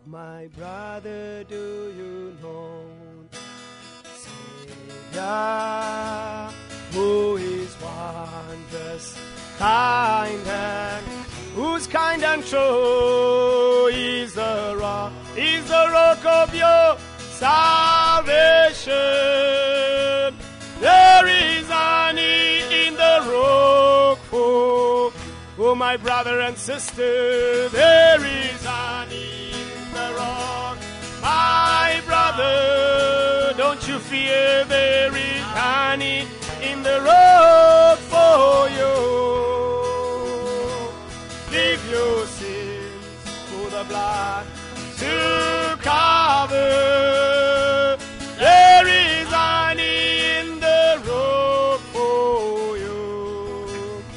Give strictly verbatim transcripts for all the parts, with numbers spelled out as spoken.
My brother, do you know Savior, who is wondrous, kind and who's kind and true? Is the rock, is the rock of your salvation. There is honey in the rock for, oh my brother and sister, there is honey in the rock. My brother, don't you fear, there is honey in the rock for you. Leave your sins for the blood to cover. There is honey in the rock for you.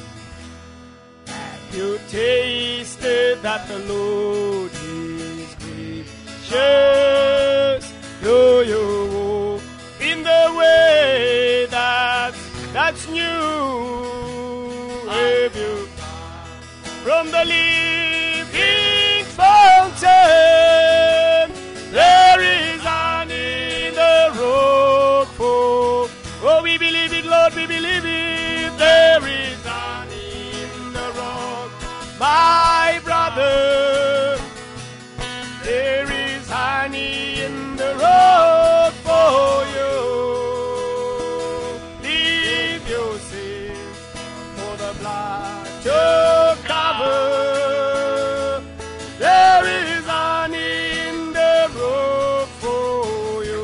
Have you tasted that the Lord is gracious? Do you walk in the way that's, that's new? Have you from the living fountain? There is honey in the rock for. Oh, we believe it, Lord, we believe it. There is honey in the rock. My brother, there is honey in the rock for you. Leave your sins for the blood to cover. There is honey in the rock for you.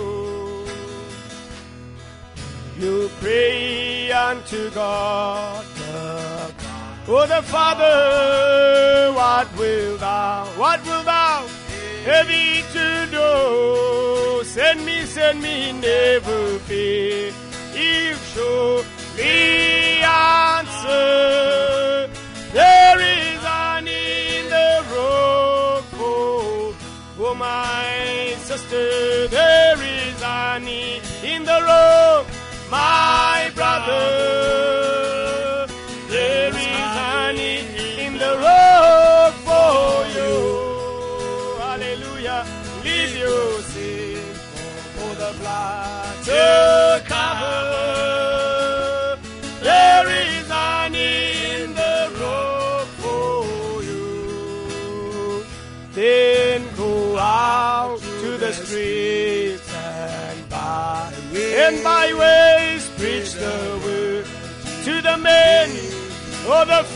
You pray unto God the Oh, the Father, what will thou, what will thou have me to do? Send me, send me, never fear. You surely answer. There is honey in the rock for, oh my sister, there is honey in the rock, my brother. There is honey in the rock for you. Hallelujah. Leave your sin for the blood to cover. There is honey in the rock for you. Then go out to the streets and byways, and byways preach the word to the men or the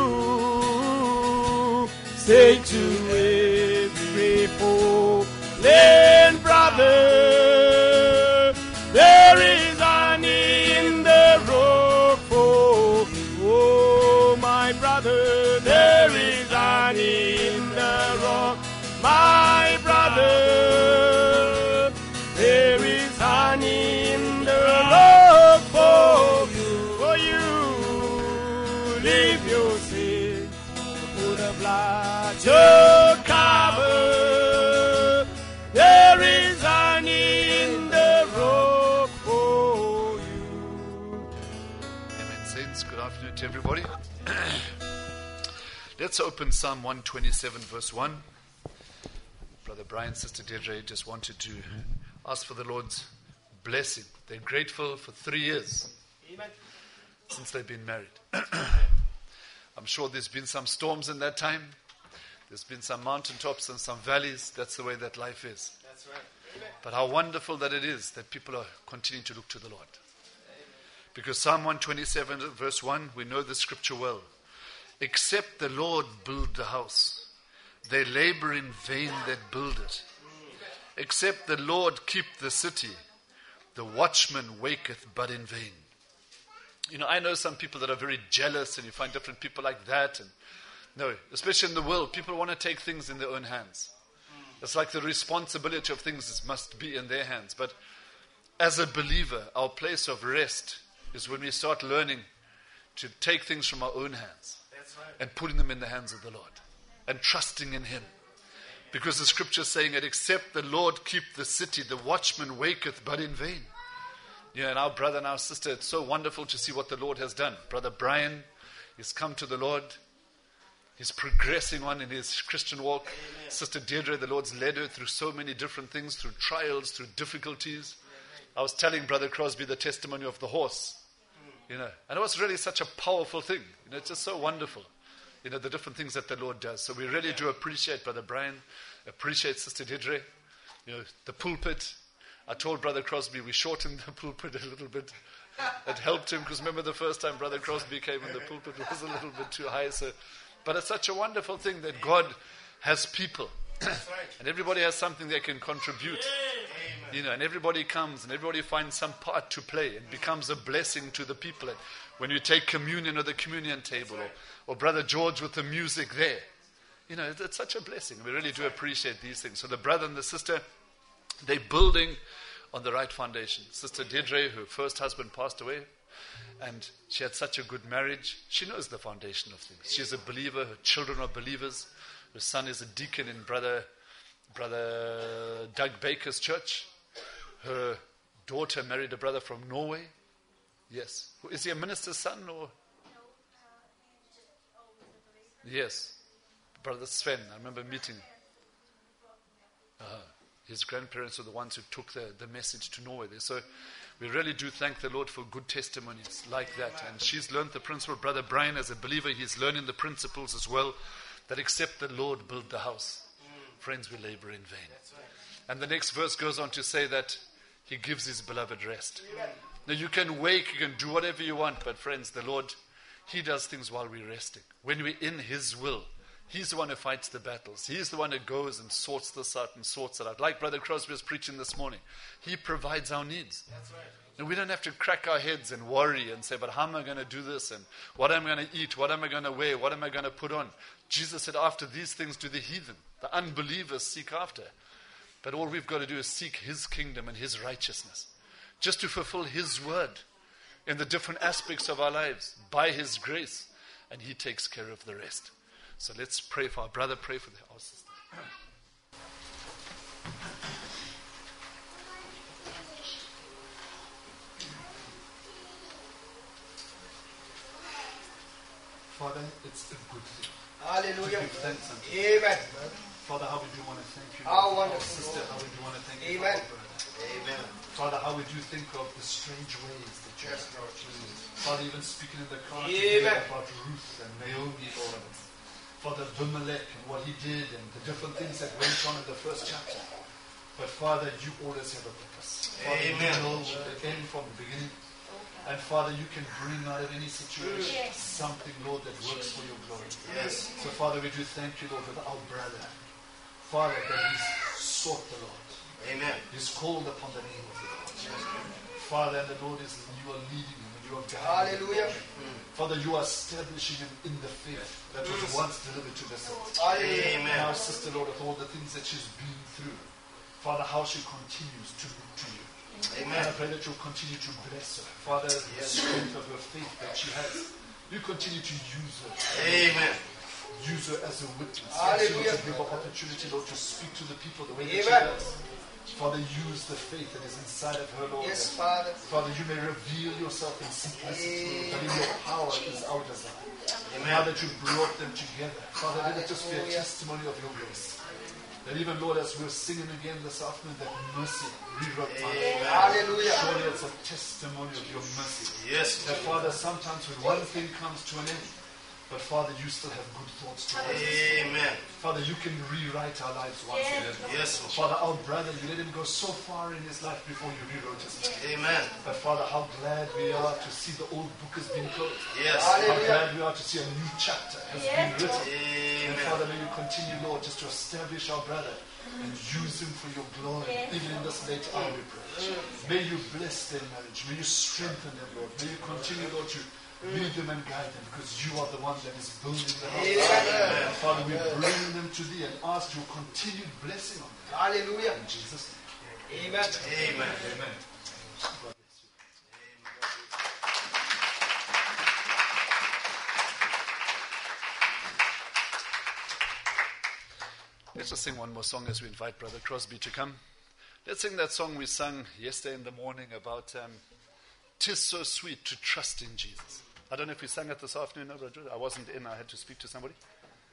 few. Say to every fallen brother, there is honey in the rock for, oh my brother, there is honey in the rock, my brother, there is honey in the rock for you, for you. Leave your sins for the blood to cover. There is honey in the rock for you. Amen, saints. Good afternoon to everybody. Let's open Psalm one twenty-seven, verse one. Brother Brian, Sister Deirdre just wanted to ask for the Lord's blessing. They're grateful for three years Amen. Since they've been married. I'm sure there's been some storms in that time. There's been some mountaintops and some valleys. That's the way that life is. That's right. Amen. But how wonderful that it is that people are continuing to look to the Lord. Because Psalm one twenty-seven, verse one, we know the scripture well. Except the Lord build the house, they labor in vain that build it. Except the Lord keep the city, the watchman waketh but in vain. You know, I know some people that are very jealous, and you find different people like that. And no, especially in the world, people want to take things in their own hands. It's like the responsibility of things must be in their hands. But as a believer, our place of rest is when we start learning to take things from our own hands. That's right. And putting them in the hands of the Lord and trusting in Him. Because the scripture is saying that except the Lord keep the city, the watchman waketh but in vain. Yeah, and our brother and our sister, it's so wonderful to see what the Lord has done. Brother Brian has come to the Lord. He's progressing on in his Christian walk. Amen. Sister Deirdre, the Lord's led her through so many different things, through trials, through difficulties. Amen. I was telling Brother Crosby the testimony of the horse, you know, and it was really such a powerful thing. You know, it's just so wonderful, you know, the different things that the Lord does. So we really yeah. do appreciate Brother Brian, appreciate Sister Deirdre, you know, the pulpit. I told Brother Crosby we shortened the pulpit a little bit. It helped him because remember the first time Brother Crosby came in the pulpit was a little bit too high. So. But it's such a wonderful thing that God has people. And everybody has something they can contribute. Amen. You know, and everybody comes and everybody finds some part to play. It becomes a blessing to the people. And when you take communion or the communion table or, or Brother George with the music there, you know, it's, it's such a blessing. We really do appreciate these things. So the brother and the sister, they're building on the right foundation. Sister Deirdre, her first husband passed away. And she had such a good marriage. She knows the foundation of things. She's a believer. Her children are believers. Her son is a deacon in Brother, Brother Doug Baker's church. Her daughter married a brother from Norway. Yes. Is he a minister's son or? Yes. Brother Sven. I remember meeting him. Uh-huh. His grandparents were the ones who took the, the message to Norway there. So we really do thank the Lord for good testimonies like that. And she's learned the principle. Brother Brian, as a believer, he's learning the principles as well, that except the Lord build the house, mm. friends, we labor in vain. Right. And the next verse goes on to say that he gives his beloved rest. Yeah. Now you can wake, you can do whatever you want, but friends, the Lord, he does things while we're resting. When we're in his will, he's the one who fights the battles. He's the one who goes and sorts this out and sorts it out. Like Brother Crosby was preaching this morning. He provides our needs. That's right. And we don't have to crack our heads and worry and say, but how am I going to do this? And what am I going to eat? What am I going to wear? What am I going to put on? Jesus said, after these things do the heathen, the unbelievers seek after. But all we've got to do is seek his kingdom and his righteousness. Just to fulfill his word in the different aspects of our lives by his grace. And he takes care of the rest. So let's pray for our brother, pray for the, our sister. Father, it's a good thing. Hallelujah. Thanks unto Amen. Father, how we do want to thank you. How Lord, wonderful. Sister, how we do want to thank you. Amen. For our brother. Amen. Father, how we do think of the strange ways that you yes, have Lord Jesus. Father, even speaking in the car about Ruth and Naomi, Lord. Father, Abimelech and what he did and the different things that went on in the first chapter. But Father, you always have a purpose. Father, Amen. You know the end from the beginning. And Father, you can bring out of any situation yes. something, Lord, that works for your glory. Yes. So Father, we do thank you, Lord, for our brother. Father, that he's sought the Lord. Amen. He's called upon the name of the Lord. Yes. Father, and the Lord is, you are leading him and you are guiding Hallelujah. him. Mm. Father, you are establishing him in the faith that was once delivered to the saints. Amen. And our sister, Lord, with all the things that she's been through, Father, how she continues to look to you. Amen. And I pray that you'll continue to bless her. Father, yes. the strength of her faith that she has, you continue to use her. Amen. Use her as a witness. Hallelujah. To give her opportunity, Lord, to speak to the people the way that Amen. She does. Father, use the faith that is inside of her, Lord. Yes, Father. Father, you may reveal yourself in simplicity, but in your power is our desire. Amen. Now that you brought them together, Father, let it just be a testimony of your grace. That even, Lord, as we're singing again this afternoon, that mercy rewrote my life. Hallelujah. Surely it's a testimony of your mercy. Yes. That, Father, sometimes when one thing comes to an end, but Father, you still have good thoughts towards us. Amen. Father, you can rewrite our lives once again. Yes. Father, our brother, you let him go so far in his life before you rewrote his life. Amen. But Father, how glad we are to see the old book has been closed. Yes. How glad we are to see a new chapter has yes. been written. Amen. And Father, may you continue, Lord, just to establish our brother and use him for your glory, yes. even in this late hour, we pray. May you bless their marriage. May you strengthen them, Lord. May you continue, Lord, to lead them and guide them, because you are the one that is building the house. Amen. And Father, we bring them to thee and ask your continued blessing on them. Hallelujah. In Jesus' name. Amen. Amen. Amen. Amen. Let's just sing one more song as we invite Brother Crosby to come. Let's sing that song we sang yesterday in the morning about um, "'Tis so sweet to trust in Jesus." I don't know if we sang it this afternoon. I wasn't in. I had to speak to somebody.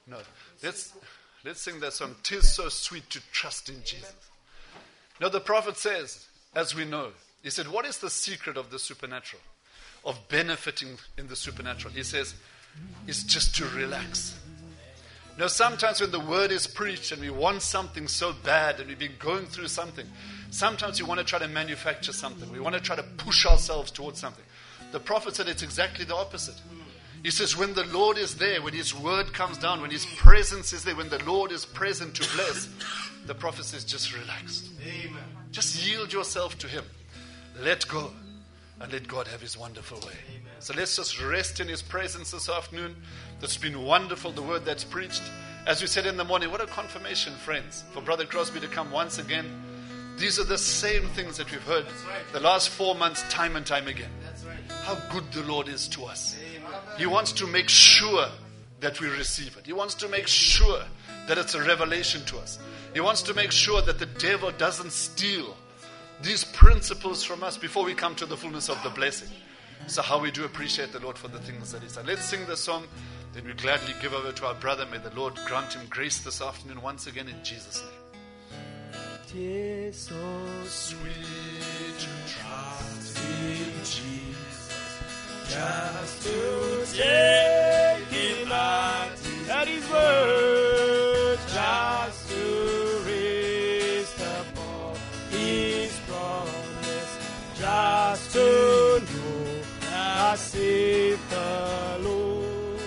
No. Let's, let's sing that song. 'Tis so sweet to trust in Jesus. Now the prophet says, as we know, he said, what is the secret of the supernatural? Of benefiting in the supernatural? He says, it's just to relax. Now sometimes when the word is preached and we want something so bad and we've been going through something, sometimes we want to try to manufacture something. We want to try to push ourselves towards something. The prophet said it's exactly the opposite. He says when the Lord is there, when His word comes down, when His presence is there, when the Lord is present to bless, the prophet says just relax. Amen. Just yield yourself to Him. Let go and let God have His wonderful way. Amen. So let's just rest in His presence this afternoon. That's been wonderful, the word that's preached. As we said in the morning, what a confirmation, friends, for Brother Crosby to come once again. These are the same things that we've heard right. the last four months, time and time again. That's right. How good the Lord is to us. Amen. He wants to make sure that we receive it. He wants to make sure that it's a revelation to us. He wants to make sure that the devil doesn't steal these principles from us before we come to the fullness of the blessing. So how we do appreciate the Lord for the things that He's done. Let's sing the song, then we gladly give over to our brother. May the Lord grant him grace this afternoon once again in Jesus' name. Tis so sweet to trust in Jesus, just to take Him at His word, just to rest upon His promise, just to know that saith the Lord.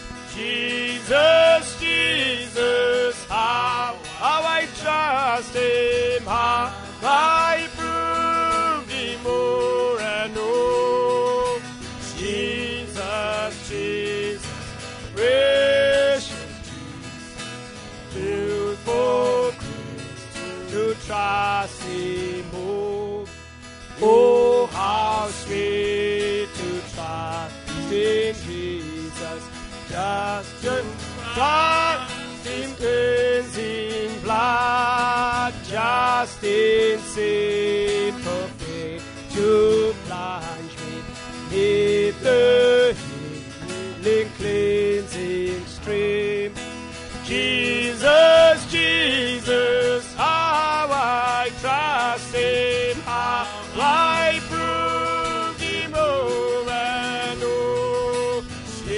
Jesus, Jesus, how, how I trust Him, how I prove Him more and more. Jesus, Jesus, precious Jesus, filled for grace to trust Him more. Oh, how sweet to trust in Jesus, just to trust in cleansing blood, just in simple faith to plunge me beneath the healing cleansing stream. Jesus, Jesus, how I trust Him, how I prove Him over and over.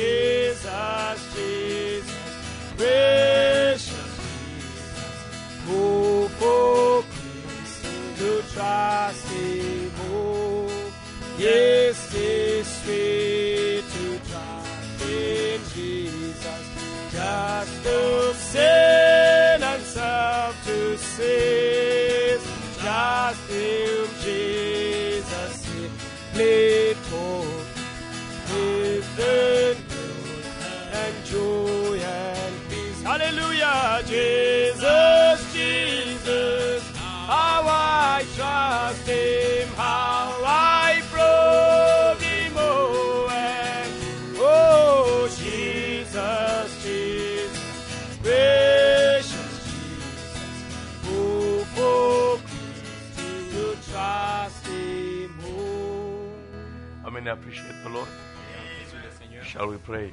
Jesus, Jesus, precious Jesus, oh, for grace to trust Him, oh. Yes, it's sweet to trust in Jesus, just to sin and self to sin, just Him, Jesus, simply told, with the good and joy and peace. Hallelujah, Jesus, Jesus, how I trust Him, how I prove Him, oh, and oh, Jesus, Jesus, precious Jesus, oh, for grace to trust Him, oh. How many appreciate the Lord? Shall we pray?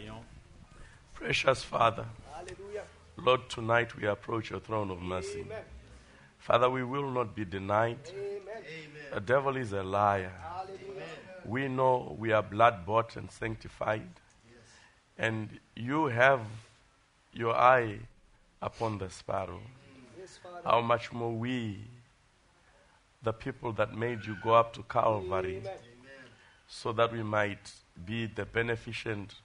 Precious Father, Hallelujah. Lord, tonight we approach your throne of mercy. Amen. Father, we will not be denied. Amen. The devil is a liar. Hallelujah. We know we are blood-bought and sanctified. And you have your eye upon the sparrow. Yes, Father. How much more we, the people that made you go up to Calvary, Amen. so that we might be the beneficent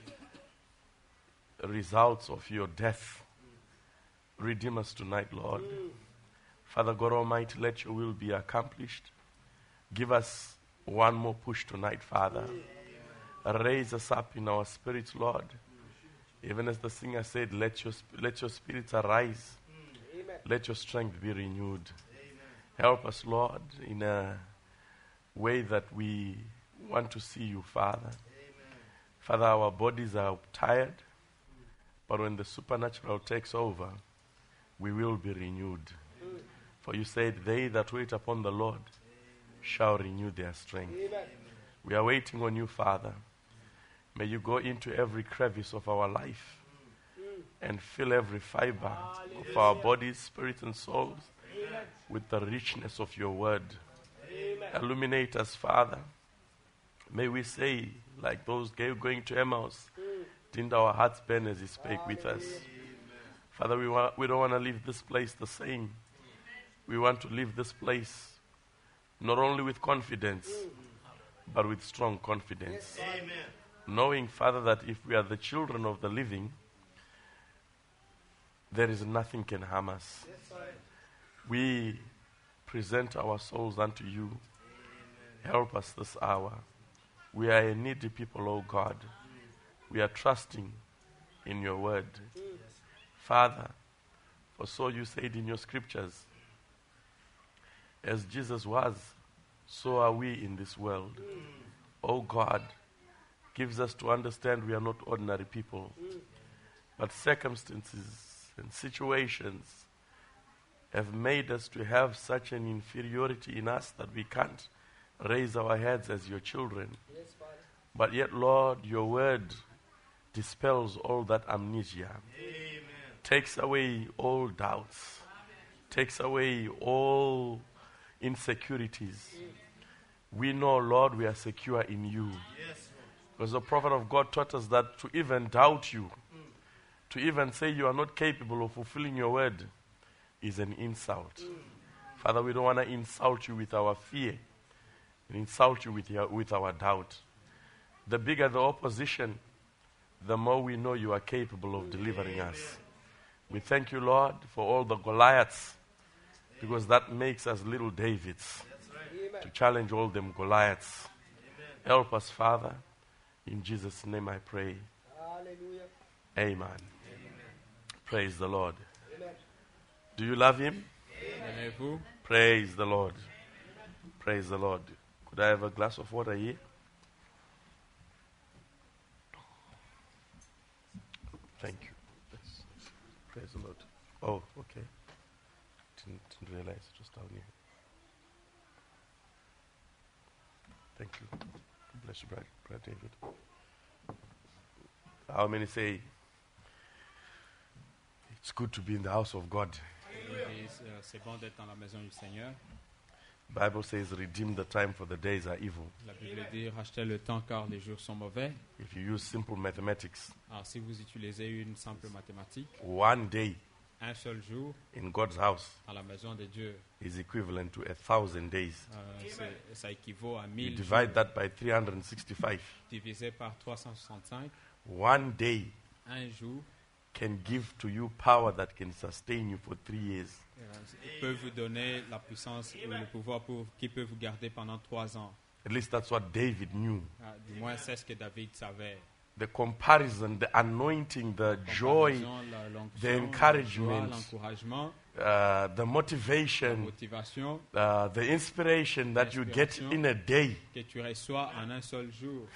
results of your death. Redeem us tonight, Lord. Father God Almighty, let your will be accomplished. Give us one more push tonight, Father. Raise us up in our spirits, Lord. Even as the singer said, let your, sp- let your spirits arise. Amen. Let your strength be renewed. Help us, Lord, in a way that we want to see you, Father. Father, our bodies are tired, but when the supernatural takes over, we will be renewed. For you said, they that wait upon the Lord shall renew their strength. Amen. We are waiting on you, Father. May you go into every crevice of our life. and fill every fiber of our bodies, spirits, and souls with the richness of your word. Illuminate us, Father. May we say, like those going to Emmaus, didn't our hearts burn as he spake with us? Father, we, wa- we don't want to leave this place the same. We want to leave this place not only with confidence, but with strong confidence. Amen. Knowing, Father, that if we are the children of the living, there is nothing can harm us. We present our souls unto you. Help us this hour. We are a needy people, O God. We are trusting in your word. Father, for so you said in your scriptures, as Jesus was, so are we in this world. O God, gives us to understand we are not ordinary people, but circumstances and situations have made us to have such an inferiority in us that we can't raise our heads as your children. Yes, Father. But yet, Lord, your word dispels all that amnesia, Amen. takes away all doubts, takes away all insecurities. We know, Lord, we are secure in you. Yes, Because the prophet of God taught us that to even doubt you, to even say you are not capable of fulfilling your word, is an insult. Father, we don't want to insult you with our fear and insult you with, your, with our doubt. The bigger the opposition, the more we know you are capable of delivering us. We thank you, Lord, for all the Goliaths, because that makes us little Davids to challenge all them Goliaths. Help us, Father. In Jesus' name I pray. Hallelujah. Amen. Amen. Praise the Lord. Amen. Do you love him? Aimez-vous? Praise the Lord. Praise the Lord. Could I have a glass of water here? Thank you. Yes. Praise the Lord. Oh, okay. Didn't, didn't realize it was down here. Thank you. Bless you, Brother, Brother David. How many say it's good to be in the house of God? Et, euh, c'est bon d'être dans la maison du Seigneur. Bible says, redeem the time for the days are evil. La Bible dit rachetez le temps car les jours sont mauvais. If you use simple mathematics, Alors si vous utilisez une simple mathématique, one day un seul jour in God's house à la maison de Dieu, is equivalent to a thousand days. euh, c'est- ça équivaut à You mille divide jours that by three hundred sixty-five. divisé par trois cent soixante-cinq. One day Un jour can give to you power that can sustain you for three years. euh, peut vous donner la puissance ou le pouvoir pour, qui peut vous garder pendant trois ans. At least that's what David knew. Ah, du moins, c'est ce que David savait. The comparison, the anointing, the joy, Comparaison, la- l'onction, the la encouragement, joie, l'encouragement, uh, the la motivation, motivation uh, the inspiration that you get in a day que tu reçois en un seul jour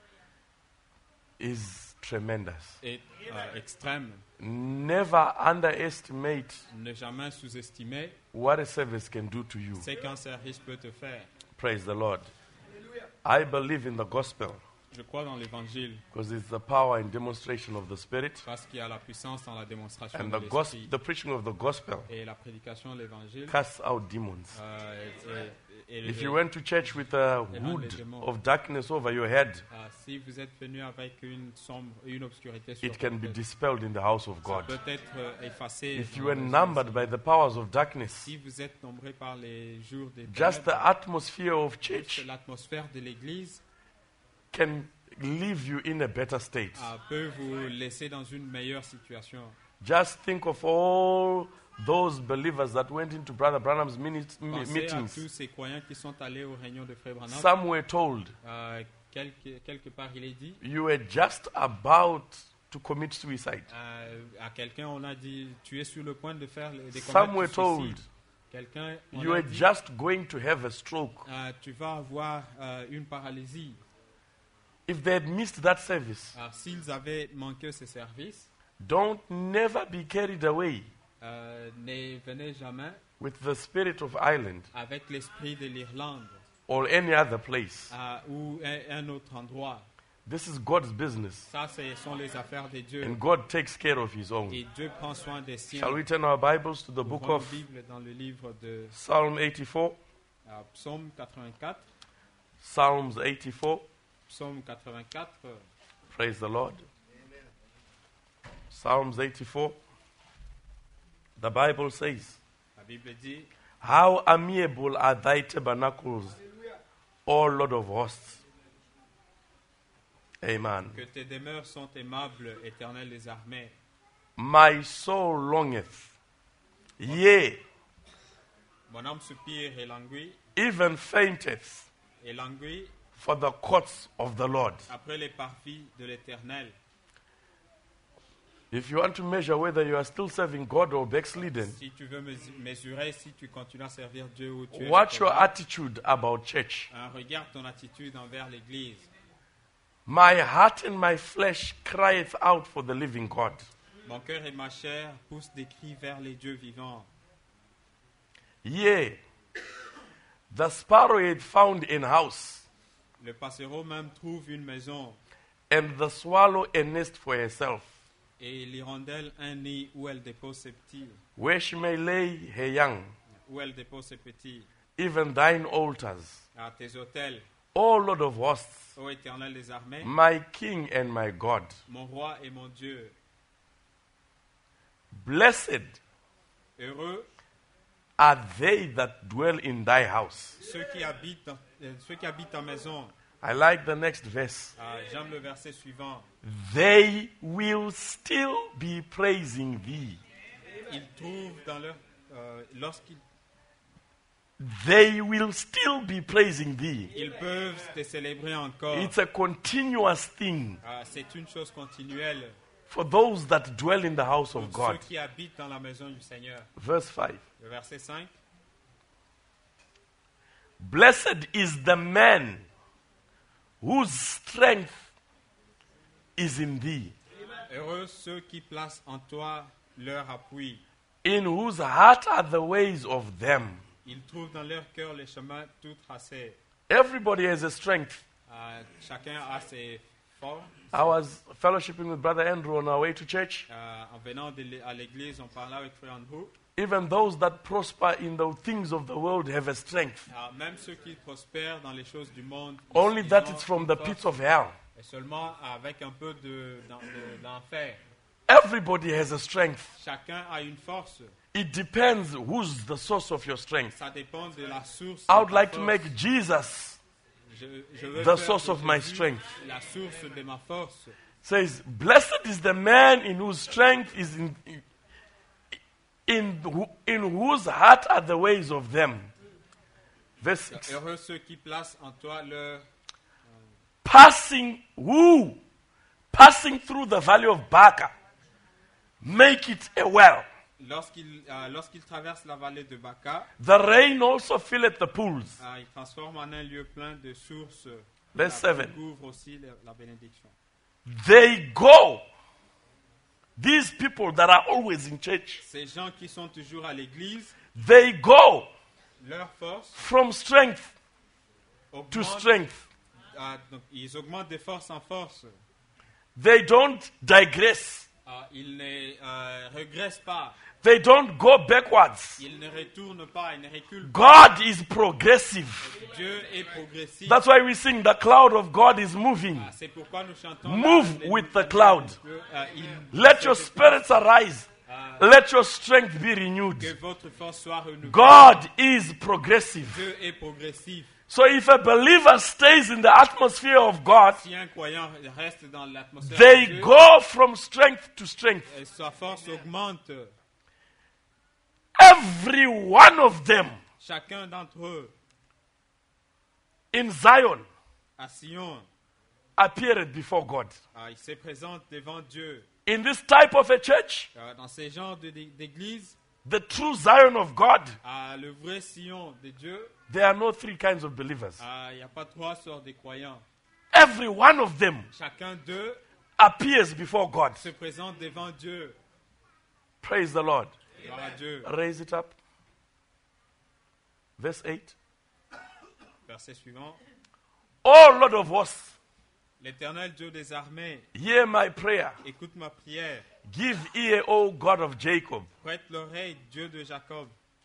is tremendous. est euh, extrême. Never underestimate Ne jamais sous-estimer what a service can do to you. ce qu'un service peut te faire. Praise the Lord. I believe in the gospel Je crois dans l'évangile because it's the power and demonstration of the Spirit, parce qu'il y a la puissance dans la démonstration and de the, gos- l'esprit the preaching of the gospel et la prédication de l'évangile. casts out demons. Euh, et- et- If et- you went to church with a Et non, hood les démons. of darkness over your head, ah, si vous êtes venu avec une sombre, une obscurité sur it can votre be tête, dispelled in the house of ça God. peut être euh, effacé. If dans you were la maison numbered du by Seigneur. the powers of darkness, Si vous êtes nombré par les jours des just the ténèbres, atmosphere of juste church l'atmosphère de l'église can leave you in a better state. ah, peut vous laisser dans une meilleure situation. Just think of all those believers that went into Brother Branham's mini- mi- Pensez à meetings. tous ces croyants qui sont allés aux réunions de Frère Branham. Some were told, Euh, quelque, quelque part, il est dit you were just about to commit suicide. euh, à quelqu'un, on a dit, tu es sur le point de faire le- des Some commettre were le told, suicide. Quelqu'un, on you a were dit, just going to have a stroke. euh, tu vas avoir euh, une paralysie. If they had missed that service, Alors, s'ils avaient manqué ce service, don't never be carried away euh, ne venez jamais with the spirit of Ireland avec l'esprit de l'Irlande or any other place. euh, ou un, un autre endroit. This is God's business. Ça, ce sont les affaires de Dieu. And God takes care of his own. Et Dieu prend soin des siens. Shall we turn our Bibles to the book Ouvrons of nos Bibles dans le livre de Psalm eighty-four? euh, Psaume quatre-vingt-quatre. Psalms eighty-four. Psaume quatre-vingt-quatre. Praise the Lord. Psalms eighty-four. The Bible says, La Bible dit, how amiable are thy tabernacles, O Lord of hosts. Amen. que tes demeures sont aimables, Éternel des armées. My soul longeth, yea, Mon âme soupire et languit, even fainteth, et languit for the courts of the Lord. après les parvis de l'Éternel. If you want to measure whether you are still serving God or backslidden, Si tu veux mes- mesurer si tu continues à servir Dieu ou tu es watch your réprobable, attitude about church. hein, regarde ton attitude envers l'Église. My heart and my flesh crieth out for the living God. Mon cœur et ma chair poussent des cris vers les dieux vivants. Yea, the sparrowhead found in house, Le passereau même trouve une maison, and the swallow a nest for herself, et l'hirondelle un nid où elle dépose ses petits. where she may lay her young, Où elle dépose ses petits. even thine altars. À tes autels, O Lord of hosts, ô Éternel des armées, my King and my God, mon roi et mon Dieu. blessed Heureux are they that dwell in thy house. ceux qui habitent, dans- euh, ceux qui habitent en maison. I like the next verse. Ah, j'aime le verset suivant. They will still be praising thee. Ils trouvent dans leur... euh, lorsqu'ils They will still be praising thee. ils peuvent te célébrer encore. It's a continuous thing Ah, c'est une chose continuelle for those that dwell in the house of pour ceux God. qui habitent dans la maison du Seigneur. Verse five. Le verset cinq. Blessed is the man whose strength is in thee, Heureux ceux qui placent en toi leur appui. in whose heart are the ways of them. Ils trouvent dans leur cœur les chemins tout tracés. Everybody has a strength. Ah, chacun a ses forces. I was fellowshipping with Brother Andrew on our way to church. Ah, en venant de l'é- à l'église, on parlait avec Frère Andrew. Even those that prosper in the things of the world have a strength. Ah, même ceux qui prospèrent dans les choses du monde, Only ils that ont it's from une the force. pits of hell. Et seulement avec un peu de, d'en- de- d'enfer. Everybody has a strength. Chacun a une force. It depends who's the source of your strength. Ça dépend de la source. I de would ta like to force. make Jesus Je, je veux the faire source de of my Jésus strength. La source de ma force. Says, blessed is the man in whose strength is in, in, who- in whose heart are the ways of them. Verse six. Heureux ceux qui placent en toi leur... Passing who? Passing through the valley of Baca. Make it a well. Lorsqu'ils euh, lorsqu'ils traversent la vallée de Baca, The rain also filleth the pools. euh, ils transforment en un lieu plein de sources. Verse La- seven. qui couvre aussi la, la bénédiction. They go. These people that are always in church, Ces gens qui sont toujours à l'église, they go leur force from strength to augmente, strength. euh, donc, ils augmentent de force en force. They don't digress. Euh, ils ne euh, regressent pas. They don't go backwards. Ils ne retournent pas, ils ne reculent pas. God is progressive. Dieu est progressif. That's why we sing the cloud of God is moving. Ah, c'est pourquoi nous chantons. Move les- with the cloud. Euh, il- Let your spirits arise. Let your strength be renewed. Que votre force soit renouvelée. God is progressive. Dieu est progressif. So if a believer stays in the atmosphere of God, Si un croyant reste dans l'atmosphère de they Dieu, go from strength to strength. et sa force augmente. Every one of them Chacun d'entre eux, in Zion à Sion, appeared before God. ah, il se présente devant Dieu. In this type of a church, Euh, Dans ces genres de- d'église, the true Zion of God, ah, le vrai Sion de Dieu, there are no three kinds of believers. ah, il n'y a pas trois sortes de croyants. Every one of them Chacun d'eux appears before God. se présente devant Dieu. Praise the Lord. Gloire à Dieu. Raise it up. Verse eight. Verset suivant. O Lord of hosts, L'Éternel Dieu des armées, hear my prayer. écoute ma prière. Give ear, O God of Jacob. Prête l'oreille, Dieu de Jacob.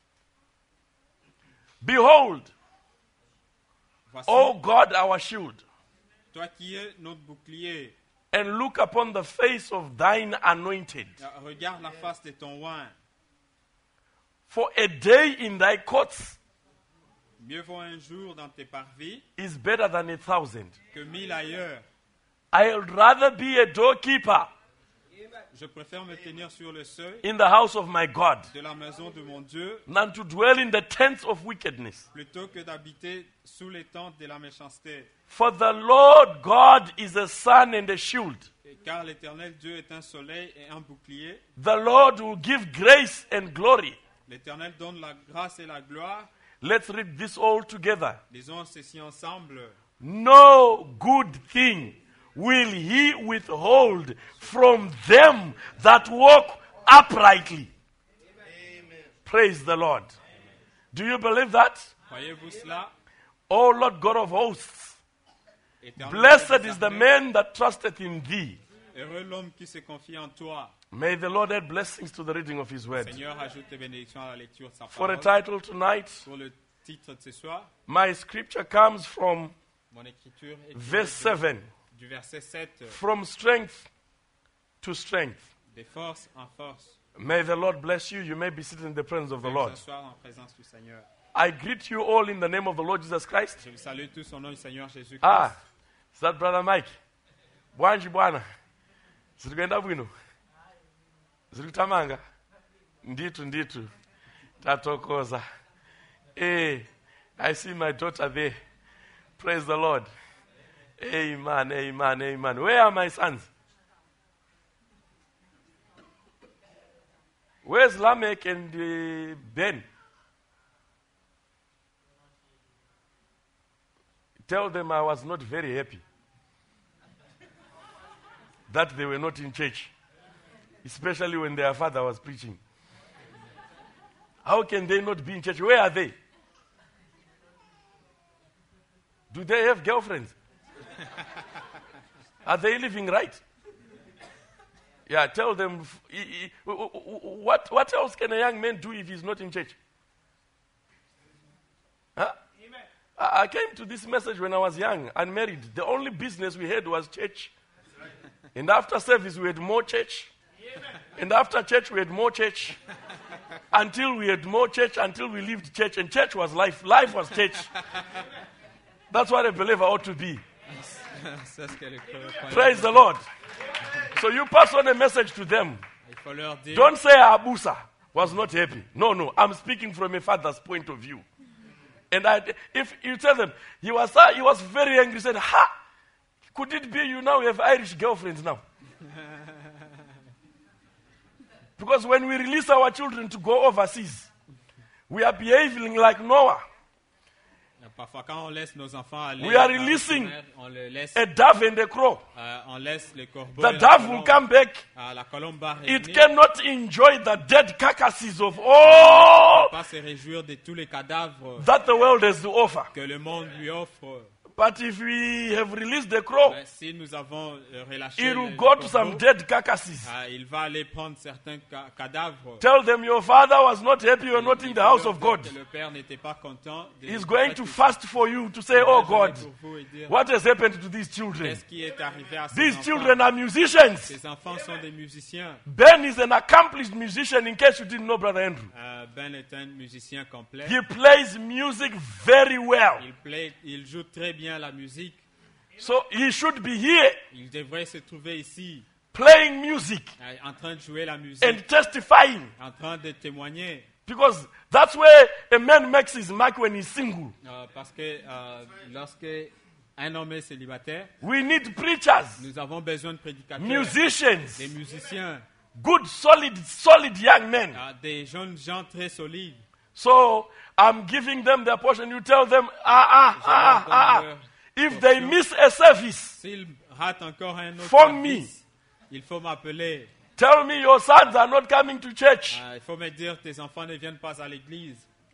Behold, Voici, O God, our shield, toi qui es notre bouclier, and look upon the face of thine anointed. regarde la face de ton oint. For a day in thy courts Mieux vaut un jour dans tes parvis is better than a thousand. que mille ailleurs. I'd rather be a doorkeeper Je préfère me tenir sur le seuil in the house of my God de la maison de mon Dieu than to dwell in the tents of wickedness. plutôt que d'habiter sous les tentes de la méchanceté. For the Lord God is a sun and a shield. Et car l'Éternel Dieu est un soleil et un bouclier. The Lord will give grace and glory. L'Éternel donne la grâce et la gloire. Let's read this all together. Lisons ceci ensemble. No good thing will he withhold from them that walk uprightly. Amen. Praise the Lord. Do you believe that? Croyez-vous cela? O Lord God of hosts, Éternel blessed Dieu des is the armées, man that trusteth in thee. heureux l'homme qui se confie en toi. May the Lord add blessings to the reading of his word. Seigneur, ajoute tes bénédictions à la lecture de sa For a parole. title tonight, Pour le titre de ce soir, my scripture comes from mon écriture est verse tirée seven. de- du verset sept. From strength to strength. De force en force. May the Lord bless you. You may be seated in the presence of the Veuillez Lord. vous asseoir en présence du Seigneur. I greet you all in the name of the Lord Jesus Christ. Je vous salue tous au nom du Seigneur Jésus-Christ. Ah, is that Brother Mike? Bwanji bwana. Zilikuenda bwino. Zilikutamanga. Nditu nditu. Tatokoza. Hey, I see my daughter there. Praise the Lord. Amen, amen, amen. Where are my sons? Where's Lamech and uh, Ben? Tell them I was not very happy that they were not in church, especially when their father was preaching. How can they not be in church? Where are they? Do they have girlfriends? Are they living right? Yeah, tell them, f- e- e- w- w- w- what, what else can a young man do if he's not in church? Huh? I I came to this message when I was young, unmarried. The only business we had was church. And after service, we had more church. And after church, we had more church. Until we had more church, until we lived church. And church was life. Life was church. That's what a believer ought to be. C'est ce que les croyants- Praise the Lord. So you pass on a message to them. Il faut leur dire, Don't say Abusa was not happy. No, no. I'm speaking from a father's point of view. And I, if you tell them, he was, uh, he was very angry. He said, ha! Could it be you now have Irish girlfriends now? Because when we release our children to go overseas, we are behaving like Noah. parfois quand on laisse nos enfants aller, We are à releasing l'outre-mer, on le laisse, A dove and a crow. euh, on laisse les corbeaux. The et la dove colombe- will come back. Ah, la colombe va It revenir. cannot enjoy the dead carcasses of all Pas se réjouir de tous les cadavres that the world has to offer. que le monde lui offre. But if we have released the crow, Mais si nous avons euh, relâché it le, will le go to some corbeau, dead carcasses. ah, il va aller prendre certains ca- cadavres. Tell them your father was not happy, you are not in the house of God. Que le père n'était pas content. de- He's du going fait to que- fast for you to say, Il va oh jeûner God, pour vous et dire, what has happened to these children? qu'est-ce qui est arrivé à ces These enfants? children are musicians. Ces enfants sont des musiciens. Ben is an accomplished musician, in case you didn't know, Brother Andrew. Euh, Ben est un musicien complet. He plays music very well. Il, play- il joue très bien la musique. So he should be here Il devrait se trouver ici, playing music euh, en train de jouer la musique, and testifying. en train de témoigner. Because that's where a man makes his mark when he's single. Euh, parce que euh, lorsque un homme est célibataire, We need preachers, nous avons besoin de prédicateurs, musicians, des musiciens, good, solid, solid young men. euh, des jeunes gens très solides. So I'm giving them their portion. You tell them, ah, ah, ah, ah, ah, ah. If they miss a service, S'ils ratent encore un autre Phone service, il faut m'appeler. tell me your sons are not coming to church. Euh, il faut me dire tes enfants ne viennent pas à l'église.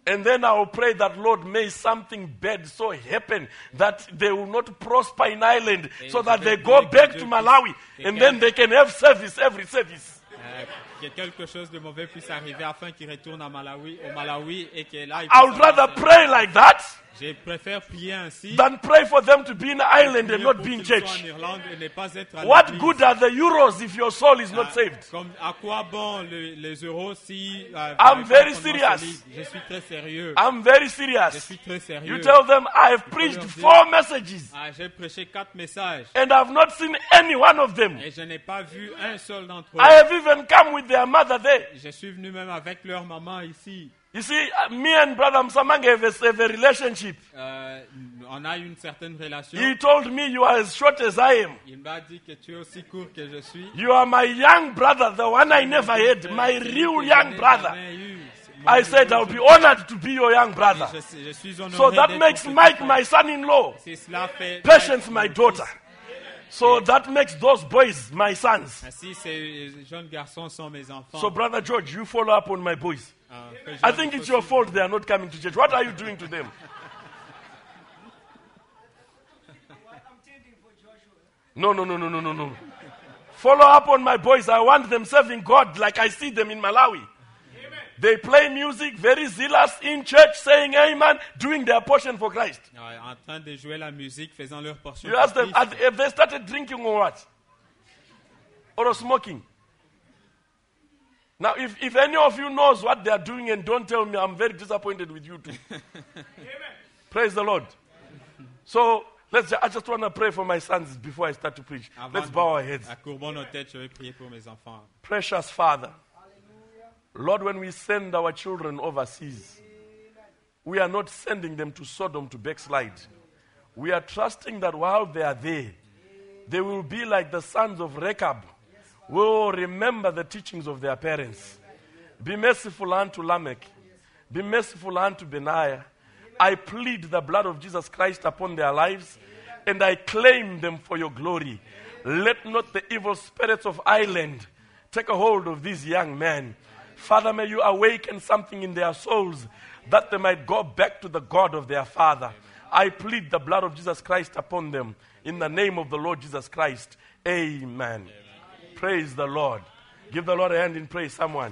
And then I will pray that, Lord, may something bad so happen that they will not prosper in Ireland, Et so je that vais they prier go que back Dieu to puisse- Malawi, que and quel- then they can have service, every service. Euh, que quelque chose de mauvais puisse arriver afin qu'il retourne à Malawi, au Malawi et que là il I puisse would rather avoir- pray like that Je préfère prier ainsi than pray for them to be in Ireland and prier not pour be in qu'ils soient church. en Irlande et ne pas être à What l'église. good are the euros if your soul is not Ah, saved? Comme à quoi bon le- les euros si euh, I'm vous very n'avez pas de serious. solide? Je suis très sérieux. I'm very Je serious. suis très You sérieux. tell them I have preached leur dire- four messages Ah, j'ai prêché quatre messages and I've not seen any one of them. et je n'ai pas vu un seul d'entre eux. I have even come with their mother there. Je suis venu même avec leur maman ici. You see, uh, me and Brother Msamanga have a, have a relationship. Euh, on a une certaine relation. He told me you are as short as I am. Il m'a dit que tu es aussi court que je suis. You are my young brother, the one I never had, my Celui real que je young n'ai brother. jamais eu. Mon I said I'll je- be honored to be your young et brother. Je, je suis honoré So that d'être makes ton Mike petit my frère. son-in-law, C'est cela fait Patience Mike, my mon daughter. fils. So that makes those boys my sons. Ainsi, ces jeunes garçons sont mes enfants. So Brother George, you follow up on my boys. Euh, que je I think it's your aussi- fault they are not coming to church. What are you doing to them? No, no, no, no, no, no, no. Follow up on my boys. I want them serving God like I see them in Malawi. They play music, very zealous in church, saying amen, doing their portion for Christ. Euh, en train de jouer la musique, faisant leur portion. You pour ask them, Christ. have they started drinking or what? Or smoking? Now, if, if any of you knows what they are doing and don't tell me, I'm very disappointed with you too. Praise the Lord. So, let's. I just want to pray for my sons before I start to preach. Avant Let's de- bow our heads. à courbons nos têtes, je vais prier pour mes enfants. Precious Father, Lord, when we send our children overseas, we are not sending them to Sodom to backslide. We are trusting that while they are there, they will be like the sons of Rechab, who will remember the teachings of their parents. Be merciful unto Lamech. Be merciful unto Benaiah. I plead the blood of Jesus Christ upon their lives, and I claim them for your glory. Let not the evil spirits of Ireland take a hold of these young men. Father, may you awaken something in their souls that they might go back to the God of their father. I plead the blood of Jesus Christ upon them. In the name of the Lord Jesus Christ. Amen. Amen. Praise the Lord. Give the Lord a hand in praise, someone.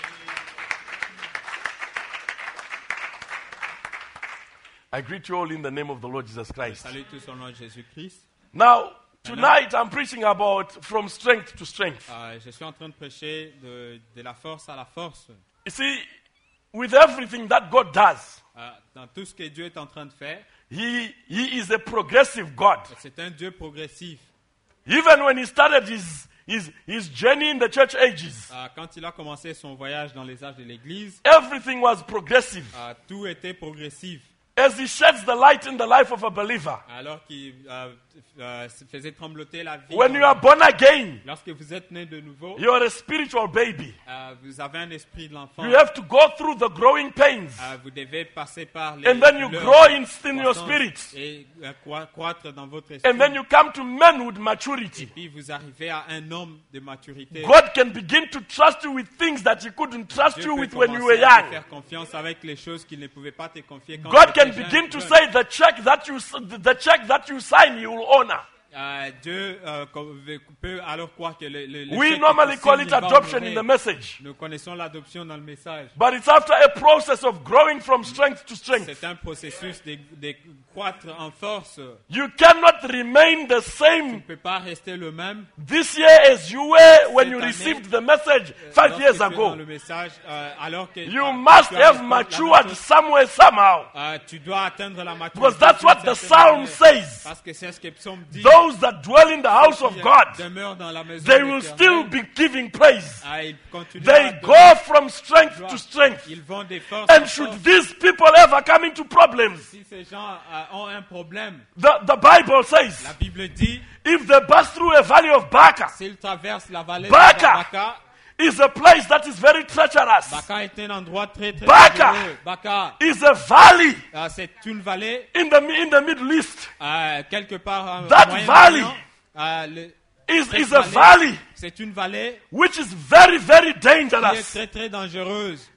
I greet you all in the name of the Lord Jesus Christ. Salut tous au nom de Jésus-Christ. Now, tonight I'm preaching about from strength to strength. Euh, je suis en train de prêcher de, de la force à la force. You see, with everything that God does, Euh, dans tout ce que Dieu est en train de faire, He, he is a progressive God. c'est un Dieu progressif. Even when He started His, his, his journey in the church ages, Euh, quand il a commencé son voyage dans les âges de l'Église, everything was progressive. euh, tout était progressif. As He sheds the light in the life of a believer. Alors qu'il euh, euh, faisait trembloter la vie. When you are born again, Lorsque vous êtes né de nouveau, you are a spiritual baby. euh, vous avez un esprit de l'enfant. You have to go through the growing pains. Euh, vous devez passer par les And then you douleurs grow in, in your croissantes spirit. et euh, croi- croître dans votre esprit. And then you come to manhood maturity. Puis vous arrivez à un homme de maturité. God can begin to trust you with things that He couldn't trust Dieu you peut with when you were commencer à te young. faire confiance avec les choses qu'il ne pouvait pas te confier quand God tu can étais jeune- begin to jeune. say the check that you the check that you sign, He will honor. Euh, Dieu euh, com- peut alors croire que le, le, le We chèque normally que call signe, it il va adoption honorer. in the message, Nous connaissons l'adoption dans le message. but it's after a process of growing from strength to strength. C'est un processus de, de croître en force. You cannot remain the Tu same ne peux pas rester le même. this year as you were when you Cette année, received the message five lorsque years tu es dans ago. le message, euh, alors que You euh, must tu as have la- la matured même chose, somewhere, somehow. euh, tu dois atteindre la maturité. Because that's what the d'une certaine psalm manière. says. Parce que c'est ce que Psaume dit. Those that dwell in the house of Qui God, demeurent dans la maison they de will l'Éternel, still be giving praise. ah, ils continuent à They donner go from strength gloire. to strength. Ils vont des forces And en should force. these people ever come into problems, Si ces gens euh, ont un problème, the, the Bible says, la Bible dit, if they pass through a valley of Baca, s'ils traversent la vallée Baca. de Baca, is a place that is very treacherous. Baca est un endroit très très Baca. dangereux. Baca, Is a valley euh, c'est une vallée in the in the Middle East. euh, quelque part en That Moyen-Orient. valley Euh, le- Is cette is a valley c'est une vallée which is very very qui est dangerous. très très dangereuse.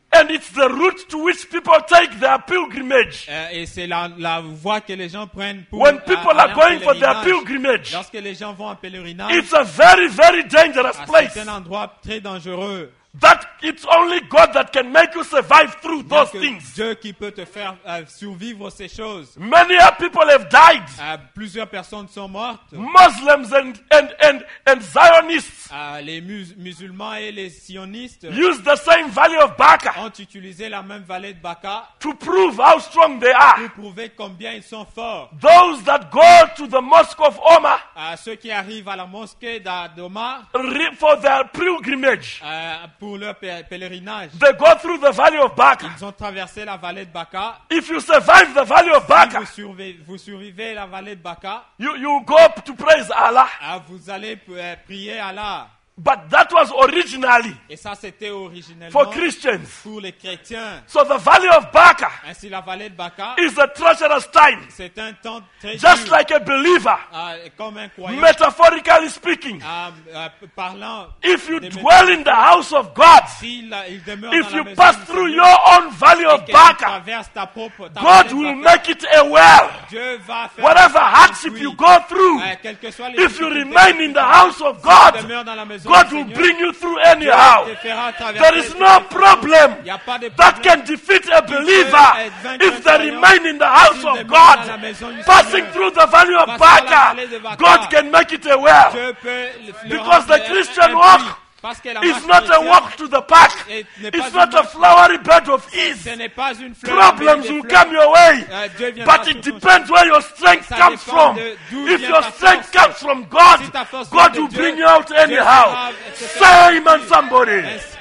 And it's the route to which people take their pilgrimage. Euh, et c'est la, la voie que les gens prennent pour When people euh, are aller en going for their pèlerinage. pilgrimage, Lorsque les gens vont en pèlerinage, it's a very, very dangerous à place. c'est un endroit très dangereux. That it's only God that can make you survive through Il y a those que things. Dieu qui peut te faire euh, survivre ces choses. Many people have died. Euh, plusieurs personnes sont mortes. Muslims and, and, and, and Zionists Euh, les mus- musulmans et les sionistes use the same valley of Baca ont utilisé la même vallée de Baca to prove how strong they are. pour prouver combien ils sont forts. Those that go to the mosque of Omar Euh, ceux qui arrivent à la mosquée d'A- d'Omar re- for their pilgrimage, euh, pour leur pè- pèlerinage, they go through the valley of Baca. ils ont traversé la vallée de Baca. If you survive the valley of Si Baca, vous, survivez, vous survivez la vallée de Baca, you, you go up to praise Allah. euh, vous allez euh, prier Allah. But that was originally Et ça, c'était originellement for Christians. pour les chrétiens. So the valley of Baca Ainsi, la vallée de Baca, is a treacherous time. c'est un temps très Just dur. like a believer, Euh, comme un croyant, metaphorically speaking, euh, euh, parlant, if you des dwell in the house of God, s'il il demeure if dans la you maison pass du through Seigneur, your own valley et of que tu Baca, traverses ta propre, ta God vallée de will Baca, make it a well. Dieu va faire Whatever un hardship fruit. you go through, Euh, quelles que soient les if you difficultés remain que in tu the traverses, house of si God, tu demeures dans la maison God du will Seigneur, bring you through Dieu anyhow. te fera traverser There is toutes no les problem Il n'y a pas de that problème. can defeat a believer if they remain in the house of S'ils God. demeurent dans la maison du Passing Seigneur, through the valley of passant la Baca, vallée de Baca, God can make it a well. Dieu peut le- le Because the rendre un- Christian un walk fruit. Parce que la It's marche not a chrétienne, walk to the park. et n'est pas It's une not a marche- flowery bed of ease. Ce n'est pas une fleur. Problems avec des will fleurs. come your way. Euh, Dieu viendra But sur it ton depends where your strength Ça comes dépend from. de d'où If vient your ta strength force. comes from God, Si ta force God vient de will Dieu, bring you out Dieu anyhow. fera- te fera Say amen, sortir. somebody. Ainsi,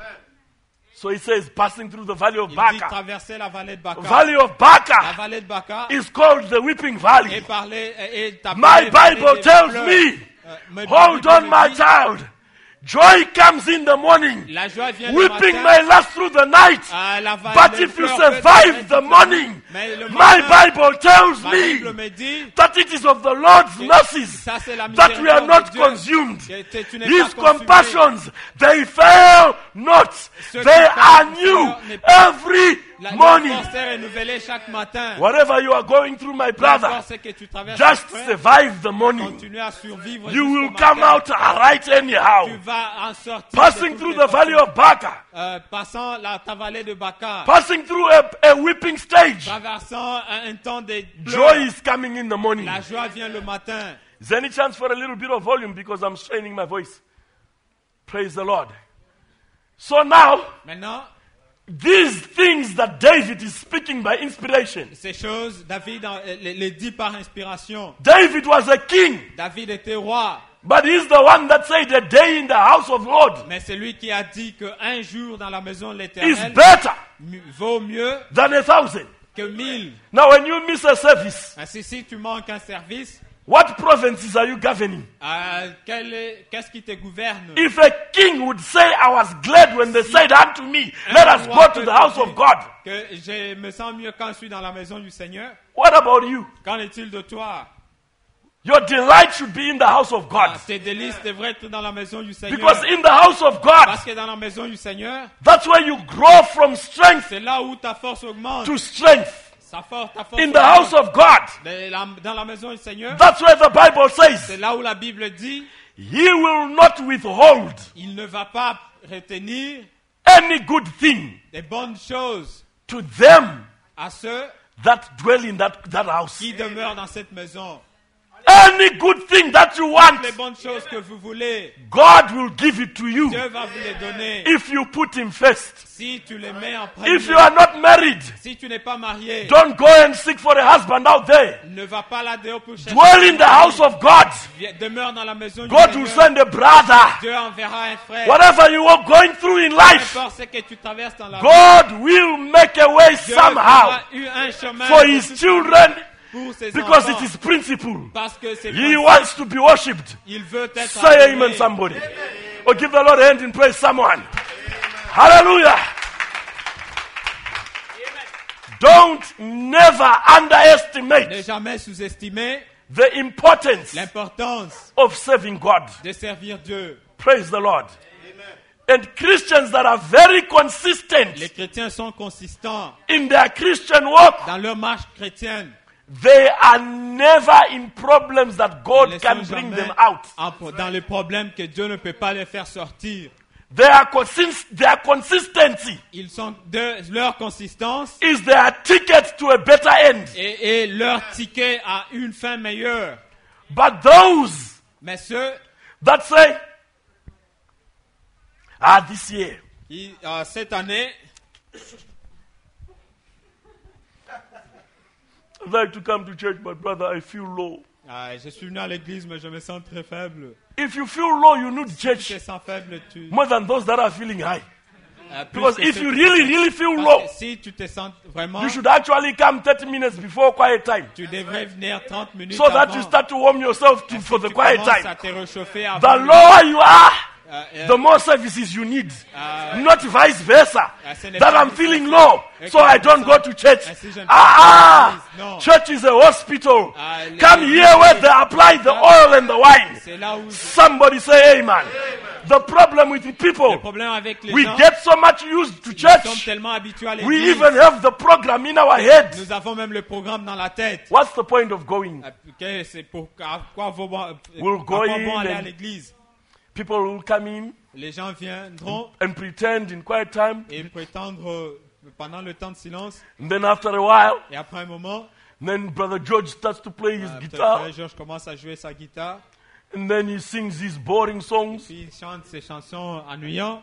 So he says, passing through the valley of Il dit Baca. traverser la vallée de Baca. Valley of La Baca vallée de Baca is called the Weeping est Valley. parlée et est appelée My vallée Bible des tells fleurs. me, Euh, ma hold Bible on, me my dit, child. Joy comes in the morning. La joie vient le Weeping matin. may last through the night. Ah, la vallée But des if you fleurs peut survive être the toute morning, mais le my matin, Bible tells ma me Bible me dit that it is of the Lord's que mercies ça, c'est la that we are miséricorde not de Dieu. consumed. Que tu- tu n'es His pas consumé. compassions, they fail not. Ceux qui They parlent are du new Seigneur n'est pas- every La la morning. force est renouvelée chaque matin. Whatever you are going through, my La brother, force que tu traverses just chaque matin, survive the morning. continue à survivre You jusqu'au will matin. come out right anyhow. Tu vas en sortir. Passing de through toutes the les valley façons. of Baca, Euh, passant la, ta vallée de Baca. passing through a, a weeping stage, Traversant un, un temps de joy pleurs. is coming in the morning. La joie vient le matin. Is there any chance for a little bit of volume because I'm straining my voice? Praise the Lord. So now, Maintenant, these things that David is speaking by inspiration. ces choses, David en- les, les dit par inspiration. David was a king, David était roi, but he's the one that said a day in the house of Lord mais c'est lui qui a dit qu'un jour dans la maison de is l'Éternel better mu- vaut mieux than a thousand. que mille. Now, when you miss a service, Ainsi, si tu manques un service, what provinces are you governing? euh, quel est- qu'est-ce qui te gouverne? If a king would say, I was glad when they said unto me, let us go to the house of God. Que je me sens mieux quand je suis dans la maison du Seigneur. What about you? Qu'en est-il de toi? Your delight should be in the house of God. Ah, tes délices devraient être dans la maison du Seigneur. Because in the house of God, Parce que dans la maison du Seigneur, that's where you grow from strength c'est là où ta force augmente. to strength. Sa force, ta force In the augmente. house of God, De la- Dans la maison du Seigneur, that's where the Bible c'est says, là où la Bible dit, He will not withhold il ne va pas retenir any good thing des bonnes choses to them à ceux that dwell in that, that house. qui demeurent dans cette maison. Any good thing that you want, Les bonnes choses que vous voulez, God will give it to you Dieu va vous les donner. if you put Him first. Si tu les mets en premier, If you are not married, si tu n'es pas marié, don't go and seek for a husband out there. ne va pas là dehors pour chercher. Dwell in the house of God. Viens- Demeure dans la maison du God will Seigneur. send a brother. Dieu enverra un frère. Whatever you are going through in Peu life, importe ce que tu traverses dans la vie, God will make a way Dieu somehow fera eu un chemin for de His tout children pour ses because enfants. it is principle. Parce que c'est He principe. wants to be worshipped. Il veut être Say adoré. amen, somebody. Or give the Lord a hand and praise someone. Hallelujah. Don't never Ne underestimate jamais sous-estimer the importance l'importance of serving God. de servir Dieu. Praise the Lord. And Christians that are very consistent Les chrétiens sont consistants in their Christian walk, dans leur marche chrétienne. they are never in problems that Ils God ne can sont bring jamais them out. en- dans les problèmes que Dieu ne peut pas les faire sortir. Their, consist- their consistency Ils sont de leur consistance is their ticket to a better end. et, et leur ticket à une fin meilleure. But those Mais ceux that say, ah, this year, qui, euh, cette année, I'd like to come to church, but brother, I feel low. euh, je suis venu à l'église, mais je me sens très faible. If you feel low, you need Tu te church sens faible, tu... more than those that are feeling high. euh, plus Because que if ceux you qui- really, really feel Parce low, que si tu te sens vraiment, you should actually come thirty minutes before quiet time, tu devrais venir trente minutes so that avant. you start to warm yourself to, for the Tu quiet commences time. à te réchauffer The avant. lower you are, Euh, euh, the more services you need. euh, Not vice versa. Ah, ce n'est That pas I'm vice feeling versa. low, Et so que I je don't me go sens- to church. Ah, si je ne Ah, peux pas ah, l'église, non. church is a hospital. Ah, les- Come here where they apply the oil and the wine. C'est là où Somebody say amen. The problem with the le people, problème avec les we gens, get so much used to nous sommes church, tellement habitués à we l'église. even have the program in our head. Nous avons même le programme dans la tête. What's the point of going? Ah, que c'est pour à quoi vaut bon, We'll à go quoi in bon aller à and- l'église? People will come in Les gens viendront and pretend in quiet time, et prétendre euh, pendant le temps de silence and then after a while, et après un moment, then Brother George starts to play his euh, guitar, Frère Georges commence à jouer sa guitare, and then he sings these boring songs, puis il chante ses chansons ennuyantes.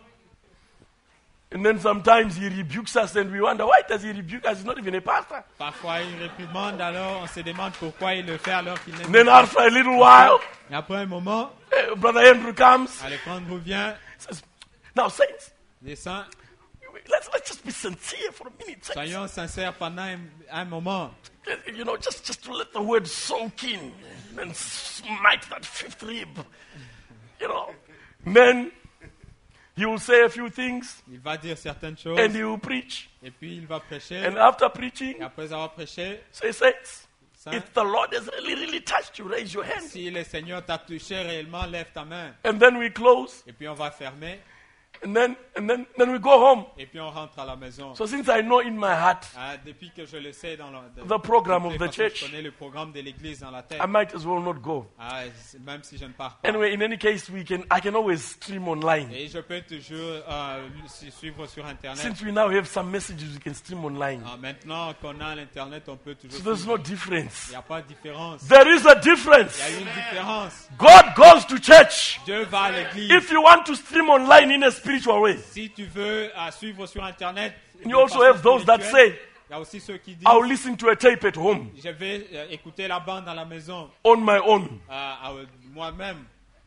and then sometimes he rebukes us, and we wonder why does he rebuke us? He's not even a pastor. Parfois il réprimande, alors on se demande pourquoi il le fait alors qu'il n'est And then pas. after a little while, Et après un moment, eh, Brother Andrew comes, Alejandro vient, says, "Now, saints, descend. let's let's just be sincere for a minute, saints. Soyons sincères pendant un, un moment. You know, just just to let the word soak in and smite that fifth rib, you know." And then he will say a few things, Il va dire certaines choses and he will preach. et puis il va prêcher. And after preaching, Et après avoir prêché, say, saints, Saint, if the Lord has really, really touched you, raise your hand. si le Seigneur t'a touché réellement, lève ta main. And then we close, Et puis on va fermer. and then and then then we go home. Et puis on rentre à la maison. So since I know in my heart Ah, depuis que je le sais dans le, de- the program de of toutes les the façons, church, je connais le programme de l'église dans la tête. I might as well not go. Ah, c'est- même si je ne pars pas. Anyway, in any case, we can I can always stream online. Et je peux toujours euh, su- suivre sur Internet. Since we now have some messages, we can stream online. Ah, maintenant qu'on a l'Internet, on peut toujours So there's suivre. no difference. Il n'y a pas de différence. There is a Il y difference. a une différence. God goes to church. Dieu va à l'église. If you want to stream online in a spiritual way, Si tu veux euh, suivre sur Internet, you de also façon have those that spirituelle, say, il y a aussi ceux qui disent, I'll listen to a tape at home je vais euh, écouter la bande à la maison, on my own, euh, à- moi-même,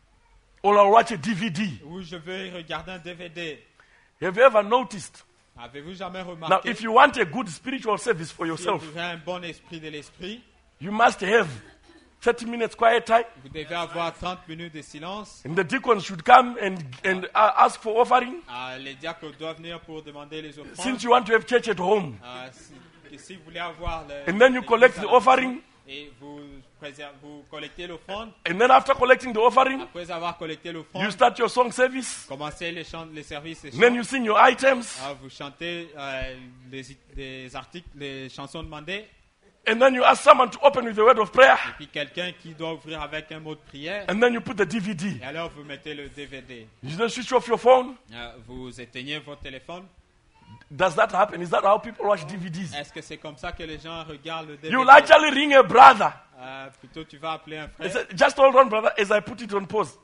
or I'll watch a D V D. ou je vais regarder un D V D. Have you ever noticed? Avez-vous jamais Now, remarqué if you want a good spiritual service for si yourself, vous avez un bon esprit de l'esprit, you must have thirty minutes quiet time, vous devez avoir trente minutes de silence. and the deacons should come and, and uh, ask for offering. Euh, les diacres doivent venir pour demander les offrandes. Since you want to have church at home, Euh, si, que si vous voulez avoir le, and then you l'église collect à the la maison, offering, et vous, préser- vous collectez l'offrande. and then after collecting the offering, Après avoir collecté you l'offrande, start your song service, commencez les, chants, les services et and then chants. you sing your items, Ah, vous chantez euh, les, les articles, les chansons demandées. and then you ask someone to open with a word of prayer, Et puis quelqu'un qui doit ouvrir avec un mot de prière. and then you put the D V D. Et alors vous mettez le D V D. You just switch off your phone. Euh, vous éteignez votre téléphone. Does that happen? Is that how people watch D V Ds? Est-ce que c'est comme ça que les gens regardent le D V D? You'll actually ring a brother. Euh, plutôt tu vas appeler un He frère. said, just hold on, brother, as I put it on pause.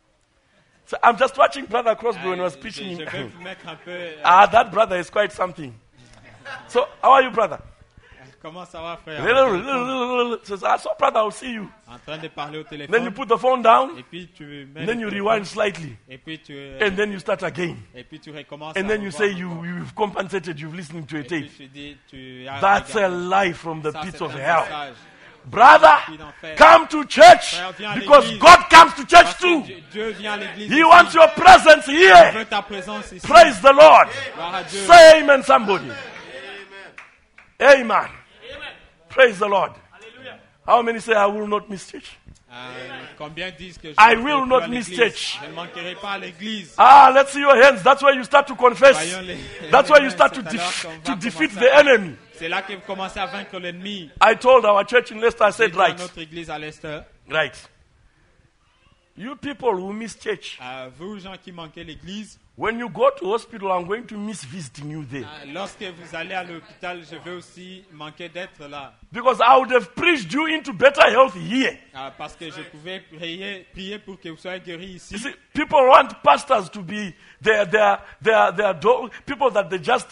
So I'm just watching Brother Crosby when he Euh, was je, preaching. je vais vous mettre un peu. euh, Ah, that brother is quite something. So, how are you, brother? Comment ça va, frère? Says, I saw, brother, I'll see you. En train de parler au Then you téléphone. put the phone down, Et puis tu mets. and then le you téléphone, rewind slightly, Et puis tu. and then you start again. Et puis tu recommences. And à then you say revoir. you, you've compensated, you've listened to a Et puis tape. tu dis, tu as That's a regardé. lie from the Ça, pits c'est of un hell. message. Brother, come to church Frère, viens à because l'église. God comes to church Parce que too. Dieu, Dieu vient à l'église. He ici. wants your presence Il here. veut ta présence ici. Praise the Lord. Gloire à Dieu. Say amen, somebody. Amen. Praise the Lord. How many say, I will not miss church? Euh, combien disent que je I ne will manquerai not pas à miss l'église? church. Je ne manquerai pas à l'église. Ah, let's see your hands. That's where you start to confess. Voyons les- That's where you start to, C'est de- alors qu'on va to defeat commencer the à- enemy. C'est là que vous commencez à vaincre l'ennemi. I told our church in Leicester, I C'est said, dans right, notre église à Leicester. right. You people who miss church, Euh, vous, gens qui manquez l'église, when you go to hospital, I'm going to miss visiting you there. euh, lorsque vous allez à l'hôpital, je vais aussi manquer d'être là. Because I would have preached you into better health here. Euh, parce que je pouvais prier, prier pour que vous soyez guéris You ici. see, people want pastors to be their, their, their, their do- people that they just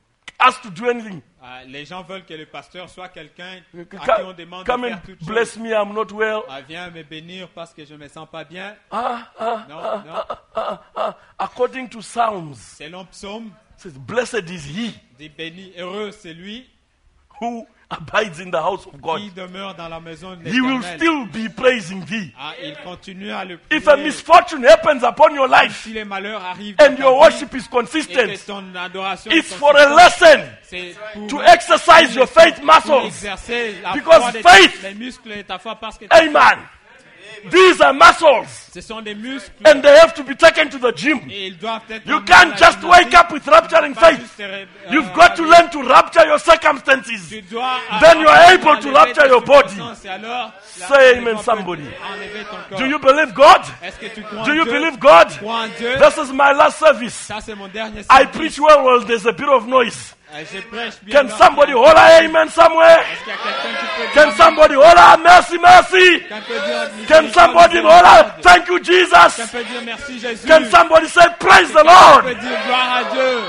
ask to do anything. Euh, les gens veulent que le pasteur soit quelqu'un à qui on Come, demande come de and faire toutes bless choses. me, I'm not well. Ah, viens me bénir parce que je me sens pas bien. Ah, ah, Non, ah, non. ah, ah, ah. According to Psalms, Selon Psaume, it says, blessed is he dit béni, heureux c'est lui who abides in the house of God. qui demeure dans la maison de He will l'Éternel. still be praising thee. Ah, il continue à le prier. If a misfortune happens upon your life Si les malheurs arrivent and dans your ta worship is vie et que consistent, ton adoration it's est for a consistante, lesson c'est pour, to exercise your faith pour muscles. exercer la Because foi de faith- les muscles de ta foi parce que ta foi, Amen. These are muscles ce sont des muscles and they have to be taken to the gym. et ils doivent être You emmenés à can't la just gymnastique. wake up with rapturing Pas faith. juste, euh, You've euh, got to learn to rapture your circumstances. Tu dois Then you are apprendre able à to enlever rapture tes your body. circonstances et alors, la- Say la- amen, la- somebody. enlever ton corps. Do you believe God? Est-ce que tu crois Do en you Dieu? believe God? Tu crois en Dieu? This is my last service. Ça, c'est mon dernier I service. preach well while there's a bit of noise. Euh, Je prêche bien. Can donc, somebody euh, hold a amen somewhere? Est-ce qu'il y a quelqu'un qui peut Can dire somebody hold a mercy, mercy? Quelqu'un peut dire Can miséricorde, somebody hold miséricorde. a thank you, Jesus? Quelqu'un peut dire merci Jésus. Can somebody say praise the Quelqu'un Lord? peut dire gloire à Dieu.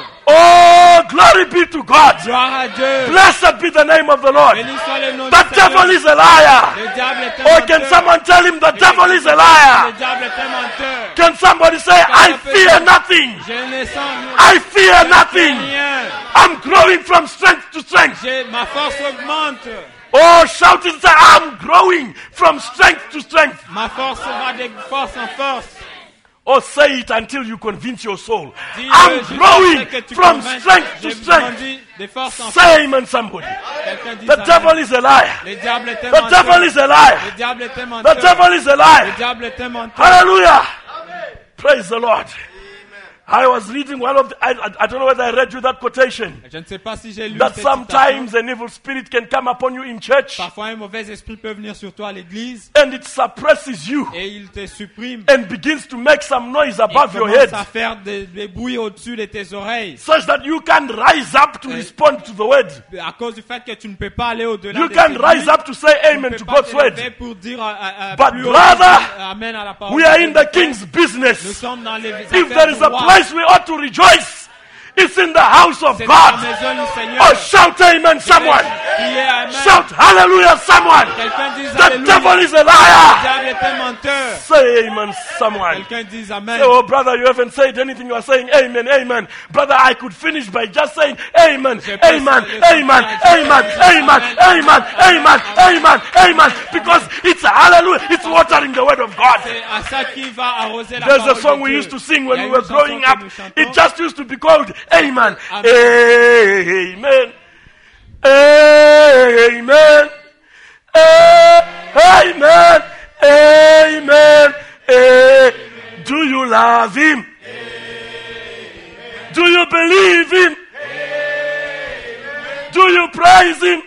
Oh, glory be to God. Gloire à Dieu. Blessed be the name of the Lord. Béni soit le nom The du Seigneur. devil is a liar. Le diable est un Or can menteur. someone tell him the Et devil is a Le liar? diable est un menteur. Can somebody say, I fear nothing. Je ne sens I fear nothing. rien. I'm growing from strength to strength. J'ai- Ma force augmente. Oh, shout it, say, I'm growing from strength to strength. Ma force va de force en force. Or say it until you convince your soul. Dis-le I'm jusqu'à growing ce que tu from convainques. strength to J'ai strength. grandi de force en force. Say amen, somebody. Quelqu'un dit The amen. devil is a liar. Le diable est un The menteur. devil is a liar. Le diable est un The menteur. devil is a Le liar. diable est un menteur. Hallelujah. Praise the Lord. I was reading one of the, I, I, I don't know whether I read you that quotation. Je ne sais pas si j'ai lu That cette sometimes citation. an evil spirit can come upon you in church Parfois un mauvais esprit peut venir sur toi à l'église and it suppresses you et il te supprime. and begins to make some noise Il above your commence head à faire des, des bruits au-dessus de tes oreilles. such that you can rise up to Eh. respond to the word. À cause du fait que tu ne peux pas aller au-delà You de can tes rise bruits, up to say tu ne amen peux to pas God's t'élever word. pour dire euh, euh, But plus haut brother, que- amen à la parole. We are in the de Dieu. king's Nous business. sommes dans les If affaires there is du a roi. place we ought to rejoice, it's in the house of C'est dans la God. maison du Seigneur. Oh, shout amen, someone. Criez amen. Shout hallelujah, someone. Quelqu'un dise The alléluia. devil is a Le liar. diable est un menteur. Say amen, someone. Quelqu'un dise amen. Say, oh, brother, you haven't said anything. You are saying amen, amen. Brother, I could finish by just saying amen, J'ai pas amen, essayé de amen, faire un amen, jeu. amen, amen, amen, amen, amen. Because it's a hallelujah. It's watering the word of God. C'est à ça qu'il va arroser la There's parole a song de we Dieu. used to sing Il y when a we une were chanson growing que up. nous chantons. It just used to be called amen. Amen. Amen. Amen. Amen. Amen. Eh, do you love him? Do you believe him? Do you praise him?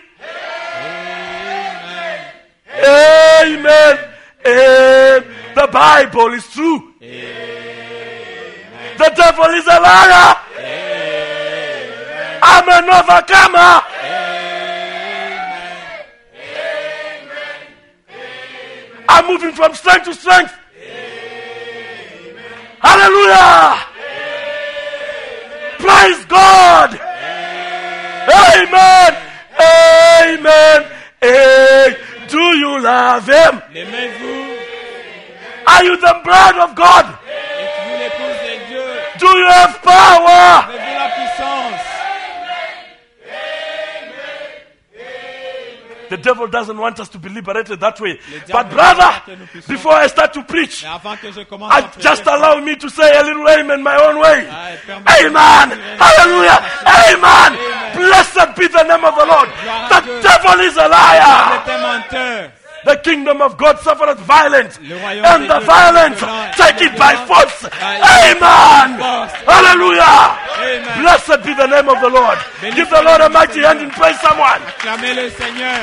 Amen. Amen. The Bible is true. The devil is a liar. I'm an overcomer. I'm moving from strength to strength. Hallelujah. Praise God. Amen. Amen. Amen. Do you love him? L'aimez-vous? Are you the bride of God? Êtes-vous l'épouse de Dieu? Do you have power? Avez-vous la puissance? The devil doesn't want us to be liberated that way. diable But veut brother, pas que nous puissions- before I start to preach, Mais avant que je commence à I prêcher, just allow me to say a little amen my own way. Ah, permettez- Amen. Hallelujah. Amen. Blessed be the name of the Lord. Gloire à The Dieu. devil is a Le liar. diable est un menteur. The kingdom of God suffereth violence, Le royaume and de the Dieu violence est violent, take et it les by violents, force. ah, ils Amen. force. Hallelujah. Amen. Blessed be the name of the Lord. Béni Give soit the Lord le a nom du mighty Seigneur. hand and praise someone. Acclamez le Seigneur.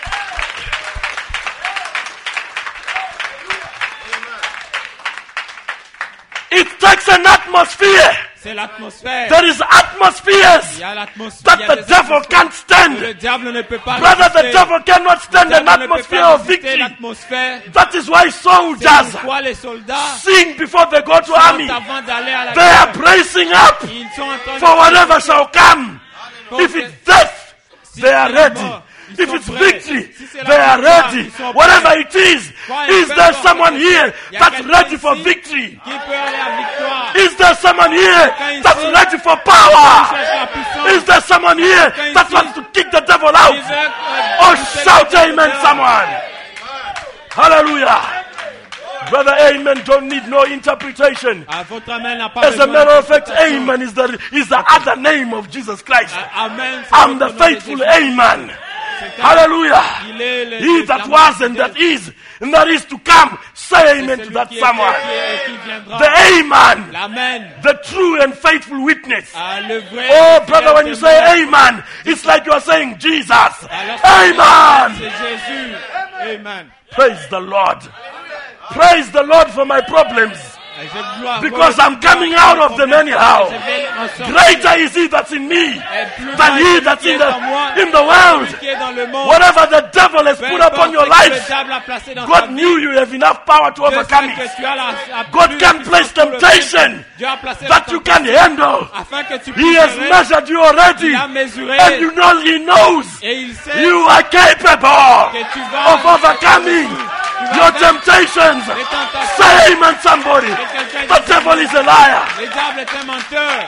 It takes an atmosphere. C'est l'atmosphère. There is Il atmospheres y a l'atmosphère. il y that a the des devil atmosphères can't que stand. Le diable ne peut pas Brother, the résister. devil cannot Le stand an diable ne peut atmosphere pas of résister victory. l'atmosphère. That is why C'est soldiers pourquoi les soldats sing before they go to sont army. avant d'aller à la They are guerre. bracing up Ils sont en train de for whatever shall come. pour If que- it's death, si they are c'est la ready. mort, ils If sont it's prêts. victory, Si c'est la they are victoire, ready. ils sont Whatever prêts. it is, Quoi, is peu there importe someone ce que here c'est. Il y a that's quelqu'un ready for ici victory? Qui peut aller à la victoire? Is there someone here Quelqu'un that's ici ready for qui power? cherche la puissance? Is there someone here Quelqu'un that ici wants to kick the devil Qui out? veut, euh, Oh, pousser shout le diable amen, dehors? someone. Hallelujah. Brother, amen don't need no interpretation. Ah, votre amen n'a pas As a besoin matter of fact, d'interprétation. amen is the, is the other name of Jesus Christ. Ah, amen, c'est I'm votre the nom de faithful Jésus. amen. C'est un- Hallelujah. Il est le- He le- that la was mort and that de- is and that is to come. Say c'est amen to celui that qui est someone. fait, qui est- qui viendra. The amen. L'amen. The true and faithful witness. Ah, le vrai. Oh, le brother, when you fidèle say témoin. amen, it's like you are saying Jesus. Alors, Amen. c'est Jésus. Amen. Praise the Lord. Praise the Lord for my problems. Et je gloire Because pour le I'm coming Seigneur. out of them anyhow. Je vais en sortir. Greater is he that's in me Et plus than grand est he celui that's qui in est en moi, the, in the world. celui qui est dans le monde. Whatever the devil has Peu put upon importe your ce que le life, diable a placé dans ta God vie, knew you have enough power to Dieu overcome sait que it. tu as la- la God plus can de place puissance pour le temptation vaincre. Dieu a placé la that you can tentation handle. afin que tu He puisses has gérer. measured you already. Il a mesuré And you know he knows et il sait you are capable que tu vas of overcoming your temptations. les tentations. Say amen, somebody. The devil is a liar. Le diable est un menteur.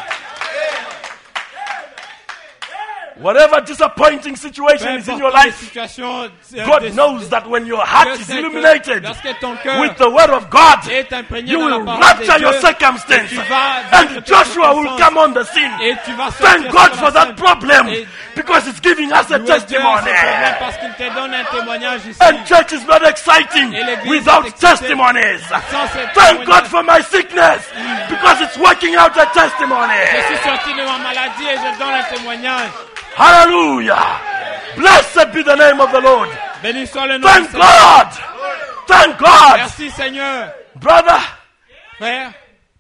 Whatever disappointing situation Peu is in importe your les life, situations, euh, God de- knows that when your heart Dieu is sait que illuminated lorsque ton cœur with the word of God, est imprégné you dans la will parole rapture de your Dieu, circumstance. tu vas vaincre And tes Joshua will circonstances. come on the scene. Et tu vas sortir Thank God sur for la that scène. problem Et because it's giving us a louez Dieu à ce testimony. problème parce qu'il te donne un témoignage ici. And church is not exciting Et l'église without est excitée testimonies. sans ces Thank God témoignages. for my sickness because it's working out a testimony. Je suis sorti de ma maladie et je donne un témoignage. Hallelujah. Blessed be the name of the Lord. Béni soit le nom Thank du Seigneur. God. Thank God. Merci Seigneur. Brother, Frère,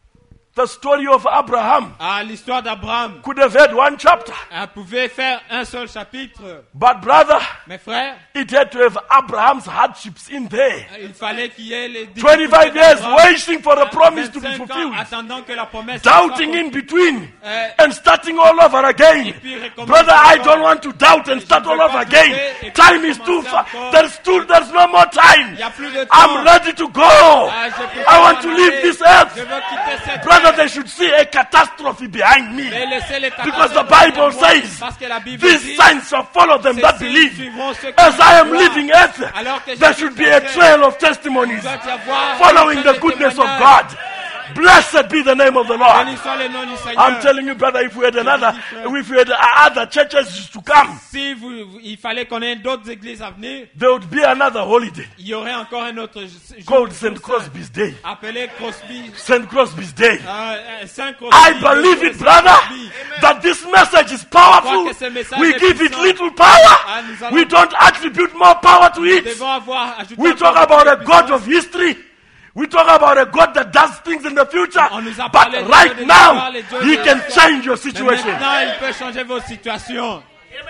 the story of Abraham à l'histoire d'Abraham, could have had one chapter. elle pouvait faire un seul chapitre. But brother, Mais frère, it had to have Abraham's hardships in there. il fallait qu'il y ait les twenty-five difficultés years d'Abraham. waiting for the promise to be vingt-cinq ans fulfilled. attendant que la promesse Doubting soit in between Euh, and starting all over again. puis recommencer Brother, I encore. don't want to doubt and start all over again. Et puis Time is too recommencer far. encore. There's too, there's no more time. Il n'y a plus de temps. I'm ready to go. Ah, je peux I pas want m'en to aller. leave this Je earth. veux quitter cette Brother, terre. they should see a catastrophe behind me. Et laisser les Because the catastrophes Bible derrière moi, says, parce que la Bible these dit, signs shall follow them ces that signes believe. suivront ceux qui As I am croient. leaving earth, Alors que there je should suis be a passé, trail of testimonies il doit y avoir following un the de goodness of témoignages. God. Blessed be the name of the Lord. Béni soit le nom du Seigneur. I'm telling you, brother, if we had another, if we had other churches to come, Si vous, il fallait qu'on ait d'autres églises à venir, there would be another holiday il y aurait encore un autre jour called jour Saint saint, Crosby's Day. appelé Crosby. Saint Crosby's Day. Euh, euh, Saint Crosby. I believe it, brother, that this message is powerful. que ce message We est give it puissant. little power. Ah, nous allons- We don't attribute more power to Nous it. devons avoir ajouté We talk encore about a plus de God puissance. of history. We talk about a God that does things in the future. On nous a But parlé de right Dieu de now, l'histoire, les dieux He de can l'histoire. change your Mais situation. maintenant, il peut changer vos situations.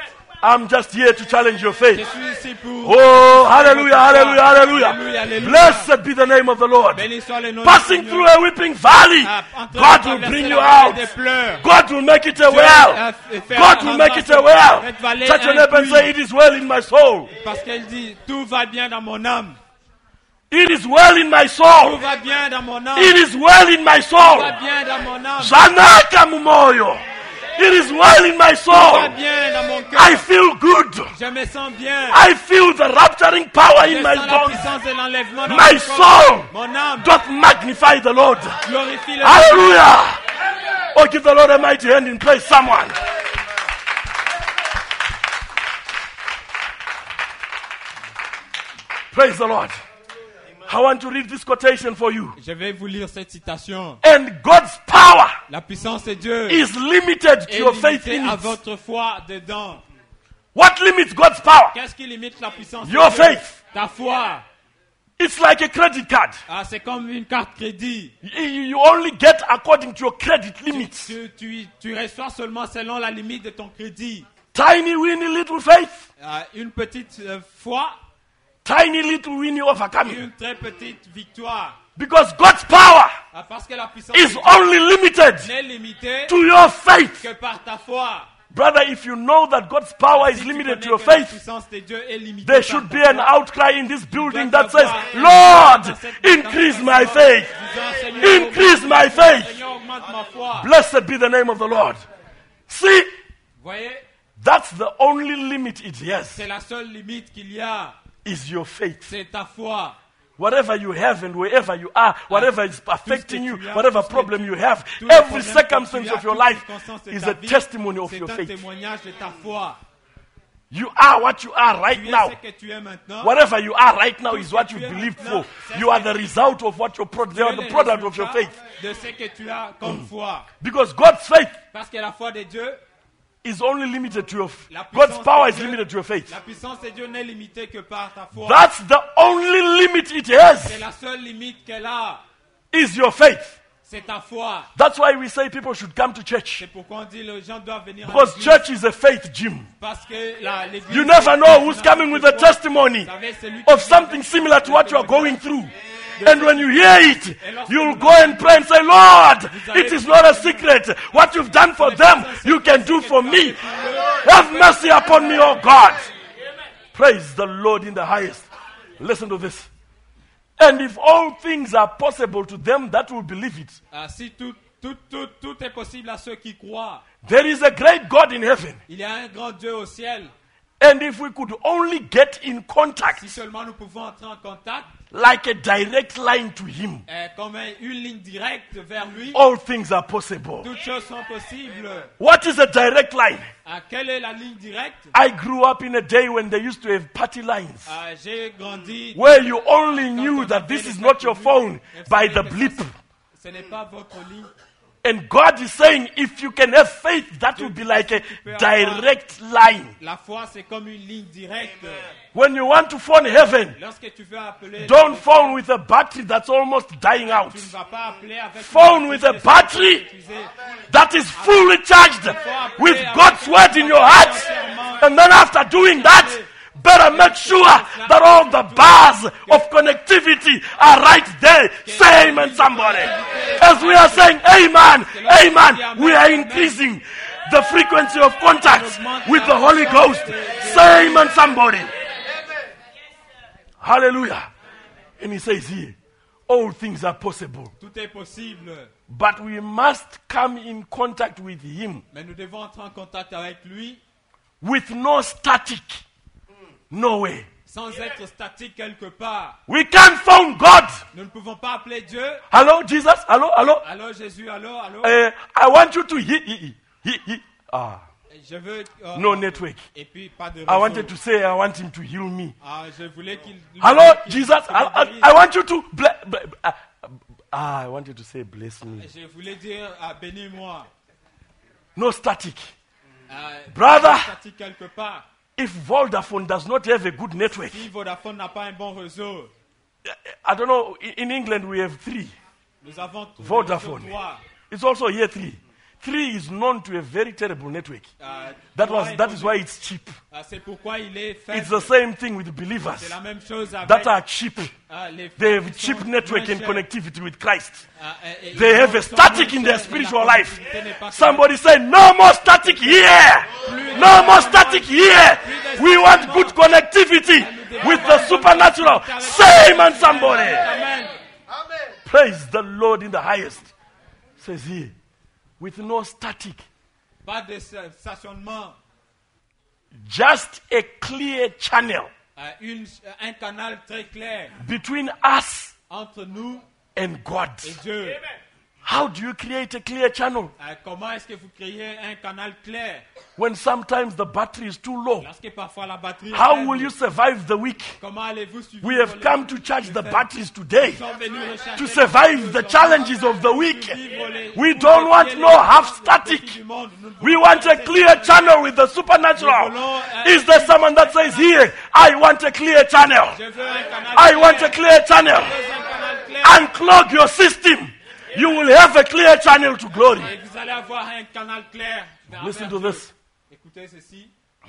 I'm just here to challenge your Je faith. suis ici pour... Oh, hallelujah, hallelujah, hallelujah. Alléluia, alléluia. Blessed be the name of the Lord. Béni soit le nom Passing du through Seigneur. a weeping valley, Ah, en train de God will traverser bring la you vallée out. des pleurs. God will make it a Dieu, well. euh, fait God will make it a remplacer well. cette vallée Touch your un neighbor and puits. say, it is well in my soul. Parce qu'elle dit, tout va bien dans mon âme. It is well in my Tout soul. va bien dans mon âme. It is well in my Tout soul. va bien dans mon âme. Zanaka mumoyo. It is well in my Tout va soul. bien dans mon I cœur. feel good. Je me sens bien. I feel the rapturing power Je in my sens la bones. puissance de l'enlèvement dans My mon corps. soul Mon âme doth magnify the Lord. glorifie le Hallelujah. Oh, give the Lord a mighty hand and praise someone. Praise the Lord. I want to read this quotation for you. Je vais vous lire cette citation. And God's power La puissance de Dieu is limited to est your faith limitée in à it. votre foi dedans. What limits God's power? Qu'est-ce qui limite la puissance Your de Dieu? faith. Ta foi. It's like a credit card. Ah, c'est comme une carte crédit. You you only get according to your credit limits. Tu, tu, tu reçois seulement selon la limite de ton crédit. Tiny, weeny, little faith. Ah, une petite euh, foi, Tiny, little, weeny, overcoming. une très petite victoire. Because God's power Ah, parce que la puissance is de Dieu only limited n'est limitée to your faith. que par ta foi. Brother, if you know that God's power is Si tu limited connais to your que la faith, puissance de Dieu est limitée there par should ta be an foi, outcry in this building dois that says, avoir un Lord, dans cette- dans increase cette my maison, faith. disant, Seigneur, Increase augmente my ma foi, faith. Seigneur, augmente ma foi. Blessed be the name of the Lord. See, Voyez, that's the only limit it has, c'est la seule limite qu'il y a. is your faith. C'est ta foi. Whatever you have and wherever you are, whatever is affecting you, tu as, whatever tout ce que problem tu- you have, tous les every problèmes que circumstance tu as, of your toutes les life circonstances de is ta a vie, testimony of c'est your un faith. témoignage de ta foi. You are what you are right Tu es now. ce que tu es maintenant. Whatever you are right now Tout is ce what que you tu es believed maintenant, for. c'est You ce are que the tu- result of what your pro- they Tu are es the le product of your résultat faith. de ce que tu as comme foi. Because God's faith Parce que la foi de Dieu, is only limited to your f- la God's puissance power de is Dieu- limited to your faith. la puissance de Dieu n'est limitée que par ta foi. That's the only limit it C'est has, la seule limite qu'elle a. is your faith. C'est ta foi. That's why we say people should come to church. C'est pourquoi on dit les gens doivent venir à Because l'église. church is a faith gym. Parce que la, l'église, You never know who's coming with a testimony Vous savez, celui qui of something similar to what you are going through. And when you hear it, you'll go and pray and say, Lord, it is not a secret. What you've done for them, you can do for me. Have mercy upon me, oh God. Praise the Lord in the highest. Listen to this. And if all things are possible to them that will believe it, Ah, si tout, tout, tout, tout est possible à ceux qui croient, there is a great God in heaven. il y a un grand Dieu au ciel. And if we could only get in contact, Si seulement nous pouvons entrer en contact, like a direct line to Him, euh, comme un- une ligne directe vers lui, all things are possible. toutes choses sont possibles. What is a direct line? Ah, quelle est la ligne directe? I grew up in a day when they used to have party lines, Ah, j'ai grandi. where you only knew that this is not your phone by the blip. Ce n'est pas votre ligne. And God is saying, if you can have faith, that will be like a direct line. La foi, c'est comme une ligne directe. When you want to phone heaven, Lorsque tu veux appeler, don't phone with a battery that's almost dying out. tu ne vas pas appeler avec Phone une with a batterie battery épuisée. that is fully charged with God's word in your heart. And then after doing that, better make sure that all the bars of connectivity are right there. Say amen, somebody. As we are saying amen, amen, we are increasing the frequency of contact with the Holy Ghost. Say amen, somebody. Hallelujah. And he says here, all things are possible. Tout est possible. But we must come in contact with him Mais nous devons entrer en contact avec lui with no static. No way. sans être statique quelque part. We can't phone God. Nous ne pouvons pas appeler Dieu. Hello, Jesus. Hello, hello. Allô Jésus, allô, allô. Uh, I want you to he, he, he, he. Ah, Je veux... euh, no network. Et puis pas de I réseau. wanted to say I want him to heal me. Ah, je voulais qu'il... Hello, qu'il- Jesus. qu'il I, me I, guérisse. I want you to bless. Ah, ah, I wanted to say bless me. Je voulais dire, ah, bénis-moi. No static. Ah, Brother. pas statique quelque part. If Vodafone does not have a good network, Si Vodafone n'a pas un bon réseau, I don't know. In in England, we have three. nous avons trouvé Vodafone. le droit. It's also here three. Three is known to a very terrible network. Ah, That droit was est that connu. is why it's cheap. Ah, c'est pourquoi il est faible. It's the same thing with believers C'est la même chose avec that are cheap. ah, les They faibles have qui cheap sont network moins and chers. connectivity with Christ. Ah, et- et They ils have a sont static moins in their chers, spiritual mais la life. connectivité n'est pas Somebody say, no more static here. No more static here. We want good connectivity with the supernatural. Say amen, somebody. Amen. Praise the Lord in the highest. Says here, with no static, Pas de stationnement. just a clear channel Ah, une- un canal très clair between us entre nous and God. et Dieu. How do you create a clear channel Euh, comment est-ce que vous créez un canal clair when sometimes the battery is too low? lorsque parfois la batterie est How faible? will you survive the week? Comment allez-vous suivre We have les- come to charge les the faibles? batteries today Nous sommes venus recharger to les survive batteries the challenges of the pour week. vivre les- We pour don't want défier no les- half les static. défis du monde. Nous ne We voulons want pas a cette- clear channel with the supernatural. Is there someone that says here, I want a clear channel? Je veux un canal I clair. want a clear channel. Je veux un canal clair. Unclog your system. You will have a clear channel to glory. Et vous allez avoir un canal clair. vers Listen Dieu. to this. Écoutez ceci.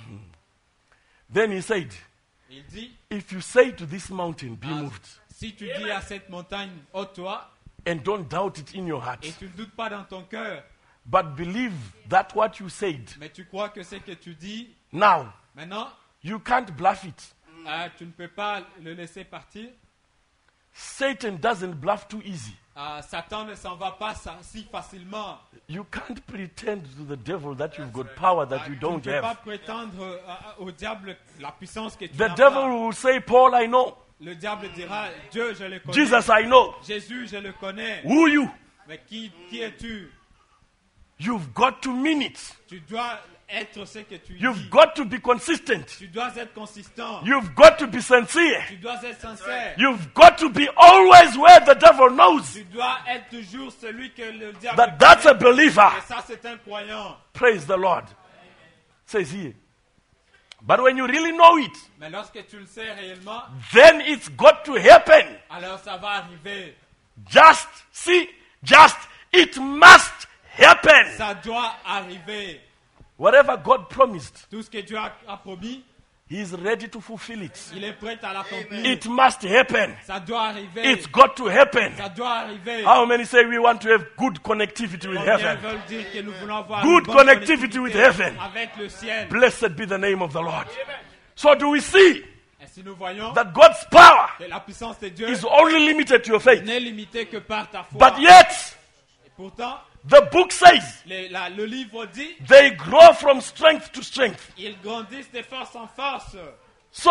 Then he said, Il dit, if you say to this mountain, be ah, moved, si tu dis à cette montagne, ôte-toi, and don't doubt it in your heart, et tu ne doutes pas dans ton cœur, but believe that what you said, mais tu crois que ce que tu dis, now, maintenant, you can't bluff it. euh, tu ne peux pas le laisser partir. Satan doesn't bluff too easy. Euh, Satan ne s'en va pas ça- si facilement. You can't pretend to the devil that you've got power that Euh, you tu don't ne peux pas have. prétendre euh, à- au diable la puissance que tu The n'as devil pas. will say, Paul, I know. Le diable dira, Dieu, je le connais. Jesus, I know. Jésus, je le connais. Who you? Mais qui, qui es-tu? You've got to mean it. Tu dois être ce que tu You've dis. got to be consistent. Tu dois être consistant. You've got to be sincere. Tu dois être sincère. You've got to be always where the devil knows Tu dois être toujours celui que le diable that that's a connaît. believer. Et ça, c'est un croyant. Praise the Lord. Says here. But when you really know it, Mais lorsque tu le sais réellement, then it's got to happen. alors ça va arriver. Just, see, just, it must happen. Ça doit arriver. Whatever God promised, Tout ce que Dieu a, a promis, He is ready to fulfill it. il est prêt à l'accomplir. It must happen. Ça doit arriver. It's got to happen. Ça doit arriver. How many say we want to have good connectivity with Combien heaven? veulent dire que nous voulons avoir Good une bonne connectivity with connectivité heaven. avec le ciel. Blessed be the name of the Lord. So do we see Et si nous voyons that God's power que la puissance de Dieu is only limited to your faith? n'est limitée que par ta foi. But yet, Et pourtant, the book says les- la- le livre dit, they grow from strength to strength. ils grandissent de force en force. So,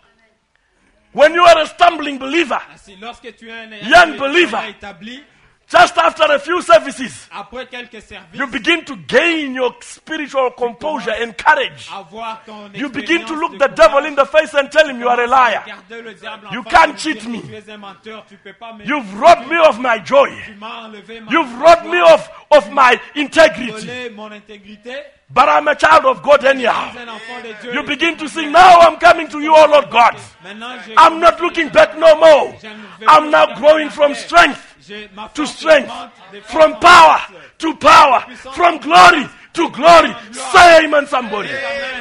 when you are a stumbling believer, Ainsi, lorsque tu es un, un- Young un believer. établi, just after a few services, après quelques services, you begin to gain your spiritual composure and courage. avoir ton You begin to expérience look de the courage, devil in the face and tell him you are a liar. regarder le diable en You face can't et lui cheat dire me. que tu es un menteur, tu peux pas me- You've robbed me of my joy. Tu m'as enlevé ma You've joie, robbed me of, of my integrity. volé mon intégrité. But I'm a child of God anyhow. Je suis un enfant de Dieu. You begin to sing, now I'm coming to you, oh Lord God. Maintenant, je- I'm not looking back no more. je ne vais I'm pas now regarder growing en from arrière. strength Je- ma to force strength, augmente de force from en power force. to power, from glory to glory. Say amen, somebody. Amen.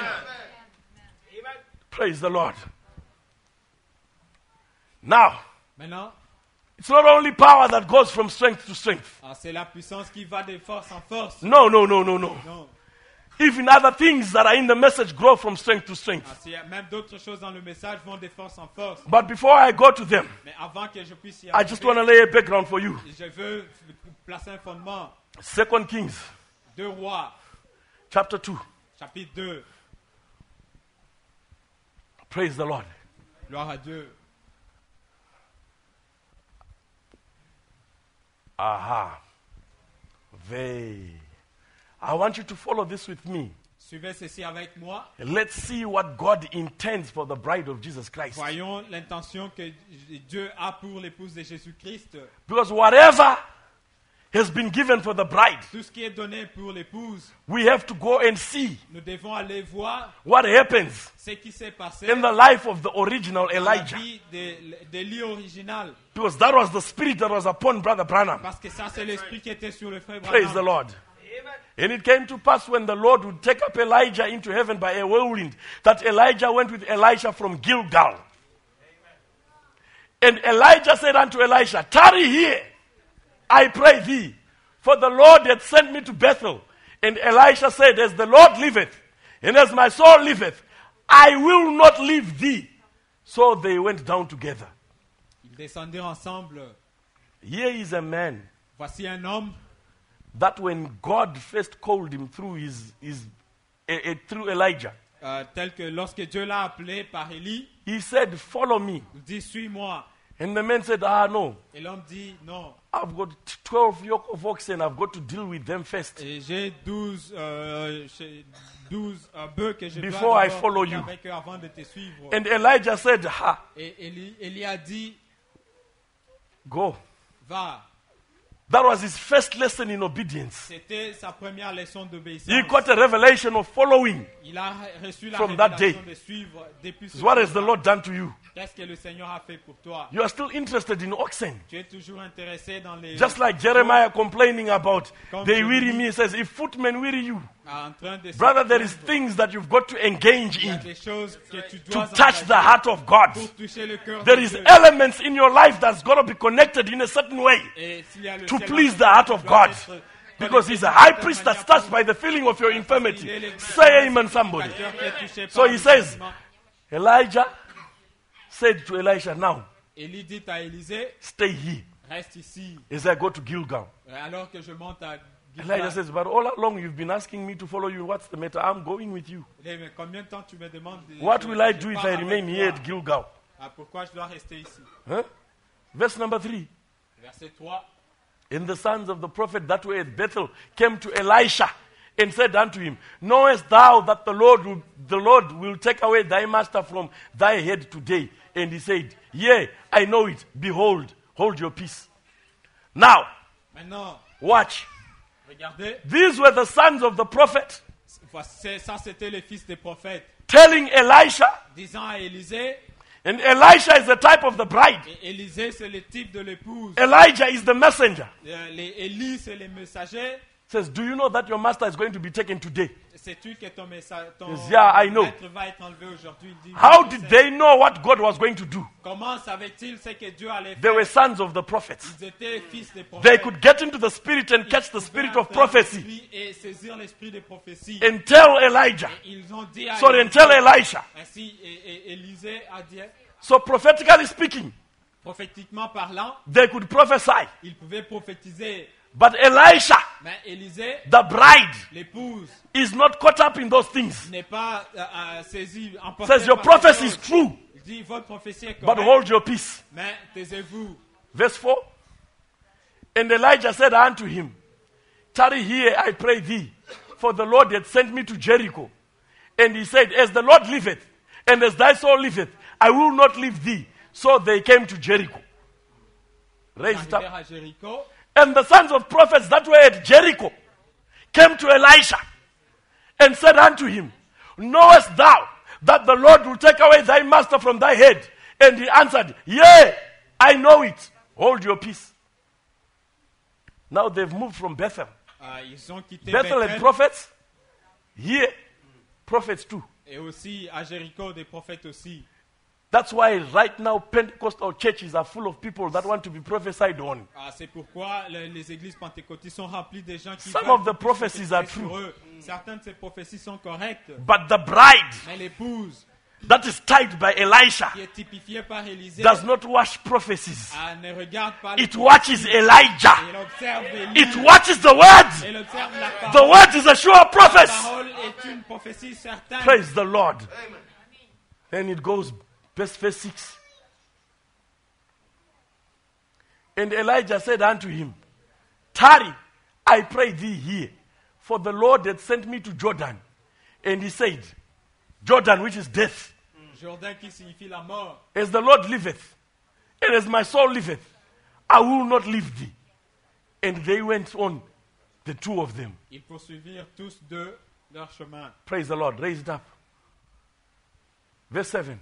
Praise the Lord. Now, Maintenant, it's not only power that goes from strength to strength. ah, c'est la puissance qui va de force en force. No, no, no, no, no. Non. Even other things that are in the message grow from strength to strength. Ah, c'est- même d'autres choses dans le message vont de force en force. But before I go to them, Mais avant que je puisse y I just want to lay a background for you. je veux placer un fondement. Second Kings, Deux rois, chapter two. chapitre deux. Praise the Lord. Gloire à Dieu. Aha. They. I want you to follow this with me. Suivez ceci avec moi. Let's see what God intends for the bride of Jesus Christ. Voyons l'intention que Dieu a pour l'épouse de Jésus-Christ. Because whatever has been given for the bride, Tout ce qui est donné pour l'épouse, we have to go and see nous devons aller voir what happens ce qui s'est passé in the life of the original dans la Elijah. vie de, de Élie original. Because that was the spirit that was upon Brother Branham. Parce que ça, c'est l'esprit qui était sur le frère Praise the Branham. Lord. And it came to pass when the Lord would take up Elijah into heaven by a whirlwind, that Elijah went with Elisha from Gilgal. And Elijah said unto Elisha, tarry here, I pray thee, for the Lord had sent me to Bethel. And Elisha said, as the Lord liveth, and as my soul liveth, I will not leave thee. So they went down together. Ils descendirent ensemble. Here is a man Voici un homme that when God first called him through his, his eh, eh, through Elijah, euh, tel que lorsque Dieu l'a appelé par Élie, he said, follow me. il dit suis-moi. And the man said, ah, no. Et l'homme dit, non, I've got twelve yoke of oxen. I've got to deal with them first. et j'ai douze, euh, j'ai douze euh, bœufs que je dois Before I d'abord follow traiter you. avec eux avant de te suivre. And Elijah said, ha, Et Élie, Élie a dit, go. va. That was his first lesson in obedience. C'était sa première leçon d'obéissance. He got a revelation of following. Il a reçu la From that révélation day. de suivre depuis ce What has jour-là. the Lord done to you? Qu'est-ce que le Seigneur a fait pour toi? You are still interested in oxen. Tu es toujours intéressé dans les... Just like Jeremiah complaining about, Comme they je weary dis- me. He says, if footmen weary you, en train de se brother, there is plaindre. things that you've got to engage Il y a in des choses que tu to dois touch the engager heart of God. pour toucher le cœur There de is Dieu. elements in your life that's got to be connected in a certain way Et s'il y a le to ciel please en the toi, heart tu of dois God. être Because connecté he's a d'une high certaine priest that manière starts pour- by the feeling of your Il est infirmity. le- Say amen, somebody. le cœur qui est touché So par he le says, sentiment. Elijah said to Elisha, now Élie dit à Élisée, stay here reste ici, as I go to Gilgal. alors que je monte à Elijah Gilgal. says, but all along you've been asking me to follow you. What's the matter? I'm going with you. Eh, mais combien de temps tu me demandes de- What je- will I je do if pars I avec remain toi? here at Gilgal? Ah, pourquoi je dois rester ici? Huh? Verse number three. Verset trois. And the sons of the prophet that were at Bethel came to Elisha and said unto him, knowest thou that the Lord will, the Lord will take away thy master from thy head today? And he said, yea, I know it. Behold, hold your peace. Now, Maintenant, watch. regardez, These were the sons of the prophet voici- ça c'était les fils des prophètes, telling Elisha, disant à Élisée, and Elisha is the type of the bride. et Élisée c'est le type de l'épouse, Elijah is the messenger. Euh, les Élie c'est les messagers. Says, do you know that your master is going to be taken today? Sais-tu que ton, messa- ton Yes, yeah, I know. maître va être enlevé aujourd'hui? Il dit, How oui, je did sais. they know what God was going to do? Comment savaient-ils ce que Dieu allait They faire? were sons of the prophets. Ils étaient fils des prophètes. They could get into the spirit and Ils catch the pouvaient spirit of entrer prophecy l'esprit et saisir l'esprit des prophéties. and tell Elijah. Ils ont dit à Sorry, and Élisée- tell Elisha. Ainsi, et, et Élisée a dit, So prophetically speaking, prophétiquement parlant, they could prophesy. il pouvait prophétiser. But Elisha, Mais Élisée, the bride, l'épouse, is not caught up in those things. n'est pas euh, euh, saisie, emportée Says your par ces prophecy is choses. true, Il dit, votre prophétie est but correcte, hold your peace. mais taisez-vous. Verse four. And Elijah said unto him, tarry here, I pray thee, for the Lord had sent me to Jericho. And he said, as the Lord liveth, and as thy soul liveth, I will not leave thee. So they came to Jericho. Raise it Arrivèrent up. à Jéricho, And the sons of prophets that were at Jericho came to Elisha and said unto him, knowest thou that the Lord will take away thy master from thy head? And he answered, yea, I know it. Hold your peace. Now they've moved from Bethel. euh, ils ont quitté Bethel had Bethel, prophets. Here, prophets too. et aussi à Jéricho des prophètes aussi. That's why right now Pentecostal churches are full of people that want to be prophesied on. Ah, c'est pourquoi le- les églises pentecôtistes sont remplies de gens qui Some veulent of the qu'on puisse prophecies are prophétiser sur true. eux. Certaines de ces prophéties sont correctes, But the bride mais l'épouse that is tied by Elisha qui est typifiée par Élisée does not watch prophecies. ah, ne regarde pas les It watches Elijah. elle observe Élie, It watches the word. elle observe la The parole. word is a sure La prophet. parole est une prophétie certaine. Praise the Lord. Then it goes, verse, verse six. And Elijah said unto him, tarry, I pray thee here, for the Lord had sent me to Jordan. And he said, Jordan, which is death, Jourdain qui signifie la mort. as the Lord liveth, and as my soul liveth, I will not leave thee. And they went on, the two of them. Ils poursuivirent tous deux leur chemin. Praise the Lord. Raise it up. Verse seven.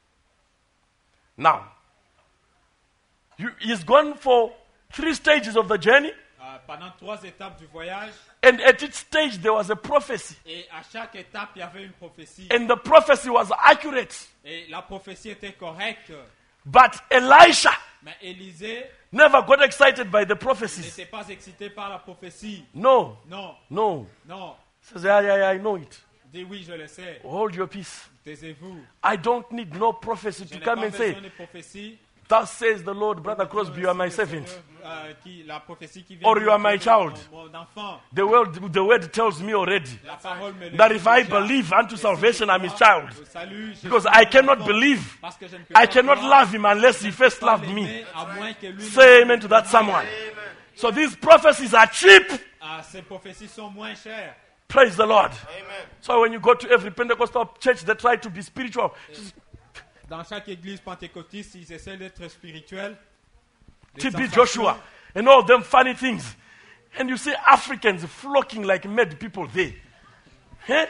Now, you, he's gone for three stages of the journey, Euh, pendant trois étapes du voyage, and at each stage there was a prophecy. et à chaque étape, il y avait une prophétie. And the prophecy was accurate. Et la prophétie était correcte. But Elisha Mais Élisée never got excited by the prophecies. n'était pas excité par la prophétie. No, Non, no. non. He says, yeah, yeah, yeah, I know it. Dis oui, je le sais. Hold your peace. Taisez-vous. I don't need no prophecy Je to n'ai come pas and say, besoin de prophétie. Thus says the Lord, Brother Crosby, you are my servant. Euh, qui, la prophétie qui vient Or de you are my mon- child. mon- mon enfant. The word, the word tells me already La parole me le that dit if I déjà. believe unto Et si salvation, je I'm his crois child. au salut, je Because suis I son cannot enfant. believe. Parce que je ne peux I pas cannot croire, love him unless he je ne first peux pas loved l'aimer me. à moins que lui Say ne- amen to that someone. So these prophecies are cheap. Ah, ces prophéties sont moins chères. Praise the Lord. So when you go to every Pentecostal church, they try to be spiritual. Dans chaque église pentecôtiste, ils essaient d'être spirituels. Des T B sensations. Joshua and all them funny things. And you see Africans flocking like mad people there. Eh?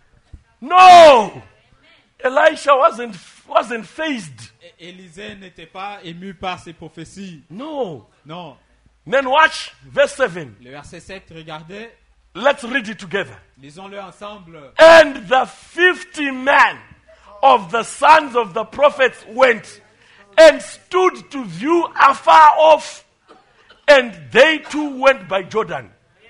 No! Elisha wasn't, wasn't phased. É- Élisée n'était pas ému par ces prophéties. No. Non. Then watch verse seven. Le verset sept, regardez, Let's read it together. lisons-le ensemble. And the fifty men of the sons of the prophets went and stood to view afar off, and they too went by Jordan.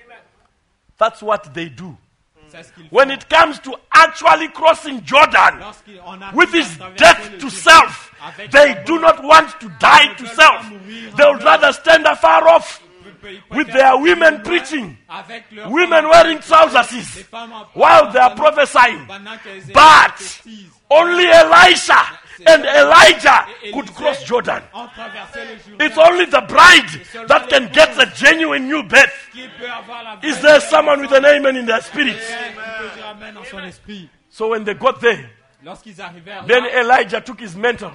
That's what they do. C'est ce qu'ils When font. it comes to actually crossing Jordan Lorsqu'on arrive with à his traverser death le to Jourdain self, avec they la do mort, not want to die to self. They would rather stand afar off ils with préfèrent their women loin preaching, avec leurs women femmes, wearing les trousers femmes en- while they are pendant- prophesying. pendant qu'elles But prophétisent. only Elisha and Elijah could cross Jordan. ont traversé le Jourdain. It's only the bride that can get a genuine new birth. Qui peut avoir la Is vraie there someone with an amen in their spirit? qui peut dire amen en son esprit. So when they got there, Lorsqu'ils arrivèrent then là, Elijah took his mantle